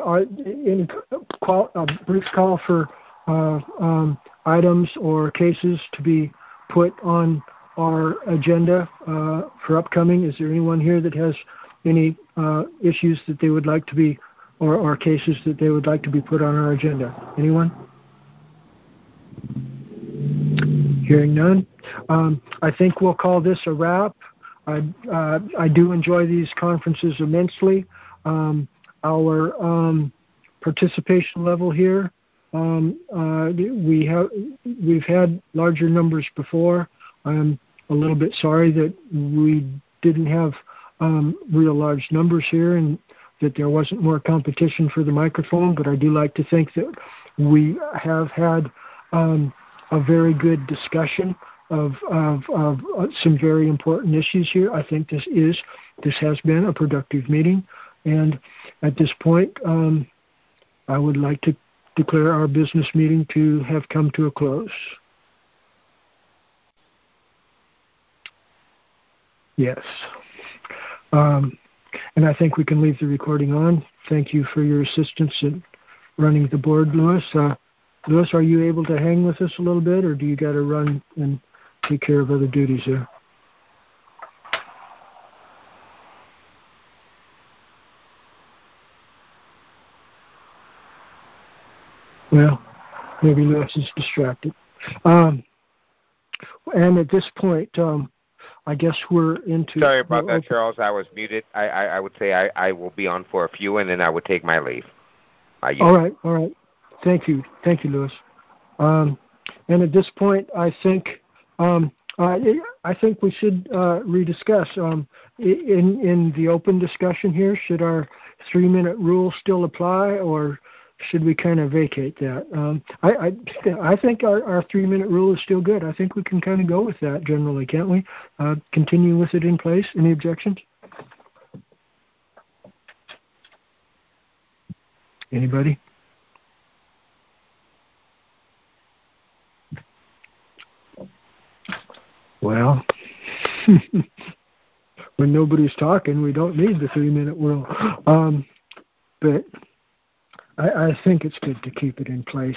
a brief call for items or cases to be put on our agenda for upcoming. Is there anyone here that has any issues that they would like to be, or cases that they would like to be put on our agenda? Anyone? Hearing none. I think we'll call this a wrap. I do enjoy these conferences immensely. Our participation level here, we've had larger numbers before. I'm a little bit sorry that we didn't have real large numbers here and that there wasn't more competition for the microphone, but I do like to think that we have had a very good discussion of some very important issues here. I think this has been a productive meeting, and at this point, I would like to declare our business meeting to have come to a close. Yes. And I think we can leave the recording on. Thank you for your assistance in running the board, Lewis. Lewis, are you able to hang with us a little bit, or do you got to run and take care of other duties there? Well, maybe Lewis is distracted. And at this point, I guess we're into... Sorry about that, Charles. I was muted. I would say I will be on for a few, and then I would take my leave. All right. Thank you, Lewis. And at this point, I think we should rediscuss. In the open discussion here, should our 3-minute rule still apply, or should we kind of vacate that? I think our 3-minute rule is still good. I think we can kind of go with that generally, can't we? Continue with it in place. Any objections? Anybody? Well, when nobody's talking, we don't need the 3-minute rule. But I think it's good to keep it in place,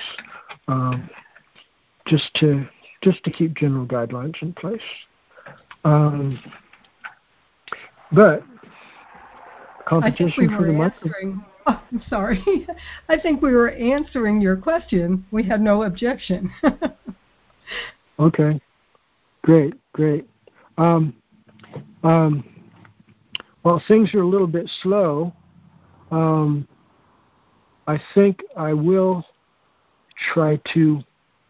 just to keep general guidelines in place. But competition for the month. I'm sorry. I think we were answering your question. We had no objection. Okay. Great. Well, things are a little bit slow. I think I will try to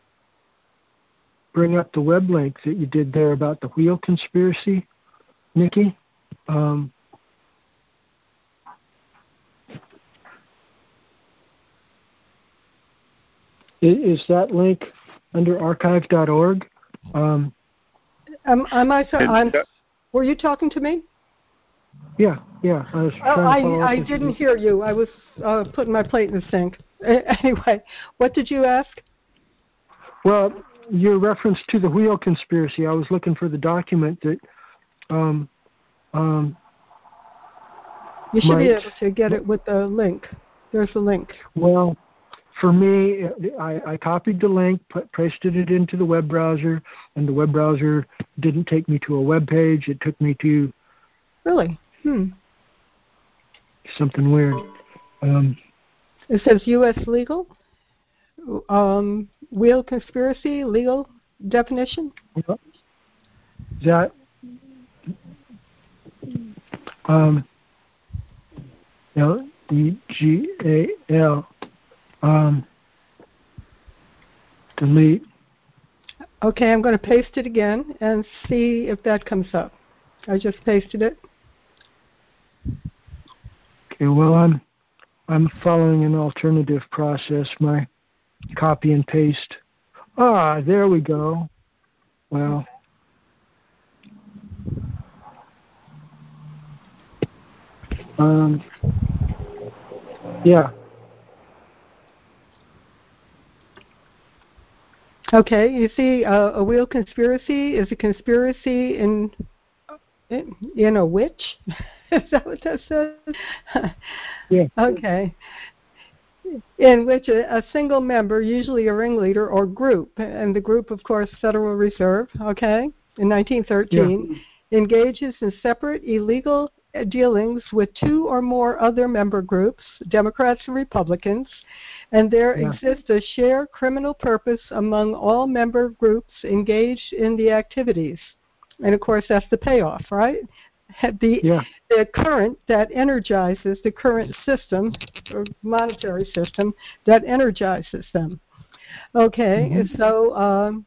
bring up the web link that you did there about the wheel conspiracy, Nikki. Is that link under archive.org? Were you talking to me? Yeah. I was trying to follow up I with didn't you. hear you. I was putting my plate in the sink. Anyway, what did you ask? Well, your reference to the wheel conspiracy, I was looking for the document that you should be able to get it with the link. There's a link. Well, for me, I copied the link, pasted it into the web browser, and the web browser didn't take me to a web page. It took me to Really? something weird. It says U.S. legal, wheel conspiracy, legal definition. That LEGAL. Delete. Okay, I'm going to paste it again and see if that comes up. I just pasted it. Okay, well, I'm following an alternative process. My copy and paste. There we go. Well, yeah. Okay, you see, a wheel conspiracy is a conspiracy in a witch? Is that what that says? Yeah. Okay. In which a single member, usually a ringleader or group, and the group, of course, Federal Reserve, okay, in 1913, engages in separate illegal dealings with two or more other member groups, Democrats and Republicans, and there exists a shared criminal purpose among all member groups engaged in the activities. And, of course, that's the payoff, right? The current that energizes the current system, or monetary system, that energizes them. Okay, so,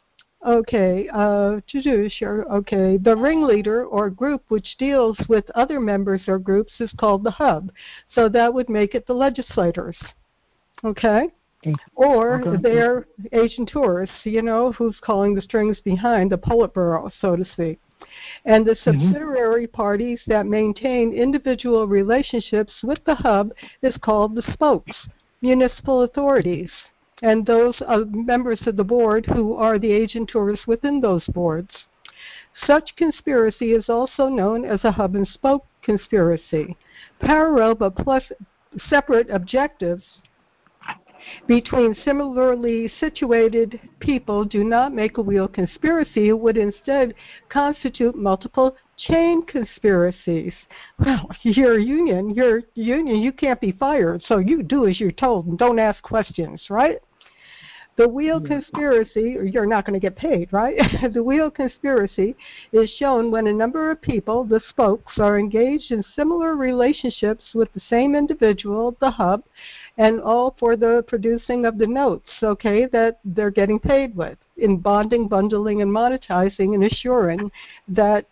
the ringleader or group which deals with other members or groups is called the hub. So that would make it the legislators. Okay? Or their agentures, who's calling the strings behind the Politburo, so to speak. And the subsidiary parties that maintain individual relationships with the hub is called the spokes, municipal authorities, and those are members of the board who are the agentures within those boards. Such conspiracy is also known as a hub and spoke conspiracy. Parallel but plus separate objectives between similarly situated people do not make a wheel conspiracy. It would instead constitute multiple chain conspiracies. Well, you're a union, you can't be fired, so you do as you're told and don't ask questions, right? The wheel conspiracy, or you're not going to get paid, right? The wheel conspiracy is shown when a number of people, the spokes, are engaged in similar relationships with the same individual, the hub, and all for the producing of the notes, okay, that they're getting paid with, in bonding, bundling, and monetizing, and assuring that,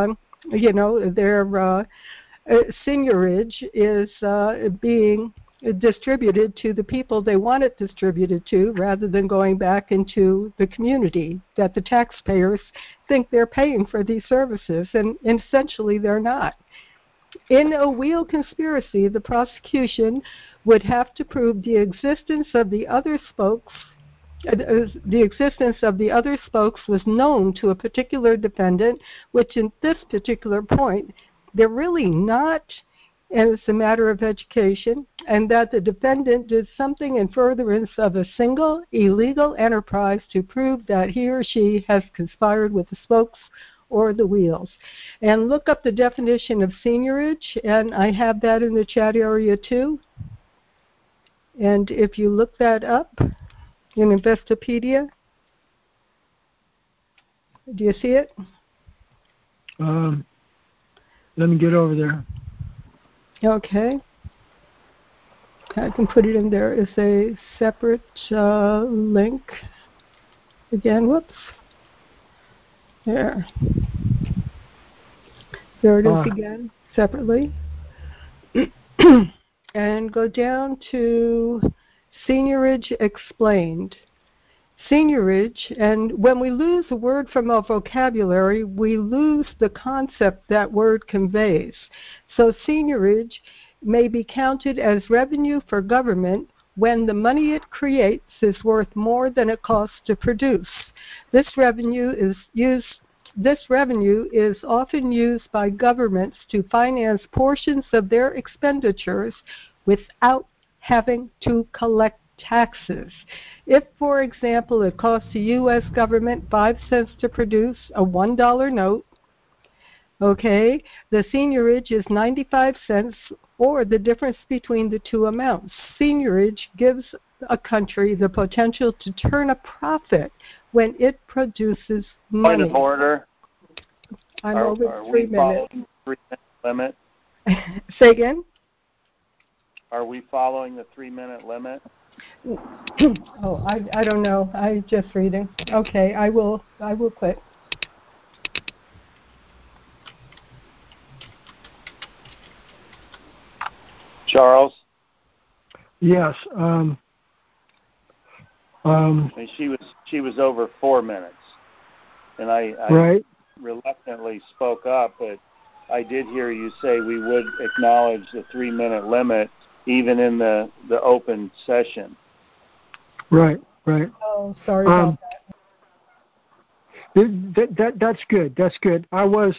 their seigniorage is being distributed to the people they want it distributed to, rather than going back into the community that the taxpayers think they're paying for these services, and essentially they're not. In a wheel conspiracy, the prosecution would have to prove the existence of the other spokes. The existence of the other spokes was known to a particular defendant, which in this particular point, they're really not, and it's a matter of education, and that the defendant did something in furtherance of a single illegal enterprise to prove that he or she has conspired with the spokes or the wheels. And look up the definition of seigniorage, and I have that in the chat area too. And if you look that up in Investopedia, do you see it? Let me get over there. Okay. I can put it in there as a separate link. Again, whoops. There it is again, separately. And go down to Seigniorage Explained. Seigniorage, and when we lose a word from our vocabulary, we lose the concept that word conveys. So seigniorage may be counted as revenue for government when the money it creates is worth more than it costs to produce. This revenue is often used by governments to finance portions of their expenditures without having to collect taxes. If, for example, it costs the U.S. government 5 cents to produce a $1 note, okay, the seigniorage is 95 cents, or the difference between the two amounts. Seigniorage gives a country the potential to turn a profit when it produces money. Point of order. I'm over 3 minutes. Are we following the 3-minute limit? Say again? Are we following the 3-minute limit? Oh, I don't know. I'm just reading. Okay, I will quit. Charles? Yes. And she was over 4 minutes, and I right. reluctantly spoke up, but I did hear you say we would acknowledge the 3-minute limit even in the open session. Right. Oh, sorry about that. That's good. That's good. I was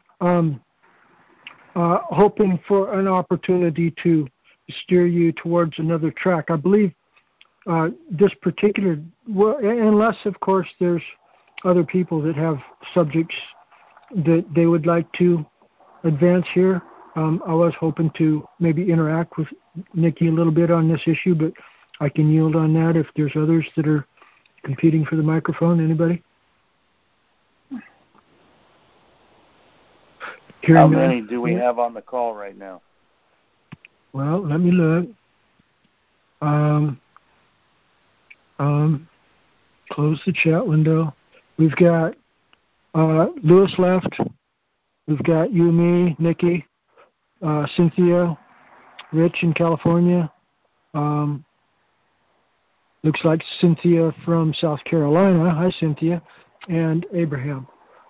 hoping for an opportunity to steer you towards another track. I believe this particular, unless of course there's other people that have subjects that they would like to advance here. I was hoping to maybe interact with Nikki a little bit on this issue, but I can yield on that if there's others that are competing for the microphone. Anybody? How many do we have on the call right now? Well, let me look. Close the chat window. We've got Louis left. We've got you, me, Nikki, Cynthia, Rich in California. Looks like Cynthia from South Carolina. Hi, Cynthia. And Abraham.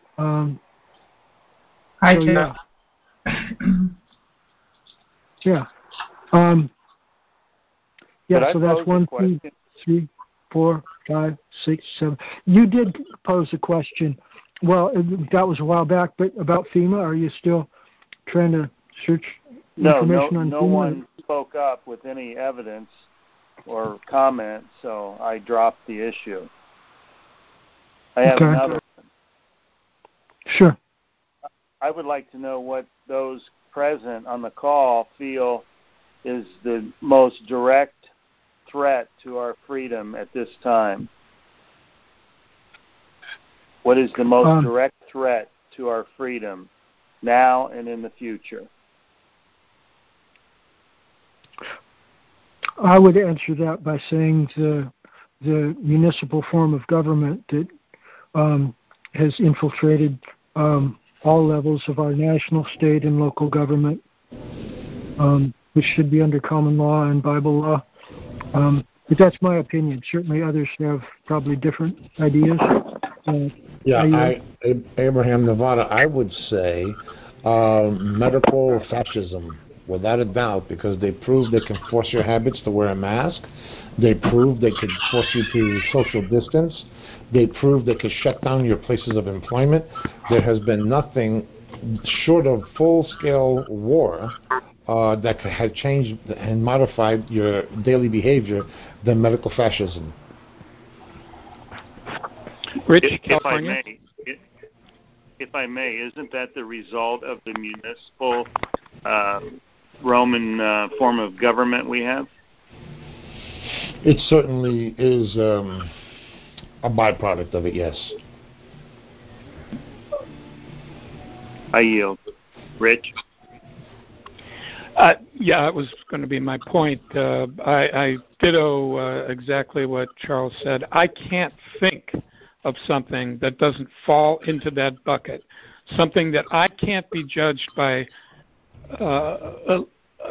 Hi, so, Jeff. Yeah. So that's 1, 2, 3, 4, 5, 6, 7. You did pose a question. Well, that was a while back, but about FEMA, are you still trying to search information on FEMA? No one spoke up with any evidence or comment, so I dropped the issue. I have another one. Sure. I would like to know what those present on the call feel is the most direct threat to our freedom at this time. What is the most direct threat to our freedom now and in the future? I would answer that by saying the municipal form of government that has infiltrated all levels of our national, state, and local government, which should be under common law and Bible law. But that's my opinion. Certainly others have probably different ideas. Abraham, Nevada, I would say medical fascism, without a doubt, because they proved they can force your habits to wear a mask. They proved they could force you to social distance. They proved they could shut down your places of employment. There has been nothing short of full-scale war that could have changed and modified your daily behavior than medical fascism. Rich, if I may, isn't that the result of the municipal Roman form of government we have? It certainly is a byproduct of it, yes. I yield. Rich? It was going to be my point. I ditto exactly what Charles said. I can't think of something that doesn't fall into that bucket, something that I can't be judged by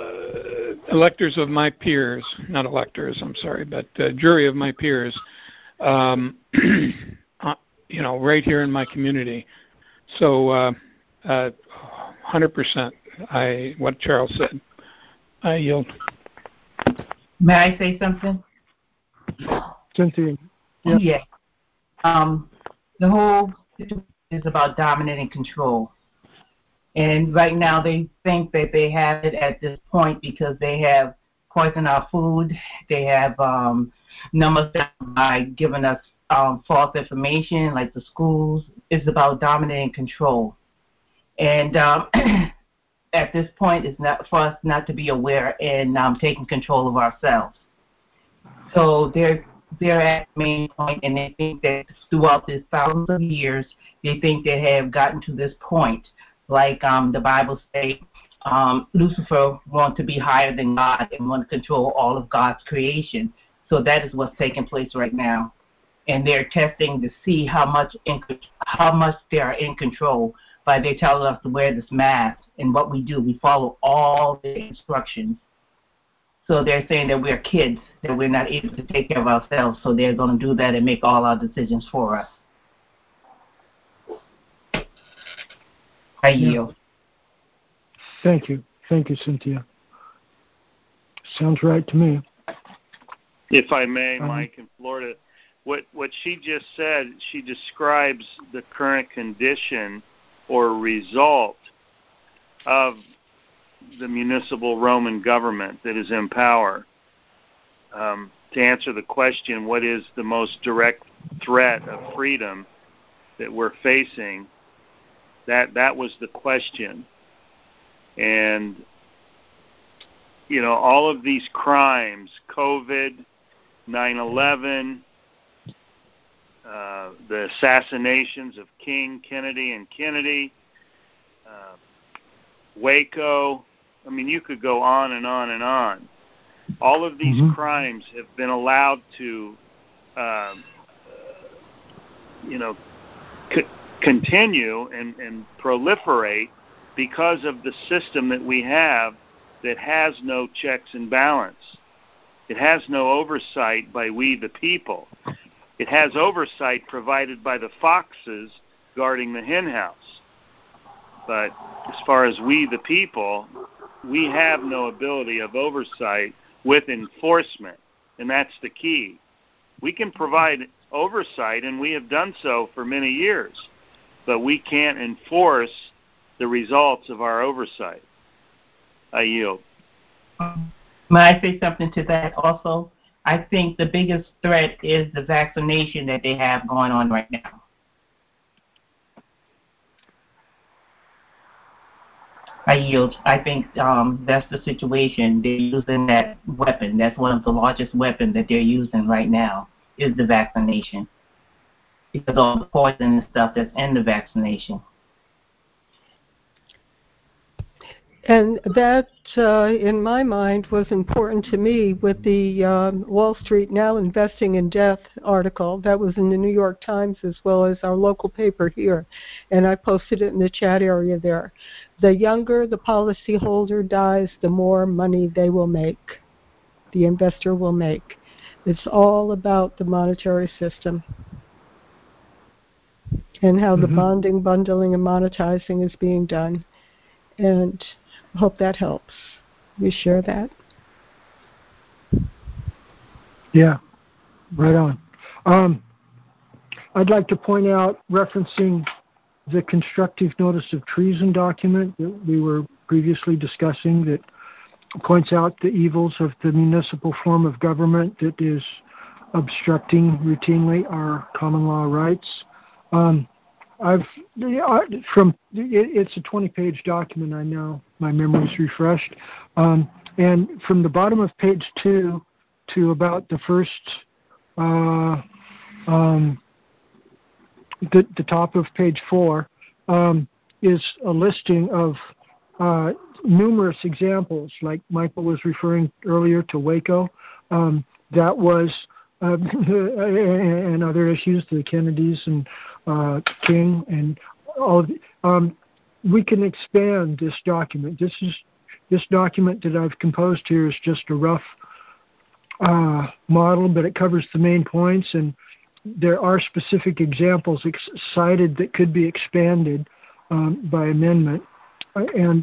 electors of my peers, not electors, I'm sorry, but jury of my peers, right here in my community. So 100%, what Charles said. I yield. May I say something? Cynthia. Yep. Yeah. The whole situation is about dominating control. And right now they think that they have it at this point because they have poisoned our food. They have numbed us down by giving us false information, like the schools. It's about dominating control. And at this point, it's not for us not to be aware and taking control of ourselves. So they're at the main point, and they think that throughout these thousands of years, they think they have gotten to this point. Like the Bible says, Lucifer wants to be higher than God and want to control all of God's creation. So that is what's taking place right now. And they're testing to see how much they are in control by they telling us to wear this mask. And what we do, we follow all the instructions. So they're saying that we're kids, that we're not able to take care of ourselves. So they're going to do that and make all our decisions for us. I yield. Thank you. Thank you, Cynthia. Sounds right to me. If I may, Mike, in Florida, what she just said, she describes the current condition or result of the municipal Roman government that is in power. To answer the question, what is the most direct threat of freedom that we're facing, that was the question. And, all of these crimes, COVID, 9/11, the assassinations of King, Kennedy, and Kennedy, Waco, you could go on and on and on. All of these crimes have been allowed to, continue and proliferate because of the system that we have that has no checks and balance. It has no oversight by we the people. It has oversight provided by the foxes guarding the hen house. But as far as we the people, we have no ability of oversight with enforcement, and that's the key. We can provide oversight, and we have done so for many years, but we can't enforce the results of our oversight. I yield. May I say something to that also? I think the biggest threat is the vaccination that they have going on right now. I yield. I think that's the situation. They're using that weapon. That's one of the largest weapons that they're using right now is the vaccination, because of all the poison and stuff that's in the vaccination. And that, in my mind, was important to me with the Wall Street Now Investing in Death article. That was in the New York Times as well as our local paper here. And I posted it in the chat area there. The younger the policyholder dies, the more money they will make, the investor will make. It's all about the monetary system and how the bonding, bundling, and monetizing is being done. And I hope that helps. You share that? Yeah, right on. I'd like to point out, referencing the constructive notice of treason document that we were previously discussing, that points out the evils of the municipal form of government that is obstructing routinely our common law rights. It's a 20-page document. I know my memory's refreshed, and from the bottom of page 2 to about the first, the top of page 4, is a listing of numerous examples. Like Michael was referring earlier to Waco, that was. And other issues, the Kennedys and King and all. We can expand this document. This document that I've composed here is just a rough model, but it covers the main points. And there are specific examples cited that could be expanded by amendment. And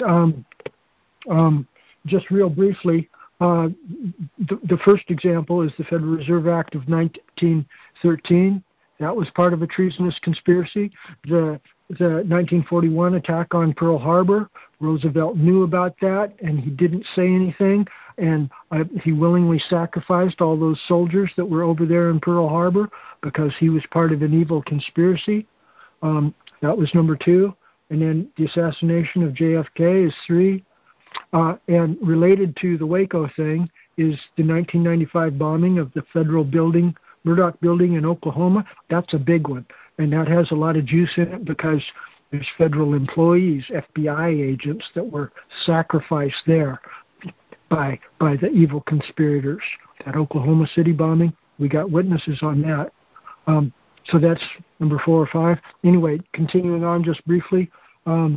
just real briefly, the first example is the Federal Reserve Act of 1913. That was part of a treasonous conspiracy. The 1941 attack on Pearl Harbor, Roosevelt knew about that, and he didn't say anything, and he willingly sacrificed all those soldiers that were over there in Pearl Harbor because he was part of an evil conspiracy. That was number 2. And then the assassination of JFK is 3. And related to the Waco thing is the 1995 bombing of the federal building, Murdoch Building in Oklahoma. That's a big one. And that has a lot of juice in it because there's federal employees, FBI agents that were sacrificed there by the evil conspirators. That Oklahoma City bombing, we got witnesses on that. So that's number 4 or 5. Anyway, continuing on just briefly, and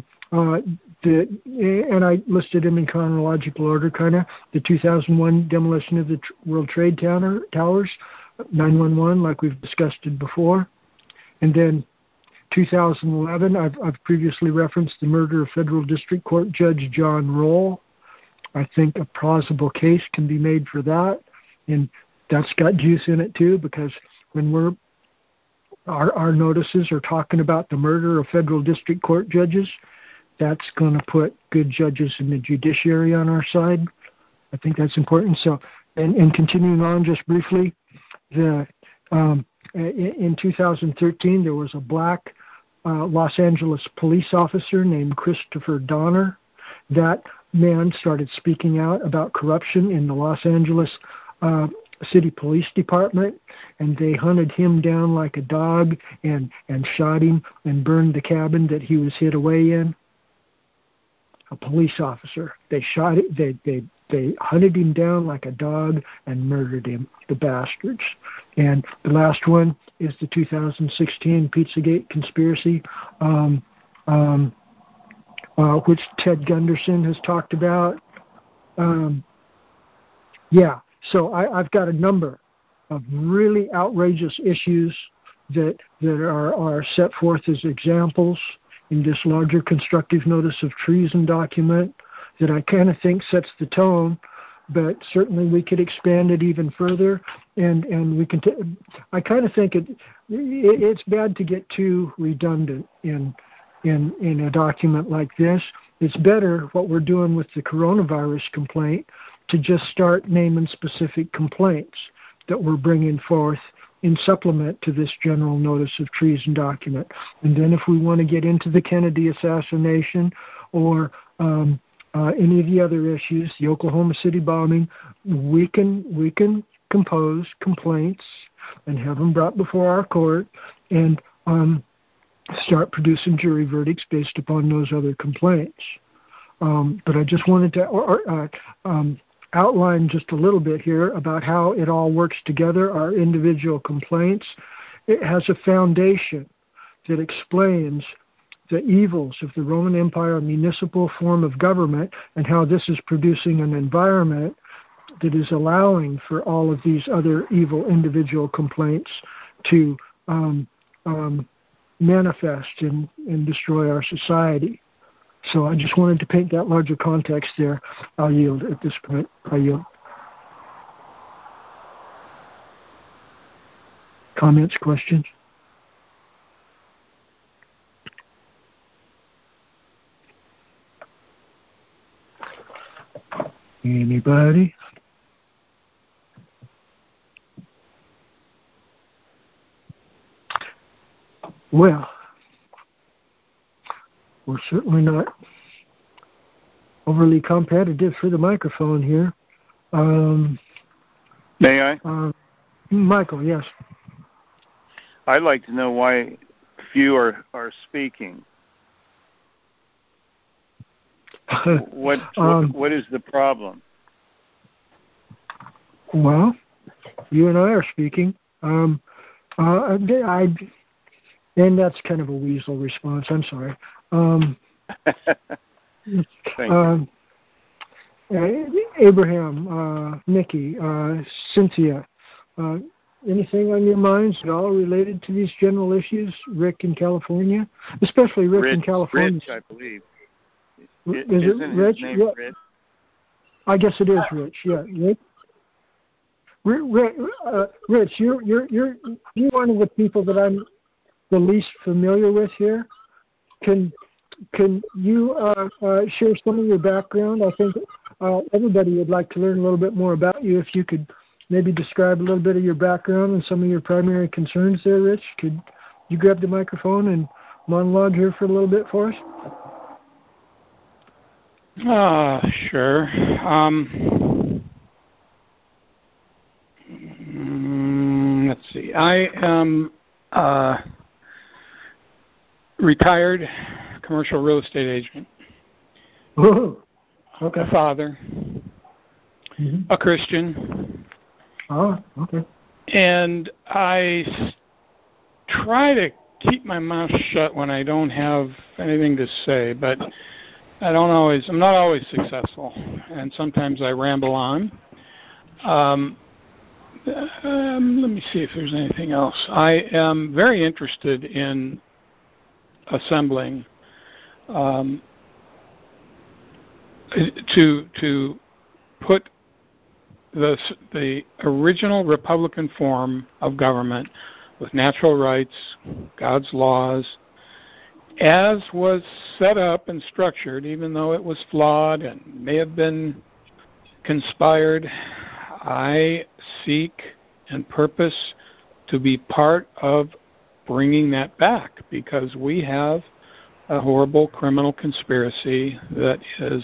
I listed them in chronological order, kind of. The 2001 demolition of the World Trade Towers, 9/11, like we've discussed it before. And then 2011, I've previously referenced the murder of Federal District Court Judge John Roll. I think a plausible case can be made for that. And that's got juice in it, too, because when our notices are talking about the murder of federal district court judges, that's going to put good judges in the judiciary on our side. I think that's important. So, and continuing on just briefly, in 2013, there was a black Los Angeles police officer named Christopher Donner. That man started speaking out about corruption in the Los Angeles City Police Department, and they hunted him down like a dog and shot him and burned the cabin that he was hid away in. A police officer. They shot it. They hunted him down like a dog and murdered him, the bastards. And the last one is the 2016 Pizzagate conspiracy, which Ted Gunderson has talked about. So I've got a number of really outrageous issues that are set forth as examples in this larger constructive notice of treason document that I kind of think sets the tone, but certainly we could expand it even further, and we can. I kind of think it's bad to get too redundant in a document like this. It's better what we're doing with the coronavirus complaint to just start naming specific complaints that we're bringing forth in supplement to this general notice of treason document. And then if we want to get into the Kennedy assassination or any of the other issues, the Oklahoma City bombing, we can compose complaints and have them brought before our court and start producing jury verdicts based upon those other complaints. But I just wanted to outline just a little bit here about how it all works together, our individual complaints. It has a foundation that explains the evils of the Roman Empire municipal form of government and how this is producing an environment that is allowing for all of these other evil individual complaints to manifest and destroy our society. So I just wanted to paint that larger context there. I'll yield at this point. I yield. Comments, questions? Anybody? Well, we're certainly not overly competitive for the microphone here. May I? Michael, yes. I'd like to know why few are speaking. What is the problem? Well, you and I are speaking. And that's kind of a weasel response. I'm sorry. Thank you. Abraham, Nikki, Cynthia, anything on your minds at all related to these general issues, Rick in California? Especially Rick in California. Rich, I believe. Is it Rich? His name Rich? I guess it is Rich. Yeah, Rich, you're one of the people that I'm the least familiar with here. Can you share some of your background? I think everybody would like to learn a little bit more about you. If you could maybe describe a little bit of your background and some of your primary concerns there, Rich. Could you grab the microphone and monologue here for a little bit for us? Sure. Let's see. I am retired commercial real estate agent. Oh, okay. A father. Mm-hmm. A Christian. Oh, okay. And I try to keep my mouth shut when I don't have anything to say, but I'm not always successful, and sometimes I ramble on. Let me see if there's anything else. I am very interested in assembling to put the original Republican form of government with natural rights, God's laws, as was set up and structured, even though it was flawed and may have been conspired. I seek and purpose to be part of bringing that back, because we have a horrible criminal conspiracy that is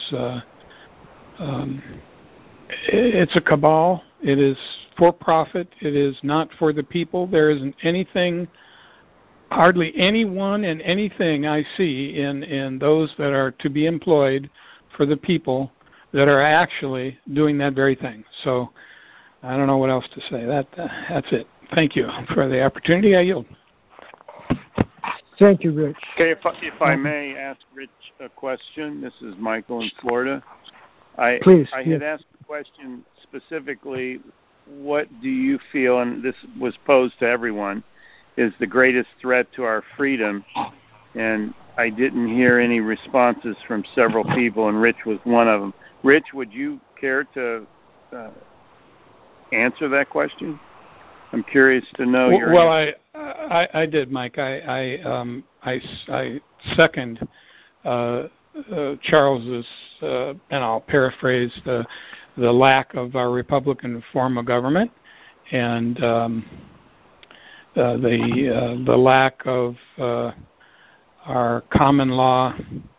it's a cabal. It is for profit. It is not for the people. There isn't anything, hardly anyone and anything I see in those that are to be employed for the people that are actually doing that very thing. So I don't know what else to say. That's it. Thank you for the opportunity. I yield. Thank you, Rich. Okay, if I may ask Rich a question. This is Michael in Florida. Please. I had asked the question specifically, what do you feel, and this was posed to everyone, is the greatest threat to our freedom? And I didn't hear any responses from several people, and Rich was one of them. Rich, would you care to answer that question? I'm curious to know your answer. I did, Mike. I second Charles's, and I'll paraphrase the lack of our Republican form of government, and the lack of our common law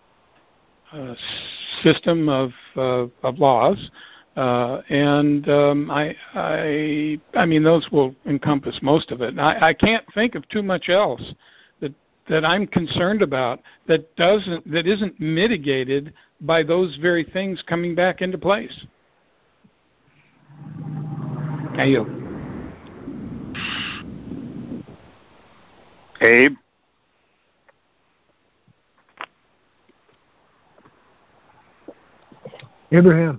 system of laws. I mean, those will encompass most of it. And I can't think of too much else that I'm concerned about that isn't mitigated by those very things coming back into place. Thank you. Abe? Abraham.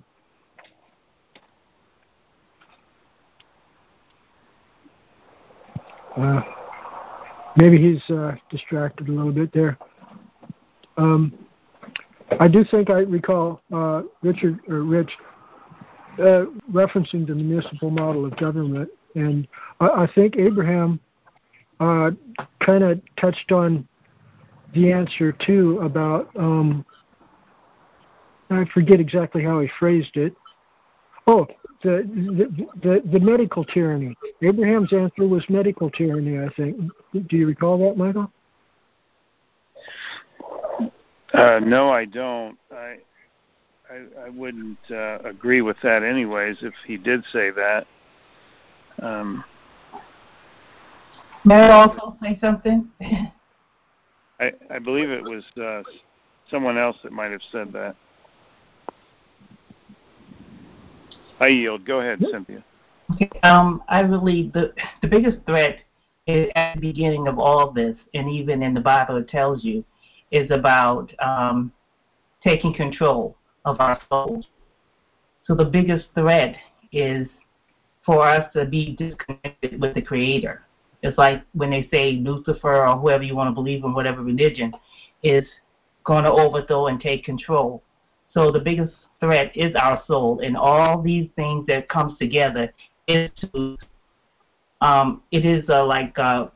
Maybe he's distracted a little bit there. I do think I recall Rich referencing the municipal model of government, and I think Abraham kind of touched on the answer too about I forget exactly how he phrased it. Oh, the medical tyranny. Abraham's answer was medical tyranny, I think. Do you recall that, Michael? No, I don't. I wouldn't agree with that anyways if he did say that. May I also say something? I believe it was someone else that might have said that. I yield. Go ahead, Cynthia. Okay. I believe the biggest threat is at the beginning of all of this, and even in the Bible it tells you, is about taking control of our souls. So the biggest threat is for us to be disconnected with the Creator. It's like when they say Lucifer or whoever you want to believe in, whatever religion, is going to overthrow and take control. So the biggest threat is our soul, and all these things that comes together is to, it is like a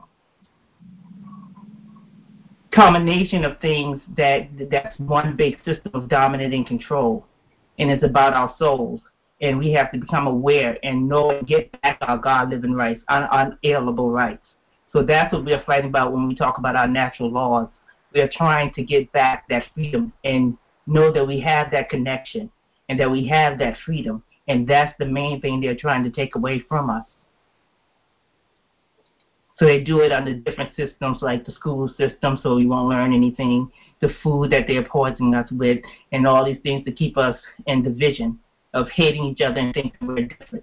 combination of things that's one big system of dominating control, and it's about our souls. And we have to become aware and know and get back our God-given rights, unalienable rights. So that's what we're fighting about when we talk about our natural laws. We are trying to get back that freedom and know that we have that connection and that we have that freedom. And that's the main thing they're trying to take away from us. So they do it under different systems like the school system, so we won't learn anything, the food that they're poisoning us with, and all these things to keep us in division of hating each other and thinking we're different.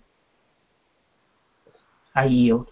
I yield.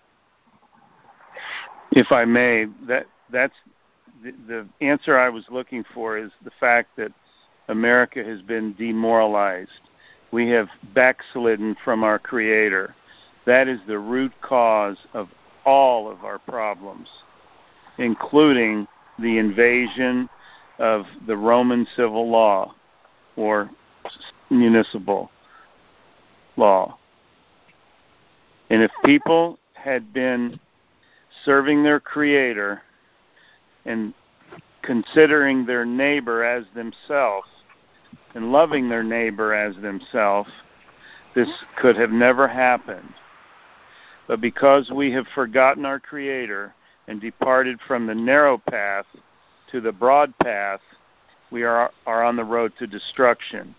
If I may, that's the answer I was looking for, is the fact that America has been demoralized. We have backslidden from our Creator. That is the root cause of all of our problems, including the invasion of the Roman civil law or municipal law. And if people had been serving their Creator and considering their neighbor as themselves and loving their neighbor as themselves, this could have never happened. But because we have forgotten our Creator and departed from the narrow path to the broad path, we are on the road to destruction.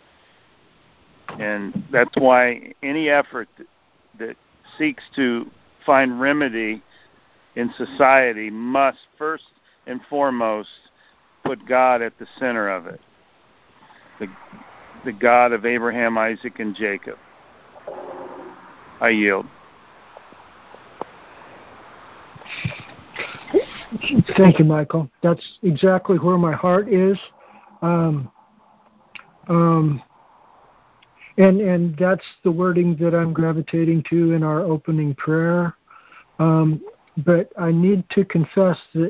And that's why any effort that seeks to find remedy in society must first and foremost put God at the center of it. The God of Abraham, Isaac, and Jacob. I yield. Thank you, Michael. That's exactly where my heart is. And that's the wording that I'm gravitating to in our opening prayer. But I need to confess that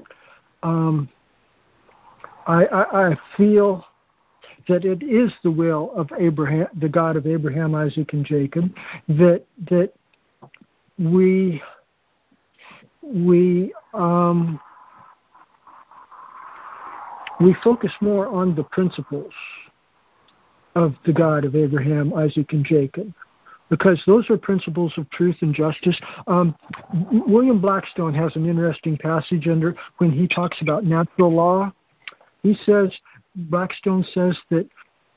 I feel that it is the will of Abraham, the God of Abraham, Isaac, and Jacob, that we focus more on the principles of the God of Abraham, Isaac, and Jacob, because those are principles of truth and justice. William Blackstone has an interesting passage when he talks about natural law. Blackstone says that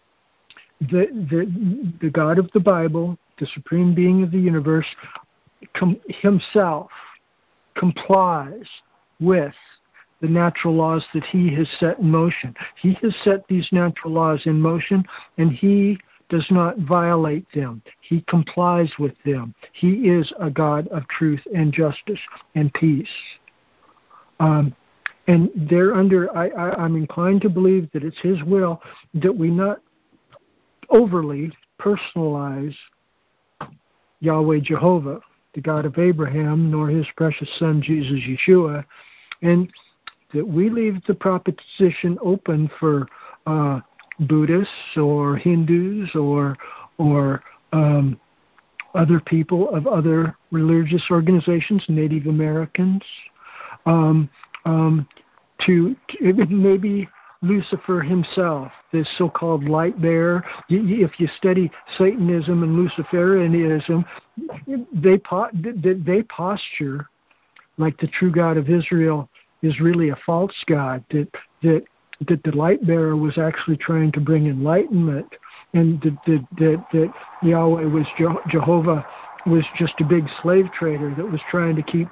the God of the Bible, the supreme being of the universe, himself complies with the natural laws that he has set in motion. He has set these natural laws in motion, and he does not violate them. He complies with them. He is a God of truth and justice and peace. And thereunder, I'm inclined to believe that it's his will that we not overly personalize Yahweh Jehovah, the God of Abraham, nor his precious son Jesus Yeshua, and that we leave the proposition open for Buddhists or Hindus or other people of other religious organizations, Native Americans, to maybe Lucifer himself, this so-called light bearer. If you study Satanism and Luciferianism, they posture like the true God of Israel is really a false God, that the light bearer was actually trying to bring enlightenment, and that Yahweh was Jehovah was just a big slave trader that was trying to keep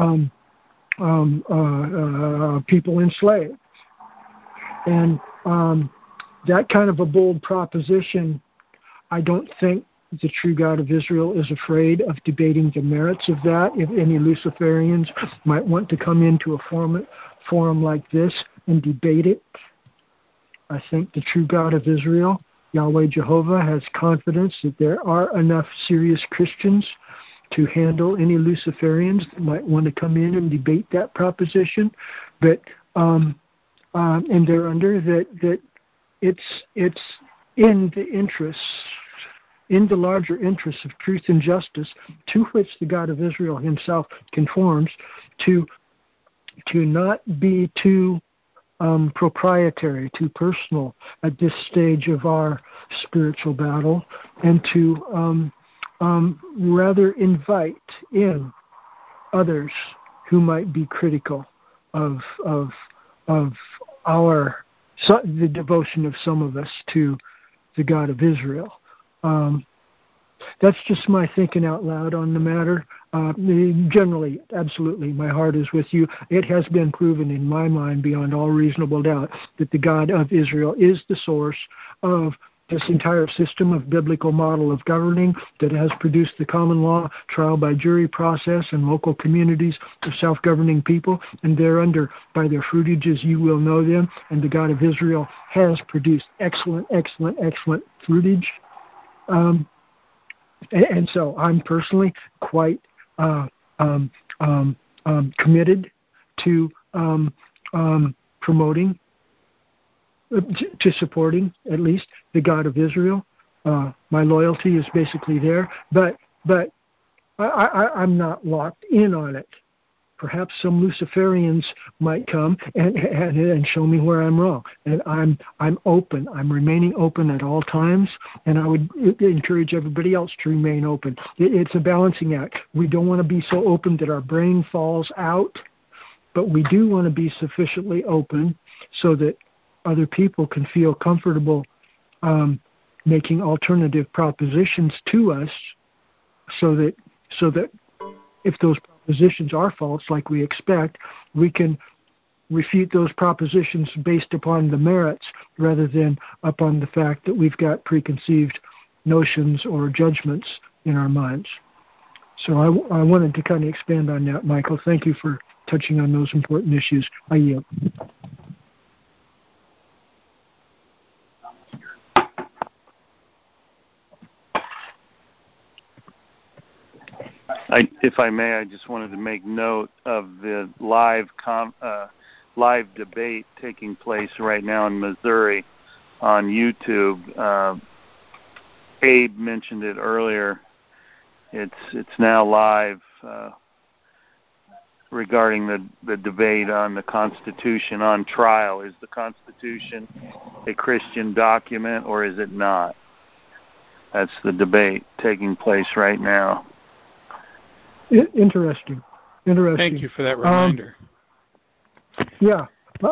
people enslaved. And that kind of a bold proposition, I don't think the true God of Israel is afraid of debating the merits of that. If any Luciferians might want to come into a forum like this and debate it, I think the true God of Israel Yahweh Jehovah has confidence that there are enough serious Christians to handle any Luciferians that might want to come in and debate that proposition, but and they're under that it's in the interests, in the larger interests of truth and justice, to which the God of Israel himself conforms, to not be too proprietary, too personal at this stage of our spiritual battle, and to rather invite in others who might be critical of the devotion of some of us to the God of Israel. That's just my thinking out loud on the matter. Generally, absolutely, my heart is with you. It has been proven in my mind beyond all reasonable doubt that the God of Israel is the source of this entire system of biblical model of governing that has produced the common law, trial by jury process, and local communities of self-governing people, and thereunder, by their fruitages you will know them, and the God of Israel has produced excellent fruitage. And so I'm personally quite committed to promoting, to supporting at least the God of Israel. My loyalty is basically there, but I'm not locked in on it. Perhaps some Luciferians might come and show me where I'm wrong. And I'm open. I'm remaining open at all times, and I would encourage everybody else to remain open. It's a balancing act. We don't want to be so open that our brain falls out, but we do want to be sufficiently open so that other people can feel comfortable making alternative propositions to us, so that if those propositions are false, like we expect, we can refute those propositions based upon the merits rather than upon the fact that we've got preconceived notions or judgments in our minds. So I wanted to kind of expand on that, Michael. Thank you for touching on those important issues. I yield. If I may, I just wanted to make note of the live debate taking place right now in Missouri on YouTube. Abe mentioned it earlier. It's now live regarding the debate on the Constitution on trial. Is the Constitution a Christian document or is it not? That's the debate taking place right now. Interesting. Thank you for that reminder. Yeah.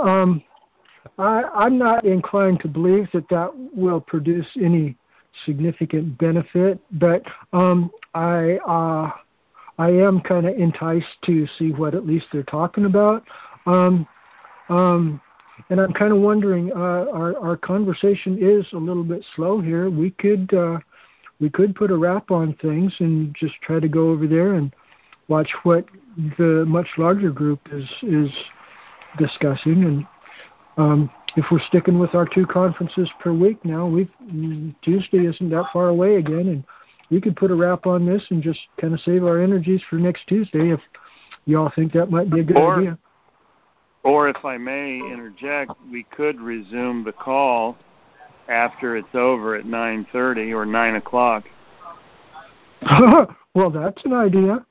I'm not inclined to believe that will produce any significant benefit, but I am kind of enticed to see what at least they're talking about. And I'm kind of wondering, our conversation is a little bit slow here. We could put a wrap on things and just try to go over there and watch what the much larger group is discussing. And if we're sticking with our 2 conferences per week now, Tuesday isn't that far away again, and we could put a wrap on this and just kind of save our energies for next Tuesday if y'all think that might be a good idea. Or if I may interject, we could resume the call after it's over at 9:30 or 9 o'clock. Well, that's an idea.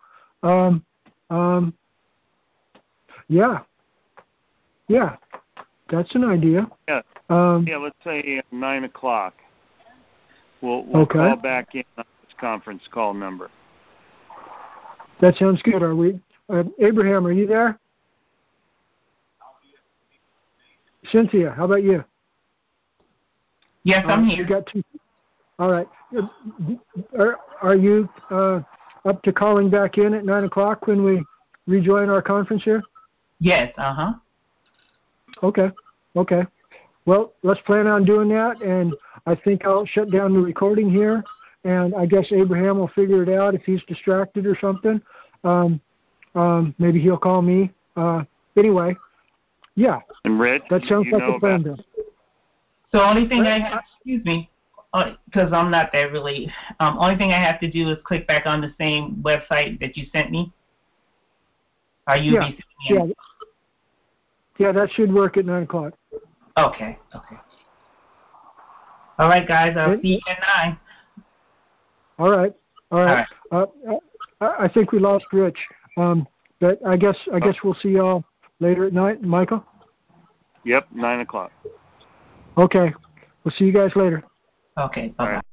Yeah, that's an idea. Yeah, let's say 9 o'clock. We'll call back in on this conference call number. That sounds good. Are we? Abraham, are you there? Cynthia, how about you? Yes, I'm here. You got 2. All right. Are you up to calling back in at 9 o'clock when we rejoin our conference here? Yes. Okay. Well, let's plan on doing that, and I think I'll shut down the recording here, and I guess Abraham will figure it out if he's distracted or something. Maybe he'll call me. Anyway, yeah. And Rich, that sounds like a plan. So only thing excuse me. because I'm not that really. Only thing I have to do is click back on the same website that you sent me. Are you? Yeah, that should work at 9 o'clock. Okay. All right, guys. I'll see you at 9. All right. I think we lost Rich, but I guess we'll see y'all later at night. Michael? Yep, 9 o'clock. Okay. We'll see you guys later. Okay. Bye-bye.